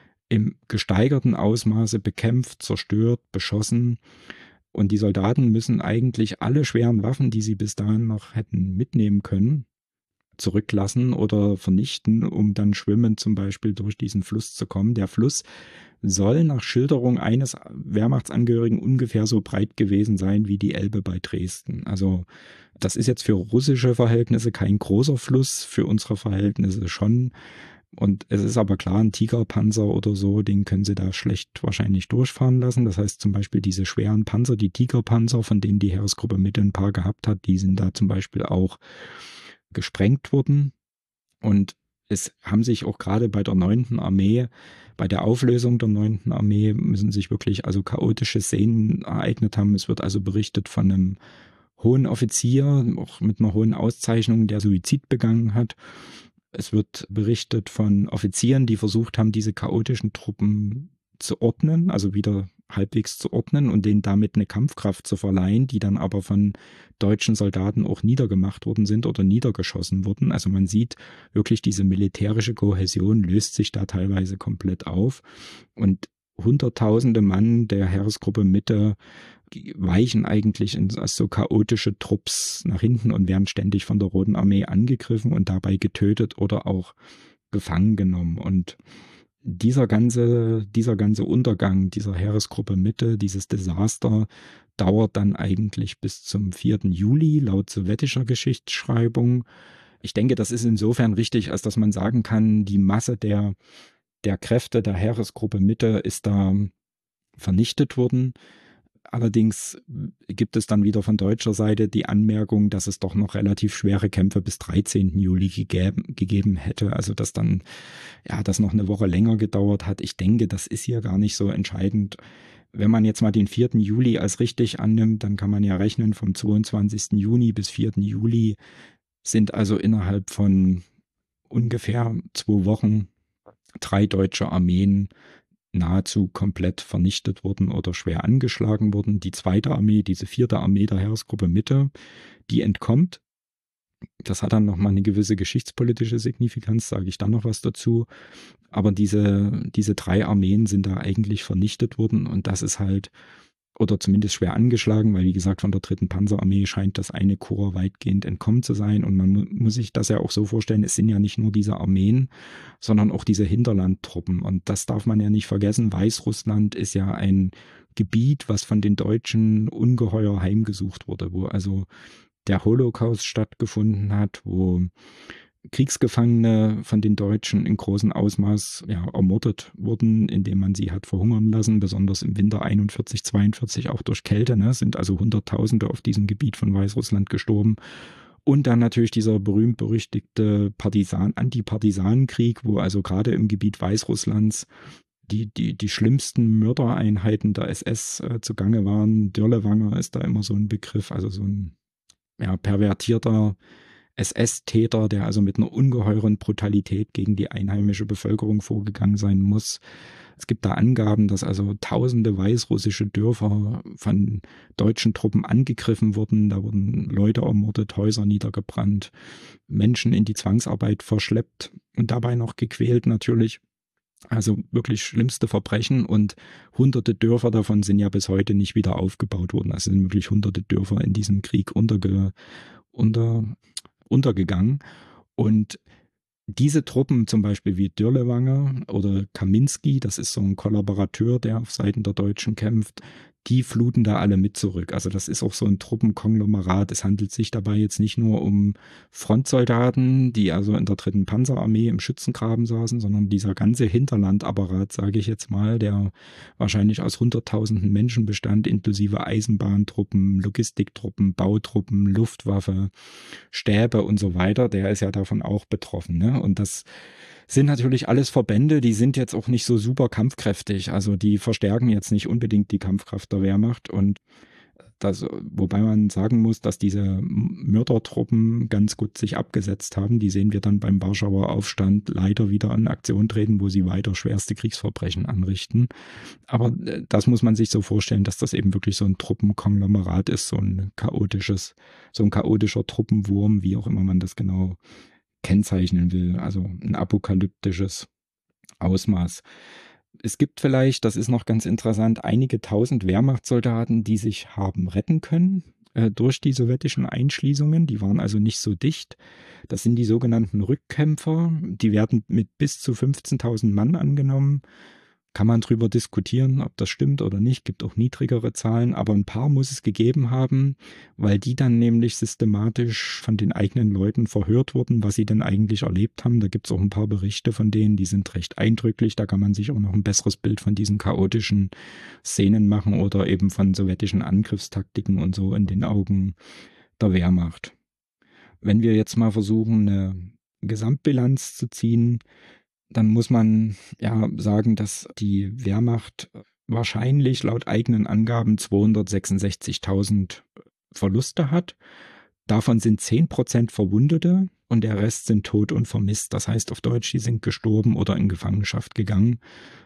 im gesteigerten Ausmaße bekämpft, zerstört, beschossen. Und die Soldaten müssen eigentlich alle schweren Waffen, die sie bis dahin noch hätten mitnehmen können, zurücklassen oder vernichten, um dann schwimmend zum Beispiel durch diesen Fluss zu kommen. Der Fluss soll nach Schilderung eines Wehrmachtsangehörigen ungefähr so breit gewesen sein wie die Elbe bei Dresden. Also das ist jetzt für russische Verhältnisse kein großer Fluss, für unsere Verhältnisse schon. Und es ist aber klar, ein Tigerpanzer oder so, den können sie da schlecht wahrscheinlich durchfahren lassen. Das heißt zum Beispiel diese schweren Panzer, die Tigerpanzer, von denen die Heeresgruppe Mitte ein paar gehabt hat, die sind da zum Beispiel auch gesprengt worden. Und es haben sich auch gerade bei der neunten Armee, bei der Auflösung der neunten Armee, müssen sich wirklich also chaotische Szenen ereignet haben. Es wird also berichtet von einem hohen Offizier, auch mit einer hohen Auszeichnung, der Suizid begangen hat. Es wird berichtet von Offizieren, die versucht haben, diese chaotischen Truppen zu ordnen, also wieder halbwegs zu ordnen und denen damit eine Kampfkraft zu verleihen, die dann aber von deutschen Soldaten auch niedergemacht worden sind oder niedergeschossen wurden. Also man sieht wirklich, diese militärische Kohäsion löst sich da teilweise komplett auf und hunderttausende Mann der Heeresgruppe Mitte weichen eigentlich in als so chaotische Trupps nach hinten und werden ständig von der Roten Armee angegriffen und dabei getötet oder auch gefangen genommen. Und dieser ganze, dieser ganze Untergang dieser Heeresgruppe Mitte, dieses Desaster, dauert dann eigentlich bis zum vierten Juli laut sowjetischer Geschichtsschreibung. Ich denke, das ist insofern richtig, als dass man sagen kann, die Masse der, der Kräfte der Heeresgruppe Mitte ist da vernichtet worden. Allerdings gibt es dann wieder von deutscher Seite die Anmerkung, dass es doch noch relativ schwere Kämpfe bis dreizehnten Juli gegeben, gegeben hätte. Also dass dann, ja, das noch eine Woche länger gedauert hat. Ich denke, das ist hier gar nicht so entscheidend. Wenn man jetzt mal den vierten Juli als richtig annimmt, dann kann man ja rechnen, vom zweiundzwanzigsten Juni bis vierten Juli sind also innerhalb von ungefähr zwei Wochen drei deutsche Armeen nahezu komplett vernichtet wurden oder schwer angeschlagen wurden. Die zweite Armee, diese vierte Armee der Heeresgruppe Mitte, die entkommt. Das hat dann nochmal eine gewisse geschichtspolitische Signifikanz, sage ich dann noch was dazu. Aber diese, diese drei Armeen sind da eigentlich vernichtet worden und das ist halt, oder zumindest schwer angeschlagen, weil wie gesagt von der dritten Panzerarmee scheint das eine Korps weitgehend entkommen zu sein und man mu- muss sich das ja auch so vorstellen, es sind ja nicht nur diese Armeen, sondern auch diese Hinterlandtruppen und das darf man ja nicht vergessen, Weißrussland ist ja ein Gebiet, was von den Deutschen ungeheuer heimgesucht wurde, wo also der Holocaust stattgefunden hat, wo Kriegsgefangene von den Deutschen in großem Ausmaß ja, ermordet wurden, indem man sie hat verhungern lassen, besonders im Winter einundvierzig, zweiundvierzig auch durch Kälte, ne, sind also Hunderttausende auf diesem Gebiet von Weißrussland gestorben. Und dann natürlich dieser berühmt-berüchtigte Partisan, Antipartisanenkrieg, wo also gerade im Gebiet Weißrusslands die, die, die schlimmsten Mördereinheiten der S S äh, zugange waren. Dirlewanger ist da immer so ein Begriff, also so ein ja, pervertierter S S-Täter, der also mit einer ungeheuren Brutalität gegen die einheimische Bevölkerung vorgegangen sein muss. Es gibt da Angaben, dass also tausende weißrussische Dörfer von deutschen Truppen angegriffen wurden. Da wurden Leute ermordet, Häuser niedergebrannt, Menschen in die Zwangsarbeit verschleppt und dabei noch gequält natürlich. Also wirklich schlimmste Verbrechen und hunderte Dörfer davon sind ja bis heute nicht wieder aufgebaut worden. Also sind wirklich hunderte Dörfer in diesem Krieg unterge, unter, untergegangen. Und diese Truppen, zum Beispiel wie Dirlewanger oder Kaminski, das ist so ein Kollaborateur, der auf Seiten der Deutschen kämpft, die fluten da alle mit zurück. Also das ist auch so ein Truppenkonglomerat. Es handelt sich dabei jetzt nicht nur um Frontsoldaten, die also in der dritten Panzerarmee im Schützengraben saßen, sondern dieser ganze Hinterlandapparat, sage ich jetzt mal, der wahrscheinlich aus hunderttausenden Menschen bestand, inklusive Eisenbahntruppen, Logistiktruppen, Bautruppen, Luftwaffe, Stäbe und so weiter, der ist ja davon auch betroffen, ne? Und das sind natürlich alles Verbände, die sind jetzt auch nicht so super kampfkräftig. Also die verstärken jetzt nicht unbedingt die Kampfkraft der Wehrmacht. Und das, wobei man sagen muss, dass diese Mördertruppen ganz gut sich abgesetzt haben. Die sehen wir dann beim Warschauer Aufstand leider wieder in Aktion treten, wo sie weiter schwerste Kriegsverbrechen anrichten. Aber das muss man sich so vorstellen, dass das eben wirklich so ein Truppenkonglomerat ist, so ein chaotisches, so ein chaotischer Truppenwurm, wie auch immer man das genau kennzeichnen will, also ein apokalyptisches Ausmaß. Es gibt vielleicht, das ist noch ganz interessant, einige tausend Wehrmachtssoldaten, die sich haben retten können äh, durch die sowjetischen Einschließungen. Die waren also nicht so dicht. Das sind die sogenannten Rückkämpfer. Die werden mit bis zu fünfzehntausend Mann angenommen. Kann man drüber diskutieren, ob das stimmt oder nicht, gibt auch niedrigere Zahlen, aber ein paar muss es gegeben haben, weil die dann nämlich systematisch von den eigenen Leuten verhört wurden, was sie denn eigentlich erlebt haben. Da gibt es auch ein paar Berichte von denen, die sind recht eindrücklich, da kann man sich auch noch ein besseres Bild von diesen chaotischen Szenen machen oder eben von sowjetischen Angriffstaktiken und so in den Augen der Wehrmacht. Wenn wir jetzt mal versuchen, eine Gesamtbilanz zu ziehen, dann muss man ja sagen, dass die Wehrmacht wahrscheinlich laut eigenen Angaben zweihundertsechsundsechzigtausend Verluste hat. Davon sind zehn Prozent Verwundete und der Rest sind tot und vermisst. Das heißt auf Deutsch, die sind gestorben oder in Gefangenschaft gegangen.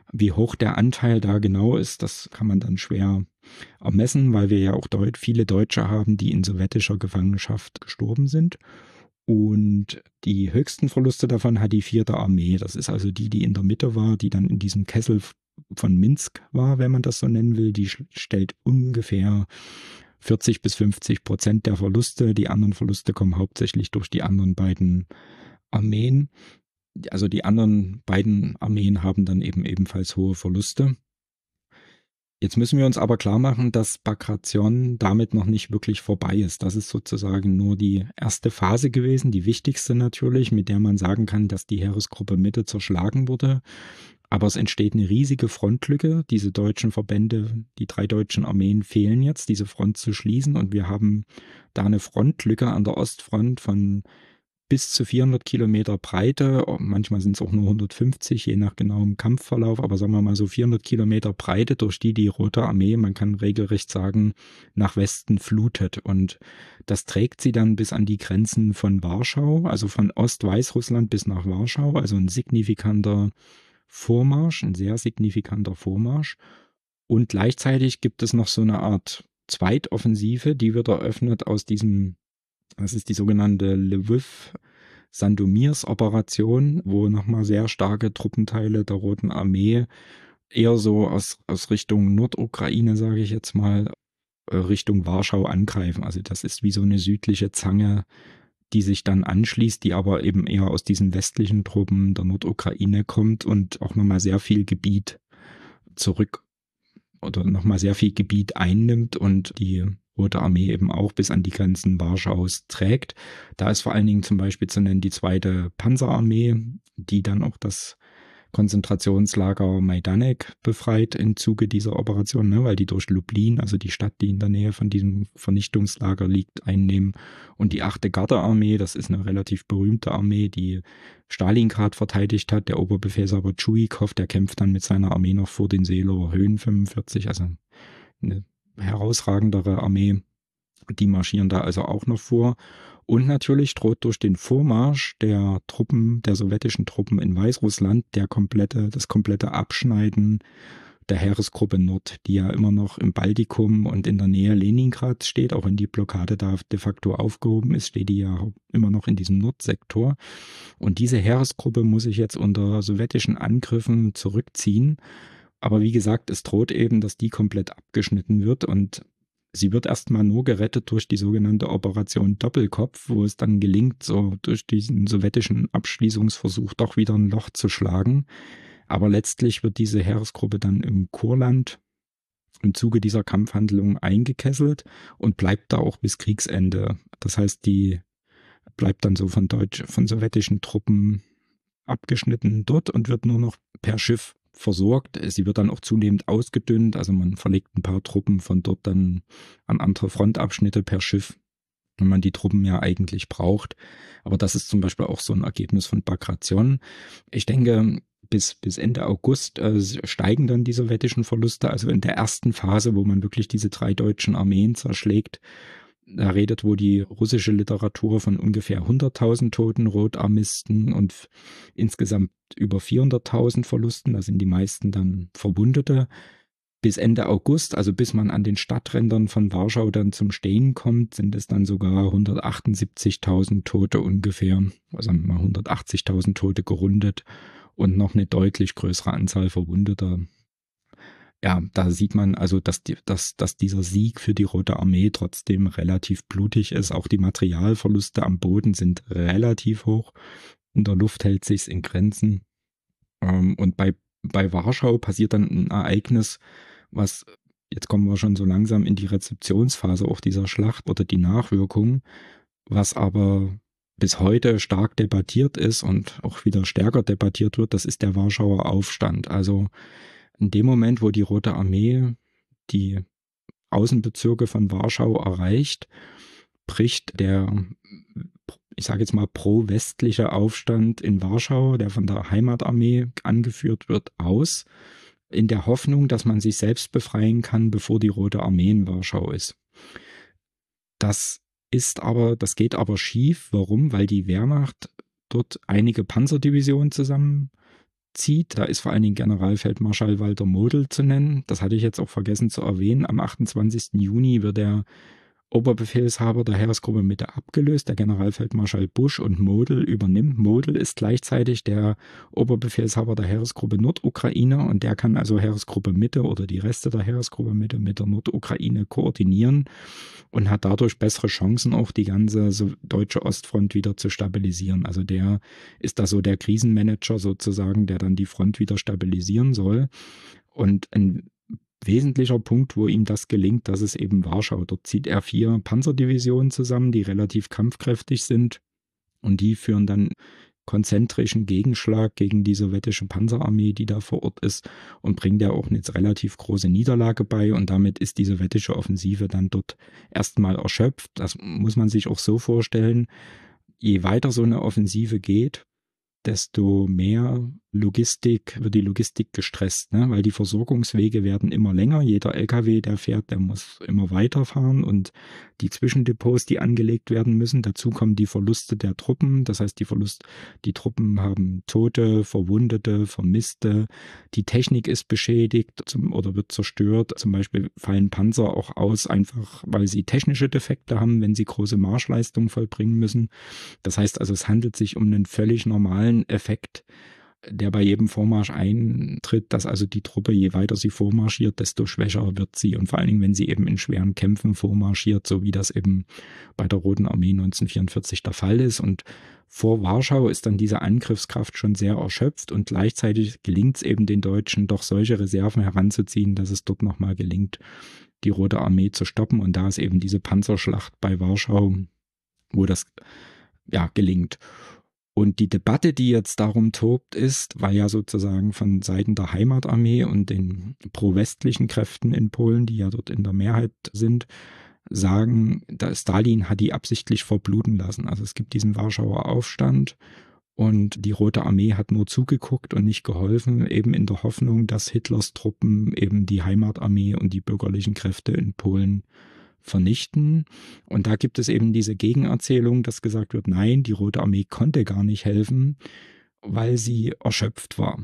Wie hoch der Anteil da genau ist, das kann man dann schwer ermessen, weil wir ja auch deut viele Deutsche haben, die in sowjetischer Gefangenschaft gestorben sind. Und die höchsten Verluste davon hat die vierte Armee. Das ist also die, die in der Mitte war, die dann in diesem Kessel von Minsk war, wenn man das so nennen will. Die stellt ungefähr vierzig bis fünfzig Prozent der Verluste. Die anderen Verluste kommen hauptsächlich durch die anderen beiden Armeen. Also die anderen beiden Armeen haben dann eben ebenfalls hohe Verluste. Jetzt müssen wir uns aber klar machen, dass Bagration damit noch nicht wirklich vorbei ist. Das ist sozusagen nur die erste Phase gewesen, die wichtigste natürlich, mit der man sagen kann, dass die Heeresgruppe Mitte zerschlagen wurde. Aber es entsteht eine riesige Frontlücke. Diese deutschen Verbände, die drei deutschen Armeen fehlen jetzt, diese Front zu schließen. Und wir haben da eine Frontlücke an der Ostfront von bis zu vierhundert Kilometer Breite, manchmal sind es auch nur hundertfünfzig, je nach genauem Kampfverlauf, aber sagen wir mal so vierhundert Kilometer Breite, durch die die Rote Armee, man kann regelrecht sagen, nach Westen flutet. Und das trägt sie dann bis an die Grenzen von Warschau, also von Ost-Weißrussland bis nach Warschau, also ein signifikanter Vormarsch, ein sehr signifikanter Vormarsch. Und gleichzeitig gibt es noch so eine Art Zweitoffensive, die wird eröffnet aus diesem, das ist die sogenannte Lviv-Sandomirs-Operation, wo nochmal sehr starke Truppenteile der Roten Armee eher so aus, aus Richtung Nordukraine, sage ich jetzt mal, Richtung Warschau angreifen. Also das ist wie so eine südliche Zange, die sich dann anschließt, die aber eben eher aus diesen westlichen Truppen der Nordukraine kommt und auch nochmal sehr viel Gebiet zurück oder nochmal sehr viel Gebiet einnimmt und die Rote Armee eben auch bis an die Grenzen Warschaus trägt. Da ist vor allen Dingen zum Beispiel zu nennen die zweite Panzerarmee, die dann auch das Konzentrationslager Majdanek befreit im Zuge dieser Operation, ne, weil die durch Lublin, also die Stadt, die in der Nähe von diesem Vernichtungslager liegt, einnehmen. Und die achte Gardearmee, das ist eine relativ berühmte Armee, die Stalingrad verteidigt hat. Der Oberbefehlshaber Tschuikow, der kämpft dann mit seiner Armee noch vor den Seelower Höhen fünfundvierzig, also eine herausragendere Armee. Die marschieren da also auch noch vor. Und natürlich droht durch den Vormarsch der Truppen, der sowjetischen Truppen in Weißrussland, der komplette, das komplette Abschneiden der Heeresgruppe Nord, die ja immer noch im Baltikum und in der Nähe Leningrad steht, auch wenn die Blockade da de facto aufgehoben ist, steht die ja immer noch in diesem Nordsektor. Und diese Heeresgruppe muss sich jetzt unter sowjetischen Angriffen zurückziehen. Aber wie gesagt, es droht eben, dass die komplett abgeschnitten wird und sie wird erstmal nur gerettet durch die sogenannte Operation Doppelkopf, wo es dann gelingt, so durch diesen sowjetischen Abschließungsversuch doch wieder ein Loch zu schlagen. Aber letztlich wird diese Heeresgruppe dann im Kurland im Zuge dieser Kampfhandlungen eingekesselt und bleibt da auch bis Kriegsende. Das heißt, die bleibt dann so von deutsch, von sowjetischen Truppen abgeschnitten dort und wird nur noch per Schiff versorgt. Sie wird dann auch zunehmend ausgedünnt, also man verlegt ein paar Truppen von dort dann an andere Frontabschnitte per Schiff, wenn man die Truppen ja eigentlich braucht. Aber das ist zum Beispiel auch so ein Ergebnis von Bagration. Ich denke, bis, bis Ende August äh, steigen dann die sowjetischen Verluste. Also in der ersten Phase, wo man wirklich diese drei deutschen Armeen zerschlägt, da redet wohl die russische Literatur von ungefähr hunderttausend toten Rotarmisten und insgesamt über vierhunderttausend Verlusten. Da sind die meisten dann Verwundete. Bis Ende August, also bis man an den Stadträndern von Warschau dann zum Stehen kommt, sind es dann sogar hundertachtundsiebzigtausend Tote ungefähr, also mal hundertachtzigtausend Tote gerundet und noch eine deutlich größere Anzahl Verwundeter. Ja, da sieht man also, dass, die, dass, dass dieser Sieg für die Rote Armee trotzdem relativ blutig ist. Auch die Materialverluste am Boden sind relativ hoch. In der Luft hält sich's in Grenzen. Und bei, bei Warschau passiert dann ein Ereignis, was, jetzt kommen wir schon so langsam in die Rezeptionsphase auch dieser Schlacht oder die Nachwirkungen, was aber bis heute stark debattiert ist und auch wieder stärker debattiert wird, das ist der Warschauer Aufstand. Also in dem Moment, wo die Rote Armee die Außenbezirke von Warschau erreicht, bricht der, ich sage jetzt mal, pro-westliche Aufstand in Warschau, der von der Heimatarmee angeführt wird, aus, in der Hoffnung, dass man sich selbst befreien kann, bevor die Rote Armee in Warschau ist. Das ist aber, das geht aber schief. Warum? Weil die Wehrmacht dort einige Panzerdivisionen zusammen zieht. Da ist vor allen Dingen Generalfeldmarschall Walter Model zu nennen. Das hatte ich jetzt auch vergessen zu erwähnen. Am achtundzwanzigsten Juni wird der Oberbefehlshaber der Heeresgruppe Mitte abgelöst, der Generalfeldmarschall Busch, und Model übernimmt. Model ist gleichzeitig der Oberbefehlshaber der Heeresgruppe Nordukraine und der kann also Heeresgruppe Mitte oder die Reste der Heeresgruppe Mitte mit der Nordukraine koordinieren und hat dadurch bessere Chancen, auch die ganze so deutsche Ostfront wieder zu stabilisieren. Also der ist da so der Krisenmanager sozusagen, der dann die Front wieder stabilisieren soll. Und ein wesentlicher Punkt, wo ihm das gelingt, das ist eben Warschau. Dort zieht er vier Panzerdivisionen zusammen, die relativ kampfkräftig sind, und die führen dann konzentrischen Gegenschlag gegen die sowjetische Panzerarmee, die da vor Ort ist, und bringt ja auch eine relativ große Niederlage bei, und damit ist die sowjetische Offensive dann dort erstmal erschöpft. Das muss man sich auch so vorstellen: Je weiter so eine Offensive geht, desto mehr Logistik, wird die Logistik gestresst, ne? Weil die Versorgungswege werden immer länger. Jeder L K W, der fährt, der muss immer weiterfahren, und die Zwischendepots, die angelegt werden müssen. Dazu kommen die Verluste der Truppen. Das heißt, die Verlust, die Truppen haben Tote, Verwundete, Vermisste. Die Technik ist beschädigt zum, oder wird zerstört. Zum Beispiel fallen Panzer auch aus, einfach weil sie technische Defekte haben, wenn sie große Marschleistungen vollbringen müssen. Das heißt also, es handelt sich um einen völlig normalen Effekt, der bei jedem Vormarsch eintritt, dass also die Truppe, je weiter sie vormarschiert, desto schwächer wird sie. Und vor allen Dingen, wenn sie eben in schweren Kämpfen vormarschiert, so wie das eben bei der Roten Armee neunzehnhundertvierundvierzig der Fall ist. Und vor Warschau ist dann diese Angriffskraft schon sehr erschöpft, und gleichzeitig gelingt es eben den Deutschen, doch solche Reserven heranzuziehen, dass es dort nochmal gelingt, die Rote Armee zu stoppen. Und da ist eben diese Panzerschlacht bei Warschau, wo das ja gelingt. Und die Debatte, die jetzt darum tobt, ist, weil ja sozusagen von Seiten der Heimatarmee und den pro-westlichen Kräften in Polen, die ja dort in der Mehrheit sind, sagen, da Stalin hat die absichtlich verbluten lassen. Also es gibt diesen Warschauer Aufstand und die Rote Armee hat nur zugeguckt und nicht geholfen, eben in der Hoffnung, dass Hitlers Truppen eben die Heimatarmee und die bürgerlichen Kräfte in Polen vernichten. Und da gibt es eben diese Gegenerzählung, dass gesagt wird, nein, die Rote Armee konnte gar nicht helfen, weil sie erschöpft war.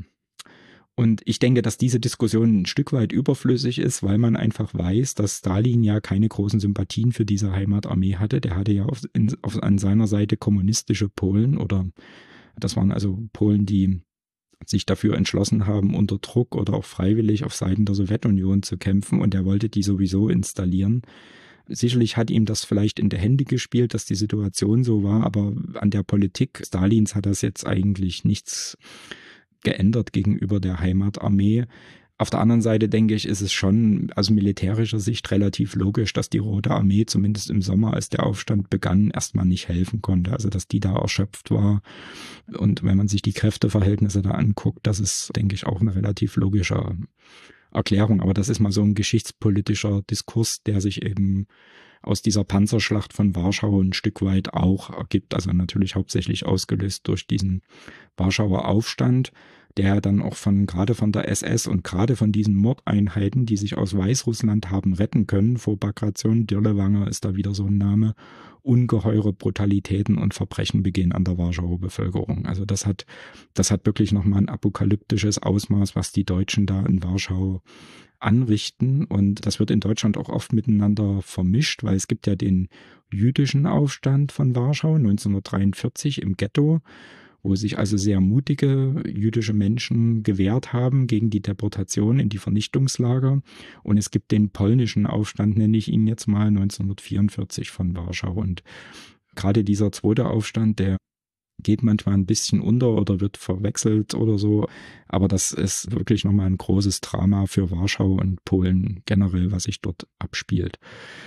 Und ich denke, dass diese Diskussion ein Stück weit überflüssig ist, weil man einfach weiß, dass Stalin ja keine großen Sympathien für diese Heimatarmee hatte. Der hatte ja auf, in, auf, an seiner Seite kommunistische Polen, oder das waren also Polen, die sich dafür entschlossen haben, unter Druck oder auch freiwillig auf Seiten der Sowjetunion zu kämpfen, und er wollte die sowieso installieren. Sicherlich hat ihm das vielleicht in die Hände gespielt, dass die Situation so war, aber an der Politik Stalins hat das jetzt eigentlich nichts geändert gegenüber der Heimatarmee. Auf der anderen Seite denke ich, ist es schon aus militärischer Sicht relativ logisch, dass die Rote Armee zumindest im Sommer, als der Aufstand begann, erstmal nicht helfen konnte. Also dass die da erschöpft war. Und wenn man sich die Kräfteverhältnisse da anguckt, das ist, denke ich, auch eine relativ logische Erklärung. Aber das ist mal so ein geschichtspolitischer Diskurs, der sich eben aus dieser Panzerschlacht von Warschau ein Stück weit auch ergibt. Also natürlich hauptsächlich ausgelöst durch diesen Warschauer Aufstand, der dann auch von, gerade von der S S und gerade von diesen Mordeinheiten, die sich aus Weißrussland haben retten können, vor Bagration, Dirlewanger ist da wieder so ein Name, ungeheure Brutalitäten und Verbrechen begehen an der Warschauer Bevölkerung. Also das hat, das hat wirklich nochmal ein apokalyptisches Ausmaß, was die Deutschen da in Warschau anrichten. Und das wird in Deutschland auch oft miteinander vermischt, weil es gibt ja den jüdischen Aufstand von Warschau neunzehnhundertdreiundvierzig im Ghetto, wo sich also sehr mutige jüdische Menschen gewehrt haben gegen die Deportation in die Vernichtungslager. Und es gibt den polnischen Aufstand, nenne ich ihn jetzt mal, neunzehnhundertvierundvierzig von Warschau. Und gerade dieser zweite Aufstand, der geht manchmal ein bisschen unter oder wird verwechselt oder so. Aber das ist wirklich nochmal ein großes Drama für Warschau und Polen generell, was sich dort abspielt.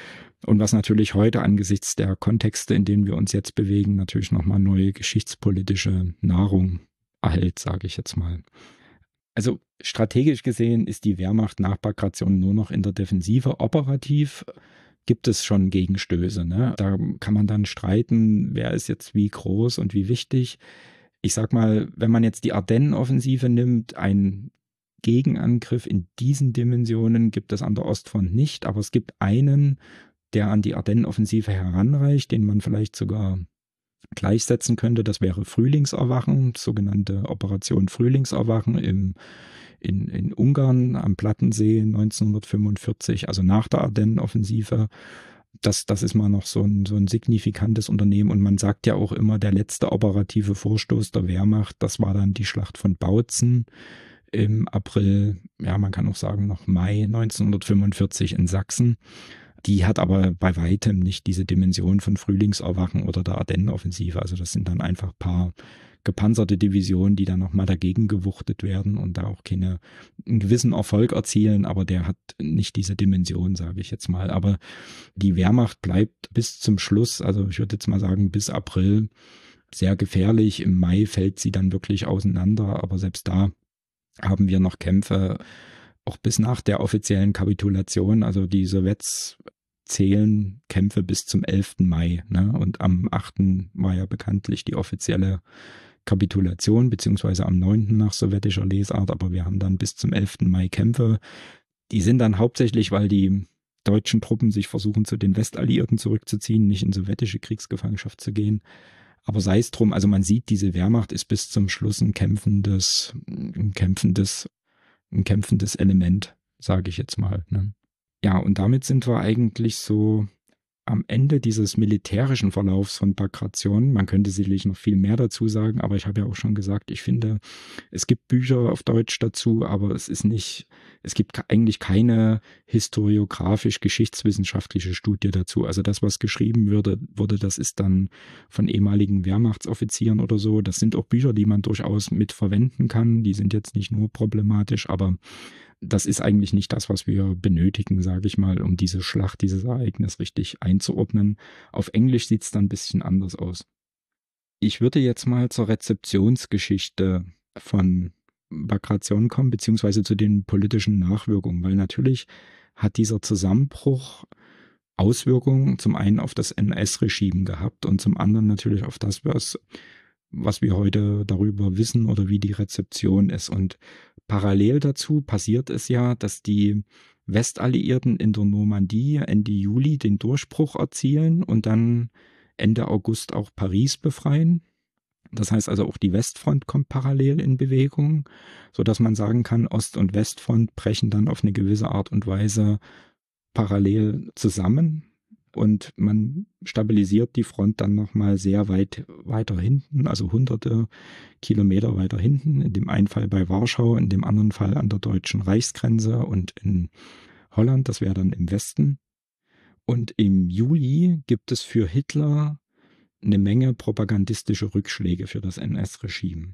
Und was natürlich heute angesichts der Kontexte, in denen wir uns jetzt bewegen, natürlich nochmal neue geschichtspolitische Nahrung erhält, sage ich jetzt mal. Also strategisch gesehen ist die Wehrmacht nach Bagration nur noch in der Defensive. Operativ gibt es schon Gegenstöße, ne? Da kann man dann streiten, wer ist jetzt wie groß und wie wichtig. Ich sag mal, wenn man jetzt die Ardennen-Offensive nimmt, ein Gegenangriff in diesen Dimensionen gibt es an der Ostfront nicht, aber es gibt einen, der an die Ardennen-Offensive heranreicht, den man vielleicht sogar gleichsetzen könnte. Das wäre Frühlingserwachen, sogenannte Operation Frühlingserwachen im, in, in Ungarn am Plattensee neunzehnhundertfünfundvierzig, also nach der Ardennenoffensive. Das, das ist mal noch so ein, so ein signifikantes Unternehmen. Und man sagt ja auch immer, der letzte operative Vorstoß der Wehrmacht, das war dann die Schlacht von Bautzen im April, ja, man kann auch sagen noch Mai neunzehnhundertfünfundvierzig in Sachsen. Die hat aber bei weitem nicht diese Dimension von Frühlingserwachen oder der Ardennenoffensive. Also das sind dann einfach ein paar gepanzerte Divisionen, die dann nochmal dagegen gewuchtet werden und da auch keine, einen gewissen Erfolg erzielen, aber der hat nicht diese Dimension, sage ich jetzt mal. Aber die Wehrmacht bleibt bis zum Schluss, also ich würde jetzt mal sagen bis April, sehr gefährlich. Im Mai fällt sie dann wirklich auseinander, aber selbst da haben wir noch Kämpfe, auch bis nach der offiziellen Kapitulation. Also die Sowjets zählen Kämpfe bis zum elften Mai. Ne? Und am achten war ja bekanntlich die offizielle Kapitulation, beziehungsweise am neunten nach sowjetischer Lesart. Aber wir haben dann bis zum elften Mai Kämpfe. Die sind dann hauptsächlich, weil die deutschen Truppen sich versuchen, zu den Westalliierten zurückzuziehen, nicht in sowjetische Kriegsgefangenschaft zu gehen. Aber sei es drum, also man sieht, diese Wehrmacht ist bis zum Schluss ein kämpfendes, ein kämpfendes, ein kämpfendes Element, sage ich jetzt mal. Ne? Ja, und damit sind wir eigentlich so am Ende dieses militärischen Verlaufs von Bagration. Man könnte sicherlich noch viel mehr dazu sagen, aber ich habe ja auch schon gesagt, ich finde, es gibt Bücher auf Deutsch dazu, aber es ist nicht, es gibt eigentlich keine historiografisch-geschichtswissenschaftliche Studie dazu. Also das, was geschrieben würde, wurde, das ist dann von ehemaligen Wehrmachtsoffizieren oder so. Das sind auch Bücher, die man durchaus mit verwenden kann. Die sind jetzt nicht nur problematisch, aber das ist eigentlich nicht das, was wir benötigen, sage ich mal, um diese Schlacht, dieses Ereignis richtig einzuordnen. Auf Englisch sieht es dann ein bisschen anders aus. Ich würde jetzt mal zur Rezeptionsgeschichte von Bagration kommen, beziehungsweise zu den politischen Nachwirkungen, weil natürlich hat dieser Zusammenbruch Auswirkungen zum einen auf das N S-Regime gehabt und zum anderen natürlich auf das, was was wir heute darüber wissen oder wie die Rezeption ist. Und parallel dazu passiert es ja, dass die Westalliierten in der Normandie Ende Juli den Durchbruch erzielen und dann Ende August auch Paris befreien. Das heißt also auch die Westfront kommt parallel in Bewegung, sodass man sagen kann, Ost- und Westfront brechen dann auf eine gewisse Art und Weise parallel zusammen. Und man stabilisiert die Front dann nochmal sehr weit weiter hinten, also hunderte Kilometer weiter hinten. In dem einen Fall bei Warschau, in dem anderen Fall an der deutschen Reichsgrenze und in Holland, das wäre dann im Westen. Und im Juli gibt es für Hitler eine Menge propagandistische Rückschläge für das N S-Regime.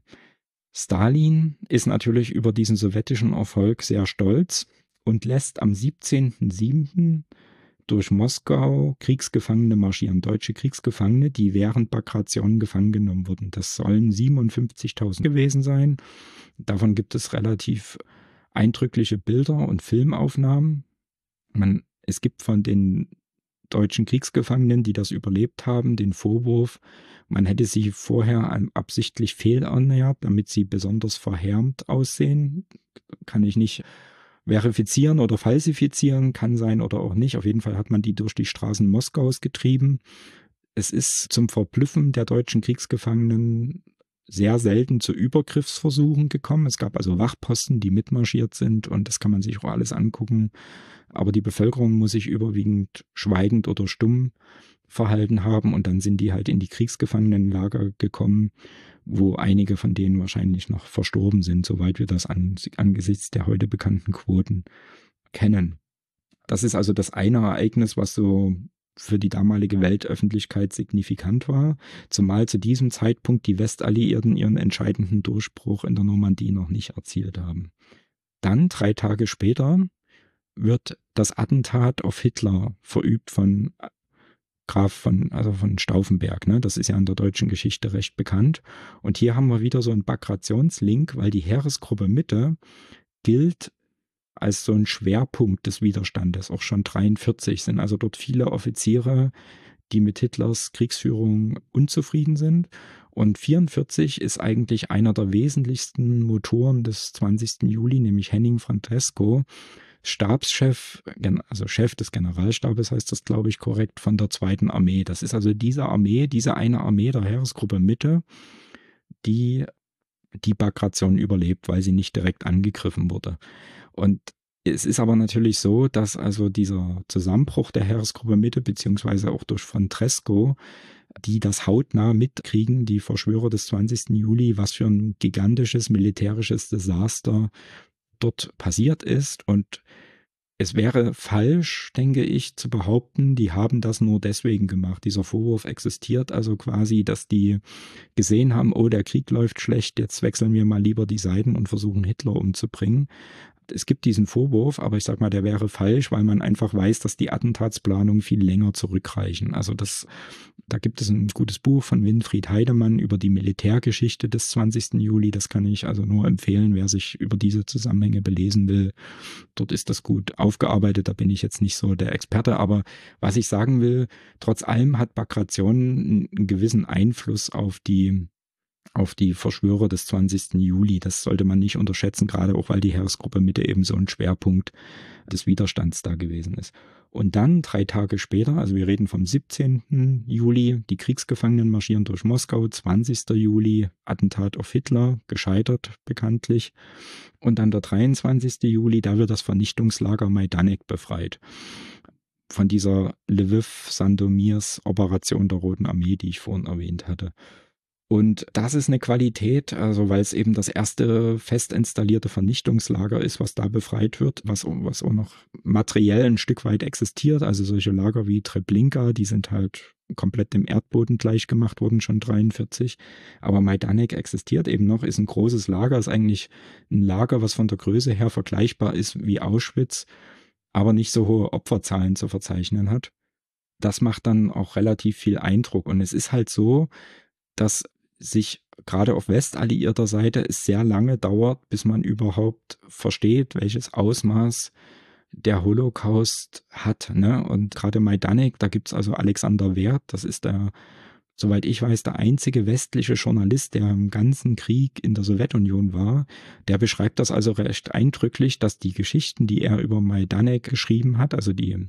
Stalin ist natürlich über diesen sowjetischen Erfolg sehr stolz und lässt am siebzehnten siebten durch Moskau Kriegsgefangene marschieren, deutsche Kriegsgefangene, die während Bagration gefangen genommen wurden. Das sollen siebenundfünfzigtausend gewesen sein. Davon gibt es relativ eindrückliche Bilder und Filmaufnahmen. Man, es gibt von den deutschen Kriegsgefangenen, die das überlebt haben, den Vorwurf, man hätte sie vorher absichtlich fehlernährt, damit sie besonders verhärmt aussehen. Kann ich nicht verifizieren oder falsifizieren, kann sein oder auch nicht. Auf jeden Fall hat man die durch die Straßen Moskaus getrieben. Es ist zum Verblüffen der deutschen Kriegsgefangenen sehr selten zu Übergriffsversuchen gekommen. Es gab also Wachposten, die mitmarschiert sind und das kann man sich auch alles angucken. Aber die Bevölkerung muss sich überwiegend schweigend oder stumm verhalten haben und dann sind die halt in die Kriegsgefangenenlager gekommen, wo einige von denen wahrscheinlich noch verstorben sind, soweit wir das an, angesichts der heute bekannten Quoten kennen. Das ist also das eine Ereignis, was so für die damalige Weltöffentlichkeit signifikant war, zumal zu diesem Zeitpunkt die Westalliierten ihren entscheidenden Durchbruch in der Normandie noch nicht erzielt haben. Dann, drei Tage später, wird das Attentat auf Hitler verübt von Graf von, also von Stauffenberg, ne? Das ist ja in der deutschen Geschichte recht bekannt. Und hier haben wir wieder so einen Bagrationslink, weil die Heeresgruppe Mitte gilt als so ein Schwerpunkt des Widerstandes. Auch schon dreiundvierzig sind also dort viele Offiziere, die mit Hitlers Kriegsführung unzufrieden sind. Und vierundvierzig ist eigentlich einer der wesentlichsten Motoren des zwanzigsten Juli, nämlich Henning von Tresckow, Stabschef, also Chef des Generalstabes heißt das, glaube ich, korrekt, von der zweiten Armee. Das ist also diese Armee, diese eine Armee der Heeresgruppe Mitte, die die Bagration überlebt, weil sie nicht direkt angegriffen wurde. Und es ist aber natürlich so, dass also dieser Zusammenbruch der Heeresgruppe Mitte, beziehungsweise auch durch von Tresckow, die das hautnah mitkriegen, die Verschwörer des zwanzigsten Juli, was für ein gigantisches militärisches Desaster dort passiert ist. Und es wäre falsch, denke ich, zu behaupten, die haben das nur deswegen gemacht. Dieser Vorwurf existiert also quasi, dass die gesehen haben, oh, der Krieg läuft schlecht, jetzt wechseln wir mal lieber die Seiten und versuchen Hitler umzubringen. Es gibt diesen Vorwurf, aber ich sag mal, der wäre falsch, weil man einfach weiß, dass die Attentatsplanungen viel länger zurückreichen. Also das, da gibt es ein gutes Buch von Winfried Heidemann über die Militärgeschichte des zwanzigsten Juli. Das kann ich also nur empfehlen, wer sich über diese Zusammenhänge belesen will. Dort ist das gut aufgearbeitet. Da bin ich jetzt nicht so der Experte. Aber was ich sagen will, trotz allem hat Bagration einen gewissen Einfluss auf die auf die Verschwörer des zwanzigsten Juli. Das sollte man nicht unterschätzen, gerade auch weil die Heeresgruppe Mitte eben so ein Schwerpunkt des Widerstands da gewesen ist. Und dann drei Tage später, also wir reden vom siebzehnten Juli, die Kriegsgefangenen marschieren durch Moskau, zwanzigsten Juli, Attentat auf Hitler, gescheitert bekanntlich. Und dann der dreiundzwanzigsten Juli, da wird das Vernichtungslager Majdanek befreit. Von dieser Lviv-Sandomirs-Operation der Roten Armee, die ich vorhin erwähnt hatte. Und das ist eine Qualität, also weil es eben das erste fest installierte Vernichtungslager ist, was da befreit wird, was, was auch noch materiell ein Stück weit existiert. Also solche Lager wie Treblinka, die sind halt komplett dem Erdboden gleichgemacht worden, schon dreiundvierzig. Aber Majdanek existiert eben noch, ist ein großes Lager, ist eigentlich ein Lager, was von der Größe her vergleichbar ist wie Auschwitz, aber nicht so hohe Opferzahlen zu verzeichnen hat. Das macht dann auch relativ viel Eindruck. Und es ist halt so, dass sich gerade auf westalliierter Seite es sehr lange dauert, bis man überhaupt versteht, welches Ausmaß der Holocaust hat. Ne? Und gerade Majdanek, da gibt's also Alexander Werth, das ist der, soweit ich weiß, der einzige westliche Journalist, der im ganzen Krieg in der Sowjetunion war. Der beschreibt das also recht eindrücklich, dass die Geschichten, die er über Majdanek geschrieben hat, also die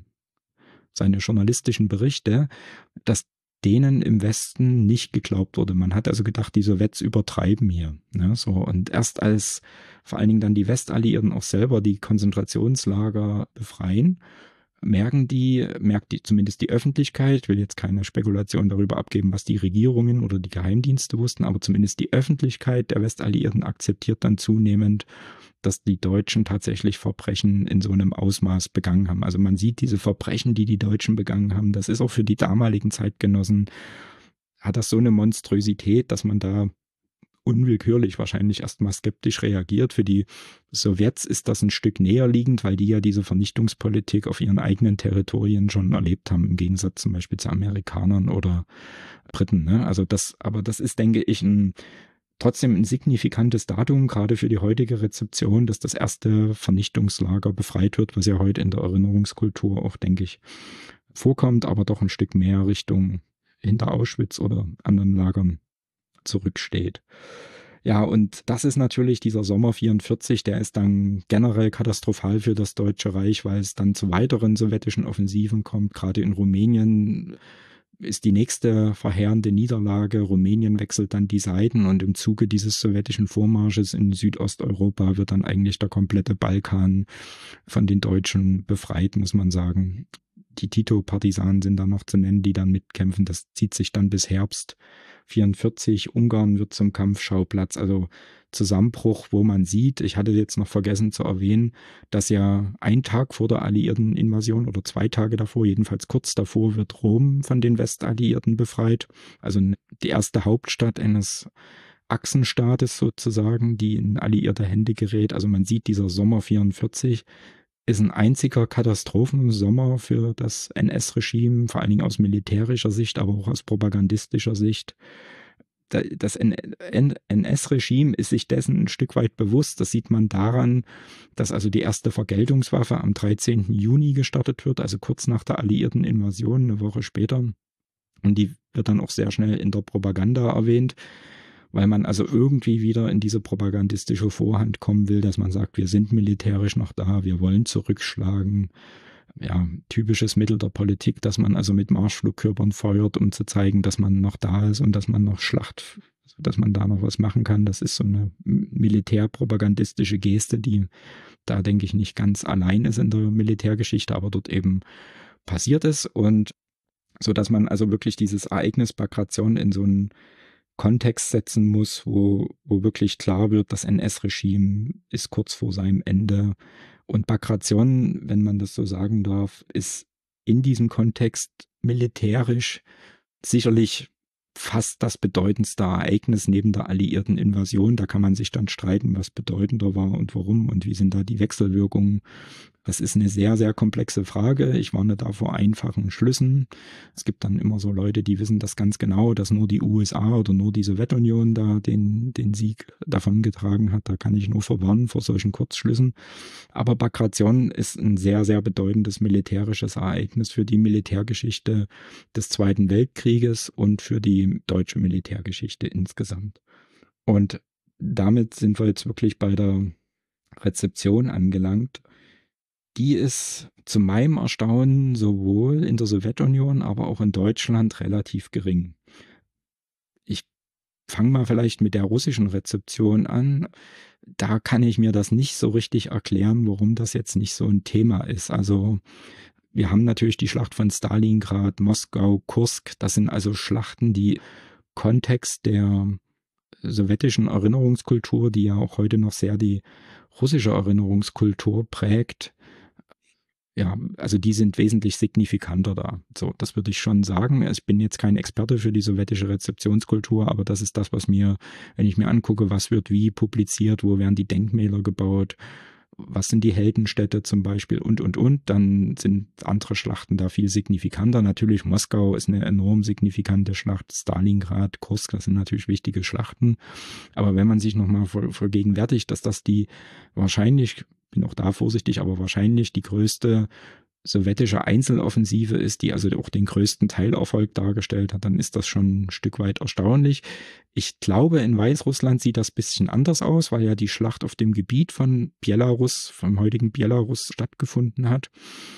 seine journalistischen Berichte, dass denen im Westen nicht geglaubt wurde. Man hat also gedacht, die Sowjets übertreiben hier. Ne, so. Und erst als vor allen Dingen dann die Westalliierten auch selber die Konzentrationslager befreien, merken die, merkt die, zumindest die Öffentlichkeit, will jetzt keine Spekulation darüber abgeben, was die Regierungen oder die Geheimdienste wussten, aber zumindest die Öffentlichkeit der Westalliierten akzeptiert dann zunehmend, dass die Deutschen tatsächlich Verbrechen in so einem Ausmaß begangen haben. Also man sieht diese Verbrechen, die die Deutschen begangen haben, das ist auch für die damaligen Zeitgenossen, hat das so eine Monstrosität, dass man da unwillkürlich wahrscheinlich erstmal skeptisch reagiert. Für die Sowjets ist das ein Stück näher liegend, weil die ja diese Vernichtungspolitik auf ihren eigenen Territorien schon erlebt haben, im Gegensatz zum Beispiel zu Amerikanern oder Briten. Ne? Also das, aber das ist, denke ich, ein trotzdem ein signifikantes Datum, gerade für die heutige Rezeption, dass das erste Vernichtungslager befreit wird, was ja heute in der Erinnerungskultur auch, denke ich, vorkommt, aber doch ein Stück mehr Richtung hinter Auschwitz oder anderen Lagern zurücksteht. Ja, und das ist natürlich dieser Sommer vierundvierzig, der ist dann generell katastrophal für das Deutsche Reich, weil es dann zu weiteren sowjetischen Offensiven kommt. Gerade in Rumänien ist die nächste verheerende Niederlage. Rumänien wechselt dann die Seiten und im Zuge dieses sowjetischen Vormarsches in Südosteuropa wird dann eigentlich der komplette Balkan von den Deutschen befreit, muss man sagen. Die Tito-Partisanen sind da noch zu nennen, die dann mitkämpfen. Das zieht sich dann bis Herbst vierundvierzig. Ungarn wird zum Kampfschauplatz, also Zusammenbruch, wo man sieht, ich hatte jetzt noch vergessen zu erwähnen, dass ja ein Tag vor der alliierten Invasion oder zwei Tage davor, jedenfalls kurz davor, wird Rom von den Westalliierten befreit. Also die erste Hauptstadt eines Achsenstaates sozusagen, die in alliierte Hände gerät. Also man sieht, dieser Sommer vierundvierzig ist ein einziger Katastrophensommer für das N S-Regime, vor allen Dingen aus militärischer Sicht, aber auch aus propagandistischer Sicht. Das N S-Regime ist sich dessen ein Stück weit bewusst. Das sieht man daran, dass also die erste Vergeltungswaffe am dreizehnten Juni gestartet wird, also kurz nach der alliierten Invasion, eine Woche später. Und die wird dann auch sehr schnell in der Propaganda erwähnt. weil man also irgendwie wieder in diese propagandistische Vorhand kommen will, dass man sagt, wir sind militärisch noch da, wir wollen zurückschlagen. Ja, typisches Mittel der Politik, dass man also mit Marschflugkörpern feuert, um zu zeigen, dass man noch da ist und dass man noch Schlacht, dass man da noch was machen kann. Das ist so eine militärpropagandistische Geste, die da, denke ich, nicht ganz allein ist in der Militärgeschichte, aber dort eben passiert ist. Und so dass man also wirklich dieses Ereignis Bagration in so einen Kontext setzen muss, wo, wo wirklich klar wird, das N S-Regime ist kurz vor seinem Ende. Und Bagration, wenn man das so sagen darf, ist in diesem Kontext militärisch sicherlich fast das bedeutendste Ereignis neben der alliierten Invasion. Da kann man sich dann streiten, was bedeutender war und warum und wie sind da die Wechselwirkungen. Das ist eine sehr, sehr komplexe Frage. Ich warne da vor einfachen Schlüssen. Es gibt dann immer so Leute, die wissen das ganz genau, dass nur die U S A oder nur die Sowjetunion da den, den Sieg davongetragen hat. Da kann ich nur verwarnen vor solchen Kurzschlüssen. Aber Bagration ist ein sehr, sehr bedeutendes militärisches Ereignis für die Militärgeschichte des Zweiten Weltkrieges und für die deutsche Militärgeschichte insgesamt. Und damit sind wir jetzt wirklich bei der Rezeption angelangt. Die ist zu meinem Erstaunen sowohl in der Sowjetunion, aber auch in Deutschland relativ gering. Ich fange mal vielleicht mit der russischen Rezeption an. Da kann ich mir das nicht so richtig erklären, warum das jetzt nicht so ein Thema ist. Also wir haben natürlich die Schlacht von Stalingrad, Moskau, Kursk. Das sind also Schlachten, die Kontext der sowjetischen Erinnerungskultur, die ja auch heute noch sehr die russische Erinnerungskultur prägt. Ja, also die sind wesentlich signifikanter da. So, das würde ich schon sagen. Ich bin jetzt kein Experte für die sowjetische Rezeptionskultur, aber das ist das, was mir, wenn ich mir angucke, was wird wie publiziert, wo werden die Denkmäler gebaut, was sind die Heldenstädte zum Beispiel und, und, und, dann sind andere Schlachten da viel signifikanter. Natürlich Moskau ist eine enorm signifikante Schlacht, Stalingrad, Kursk, das sind natürlich wichtige Schlachten. Aber wenn man sich nochmal vergegenwärtigt, dass das die wahrscheinlich, bin auch da vorsichtig, aber wahrscheinlich die größte sowjetische Einzeloffensive ist, die also auch den größten Teilerfolg dargestellt hat, dann ist das schon ein Stück weit erstaunlich. Ich glaube, in Weißrussland sieht das ein bisschen anders aus, weil ja die Schlacht auf dem Gebiet von Belarus, vom heutigen Belarus stattgefunden hat.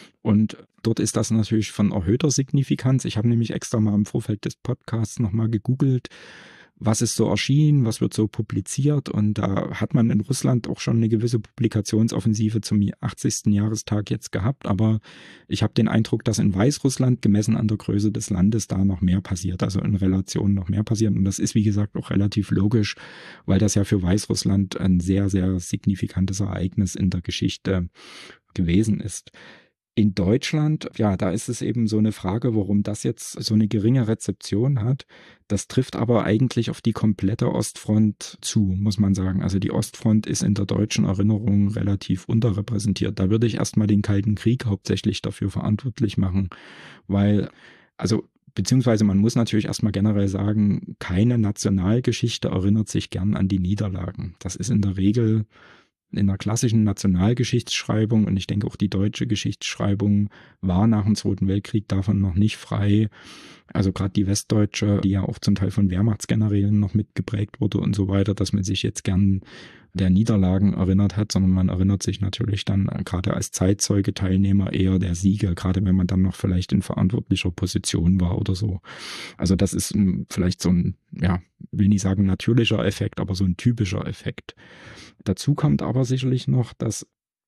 Und dort ist das natürlich von erhöhter Signifikanz. Ich habe nämlich extra mal im Vorfeld des Podcasts nochmal gegoogelt, was ist so erschienen, was wird so publiziert, und da hat man in Russland auch schon eine gewisse Publikationsoffensive zum achtzigsten Jahrestag jetzt gehabt, aber ich habe den Eindruck, dass in Weißrussland gemessen an der Größe des Landes da noch mehr passiert, also in Relation noch mehr passiert, und das ist wie gesagt auch relativ logisch, weil das ja für Weißrussland ein sehr, sehr signifikantes Ereignis in der Geschichte gewesen ist. In Deutschland, ja, da ist es eben so eine Frage, warum das jetzt so eine geringe Rezeption hat. Das trifft aber eigentlich auf die komplette Ostfront zu, muss man sagen. Also die Ostfront ist in der deutschen Erinnerung relativ unterrepräsentiert. Da würde ich erstmal den Kalten Krieg hauptsächlich dafür verantwortlich machen, weil, also beziehungsweise man muss natürlich erstmal generell sagen, keine Nationalgeschichte erinnert sich gern an die Niederlagen. Das ist in der Regel in der klassischen Nationalgeschichtsschreibung, und ich denke auch die deutsche Geschichtsschreibung war nach dem Zweiten Weltkrieg davon noch nicht frei. Also gerade die westdeutsche, die ja auch zum Teil von Wehrmachtsgenerälen noch mitgeprägt wurde und so weiter, dass man sich jetzt gern der Niederlagen erinnert hat, sondern man erinnert sich natürlich dann gerade als Zeitzeuge, Teilnehmer eher der Siege, gerade wenn man dann noch vielleicht in verantwortlicher Position war oder so. Also das ist vielleicht so ein, ja, will nicht sagen natürlicher Effekt, aber so ein typischer Effekt. Dazu kommt aber sicherlich noch, dass,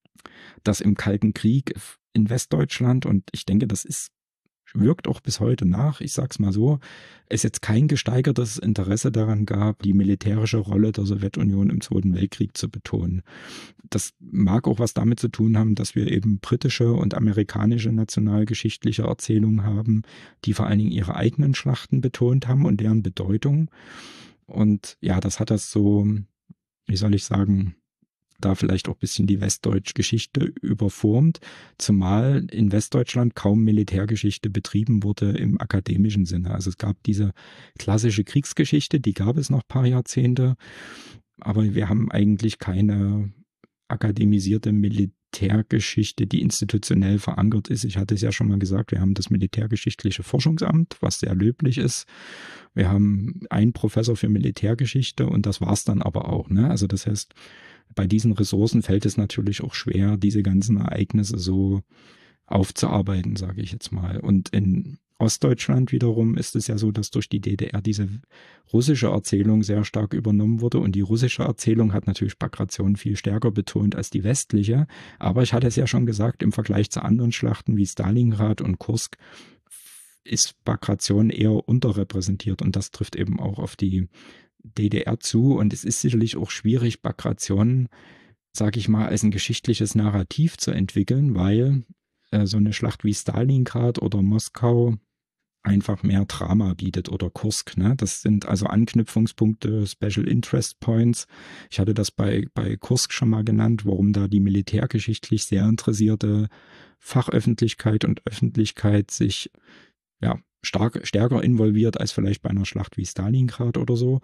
dass im Kalten Krieg in Westdeutschland, und ich denke, das ist, wirkt auch bis heute nach, ich sag's mal so, es jetzt kein gesteigertes Interesse daran gab, die militärische Rolle der Sowjetunion im Zweiten Weltkrieg zu betonen. Das mag auch was damit zu tun haben, dass wir eben britische und amerikanische nationalgeschichtliche Erzählungen haben, die vor allen Dingen ihre eigenen Schlachten betont haben und deren Bedeutung. Und ja, das hat das so, wie soll ich sagen, da vielleicht auch ein bisschen die westdeutsche Geschichte überformt, zumal in Westdeutschland kaum Militärgeschichte betrieben wurde im akademischen Sinne. Also es gab diese klassische Kriegsgeschichte, die gab es noch ein paar Jahrzehnte, aber wir haben eigentlich keine akademisierte Militär Militärgeschichte, die institutionell verankert ist. Ich hatte es ja schon mal gesagt, wir haben das Militärgeschichtliche Forschungsamt, was sehr löblich ist. Wir haben einen Professor für Militärgeschichte und das war's dann aber auch. Ne? Also das heißt, bei diesen Ressourcen fällt es natürlich auch schwer, diese ganzen Ereignisse so aufzuarbeiten, sage ich jetzt mal. Und in Ostdeutschland wiederum ist es ja so, dass durch die D D R diese russische Erzählung sehr stark übernommen wurde und die russische Erzählung hat natürlich Bagration viel stärker betont als die westliche. Aber ich hatte es ja schon gesagt, im Vergleich zu anderen Schlachten wie Stalingrad und Kursk ist Bagration eher unterrepräsentiert und das trifft eben auch auf die D D R zu und es ist sicherlich auch schwierig, Bagration, sage ich mal, als ein geschichtliches Narrativ zu entwickeln, weil äh, so eine Schlacht wie Stalingrad oder Moskau einfach mehr Drama bietet oder Kursk. Ne? Das sind also Anknüpfungspunkte, Special Interest Points. Ich hatte das bei, bei Kursk schon mal genannt, warum da die militärgeschichtlich sehr interessierte Fachöffentlichkeit und Öffentlichkeit sich ja stark, stärker involviert als vielleicht bei einer Schlacht wie Stalingrad oder so.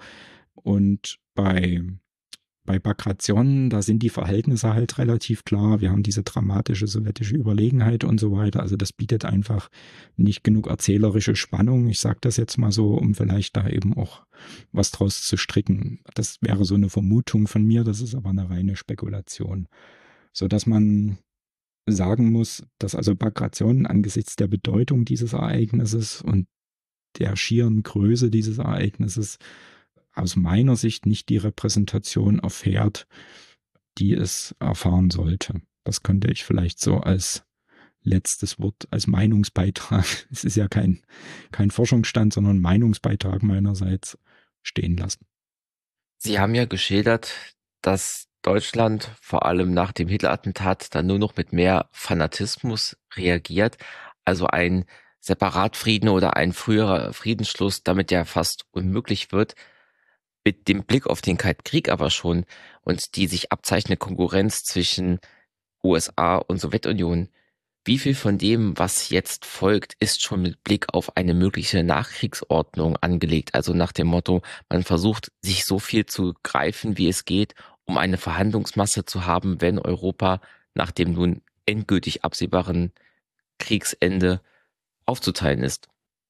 Und bei Bei Bagration, da sind die Verhältnisse halt relativ klar. Wir haben diese dramatische sowjetische Überlegenheit und so weiter. Also das bietet einfach nicht genug erzählerische Spannung. Ich sage das jetzt mal so, um vielleicht da eben auch was draus zu stricken. Das wäre so eine Vermutung von mir, das ist aber eine reine Spekulation. So dass man sagen muss, dass also Bagration angesichts der Bedeutung dieses Ereignisses und der schieren Größe dieses Ereignisses aus meiner Sicht nicht die Repräsentation erfährt, die es erfahren sollte. Das könnte ich vielleicht so als letztes Wort, als Meinungsbeitrag, es ist ja kein, kein Forschungsstand, sondern Meinungsbeitrag meinerseits stehen lassen. Sie haben ja geschildert, dass Deutschland vor allem nach dem Hitler-Attentat dann nur noch mit mehr Fanatismus reagiert, also ein Separatfrieden oder ein früherer Friedensschluss damit ja fast unmöglich wird. Mit dem Blick auf den Kalten Krieg aber schon und die sich abzeichnende Konkurrenz zwischen U S A und Sowjetunion, wie viel von dem, was jetzt folgt, ist schon mit Blick auf eine mögliche Nachkriegsordnung angelegt? Also nach dem Motto, man versucht, sich so viel zu greifen, wie es geht, um eine Verhandlungsmasse zu haben, wenn Europa nach dem nun endgültig absehbaren Kriegsende aufzuteilen ist.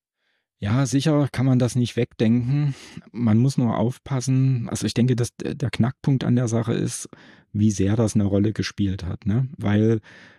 Ja, sicher kann man das nicht wegdenken. Man muss nur aufpassen. Also ich denke, dass der Knackpunkt an der Sache ist, wie sehr das eine Rolle gespielt hat, ne? Weil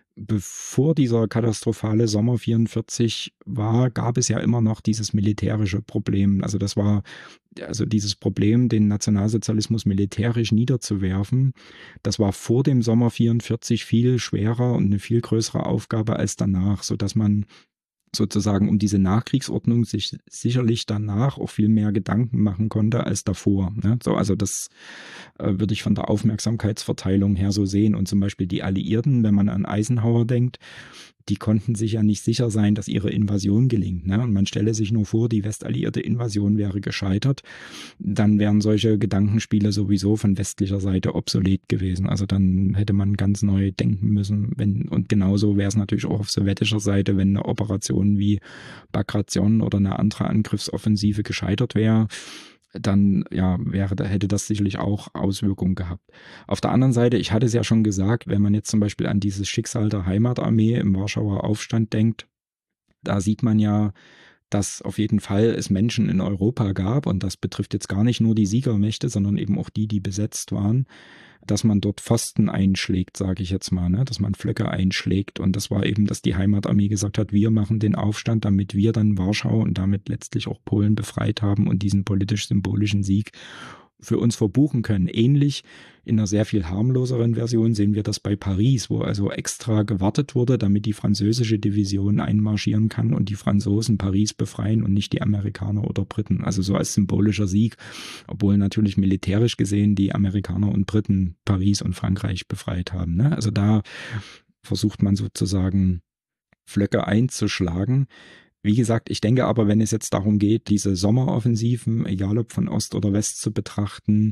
bevor dieser katastrophale Sommer vierundvierzig war, gab es ja immer noch dieses militärische Problem. Also das war also dieses Problem, den Nationalsozialismus militärisch niederzuwerfen. Das war vor dem Sommer vierundvierzig viel schwerer und eine viel größere Aufgabe als danach, so dass man sozusagen um diese Nachkriegsordnung sich sicherlich danach auch viel mehr Gedanken machen konnte als davor. Ne? So, also das äh, würde ich von der Aufmerksamkeitsverteilung her so sehen. Und zum Beispiel die Alliierten, wenn man an Eisenhower denkt, die konnten sich ja nicht sicher sein, dass ihre Invasion gelingt. Ne? Und man stelle sich nur vor, die westalliierte Invasion wäre gescheitert. Dann wären solche Gedankenspiele sowieso von westlicher Seite obsolet gewesen. Also dann hätte man ganz neu denken müssen. Wenn, und genauso wäre es natürlich auch auf sowjetischer Seite, wenn eine Operation wie Bagration oder eine andere Angriffsoffensive gescheitert wäre, dann ja, wäre, da hätte das sicherlich auch Auswirkungen gehabt. Auf der anderen Seite, ich hatte es ja schon gesagt, wenn man jetzt zum Beispiel an dieses Schicksal der Heimatarmee im Warschauer Aufstand denkt, da sieht man ja, dass auf jeden Fall es Menschen in Europa gab, und das betrifft jetzt gar nicht nur die Siegermächte, sondern eben auch die, die besetzt waren, dass man dort Pfosten einschlägt, sage ich jetzt mal, ne? Dass man Flöcke einschlägt. Und das war eben, dass die Heimatarmee gesagt hat, wir machen den Aufstand, damit wir dann Warschau und damit letztlich auch Polen befreit haben und diesen politisch-symbolischen Sieg für uns verbuchen können. Ähnlich in einer sehr viel harmloseren Version sehen wir das bei Paris, wo also extra gewartet wurde, damit die französische Division einmarschieren kann und die Franzosen Paris befreien und nicht die Amerikaner oder Briten. Also so als symbolischer Sieg, obwohl natürlich militärisch gesehen die Amerikaner und Briten Paris und Frankreich befreit haben. Ne? Also da versucht man sozusagen Flöcke einzuschlagen. Wie gesagt, ich denke aber, wenn es jetzt darum geht, diese Sommeroffensiven, egal ob von Ost oder West zu betrachten,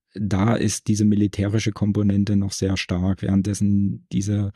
da ist diese militärische Komponente noch sehr stark, währenddessen diese,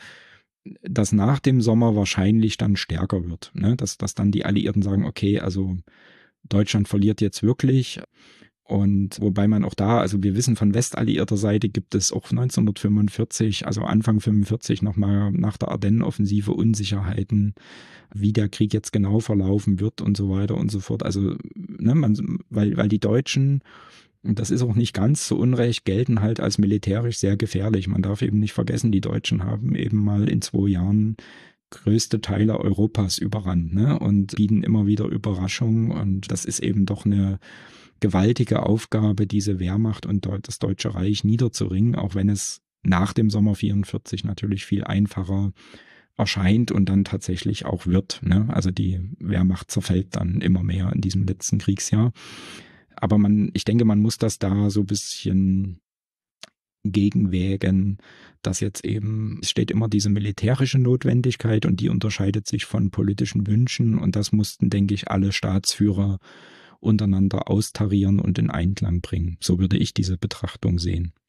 das nach dem Sommer wahrscheinlich dann stärker wird, ne? Dass, dass dann die Alliierten sagen, okay, also Deutschland verliert jetzt wirklich, Und wobei man auch da, also wir wissen, von westalliierter Seite gibt es auch neunzehnhundertfünfundvierzig, also Anfang fünfundvierzig nochmal nach der Ardennenoffensive Unsicherheiten, wie der Krieg jetzt genau verlaufen wird und so weiter und so fort. Also, ne, man, weil, weil die Deutschen, und das ist auch nicht ganz so unrecht, gelten halt als militärisch sehr gefährlich. Man darf eben nicht vergessen, die Deutschen haben eben mal in zwei Jahren größte Teile Europas überrannt, ne, und bieten immer wieder Überraschungen, und das ist eben doch eine gewaltige Aufgabe, diese Wehrmacht und das Deutsche Reich niederzuringen, auch wenn es nach dem Sommer vierundvierzig natürlich viel einfacher erscheint und dann tatsächlich auch wird, ne? Also die Wehrmacht zerfällt dann immer mehr in diesem letzten Kriegsjahr. Aber man, ich denke, man muss das da so ein bisschen gegenwägen, dass jetzt eben, es steht immer diese militärische Notwendigkeit und die unterscheidet sich von politischen Wünschen, und das mussten, denke ich, alle Staatsführer untereinander austarieren und in Einklang bringen. So würde ich diese Betrachtung sehen.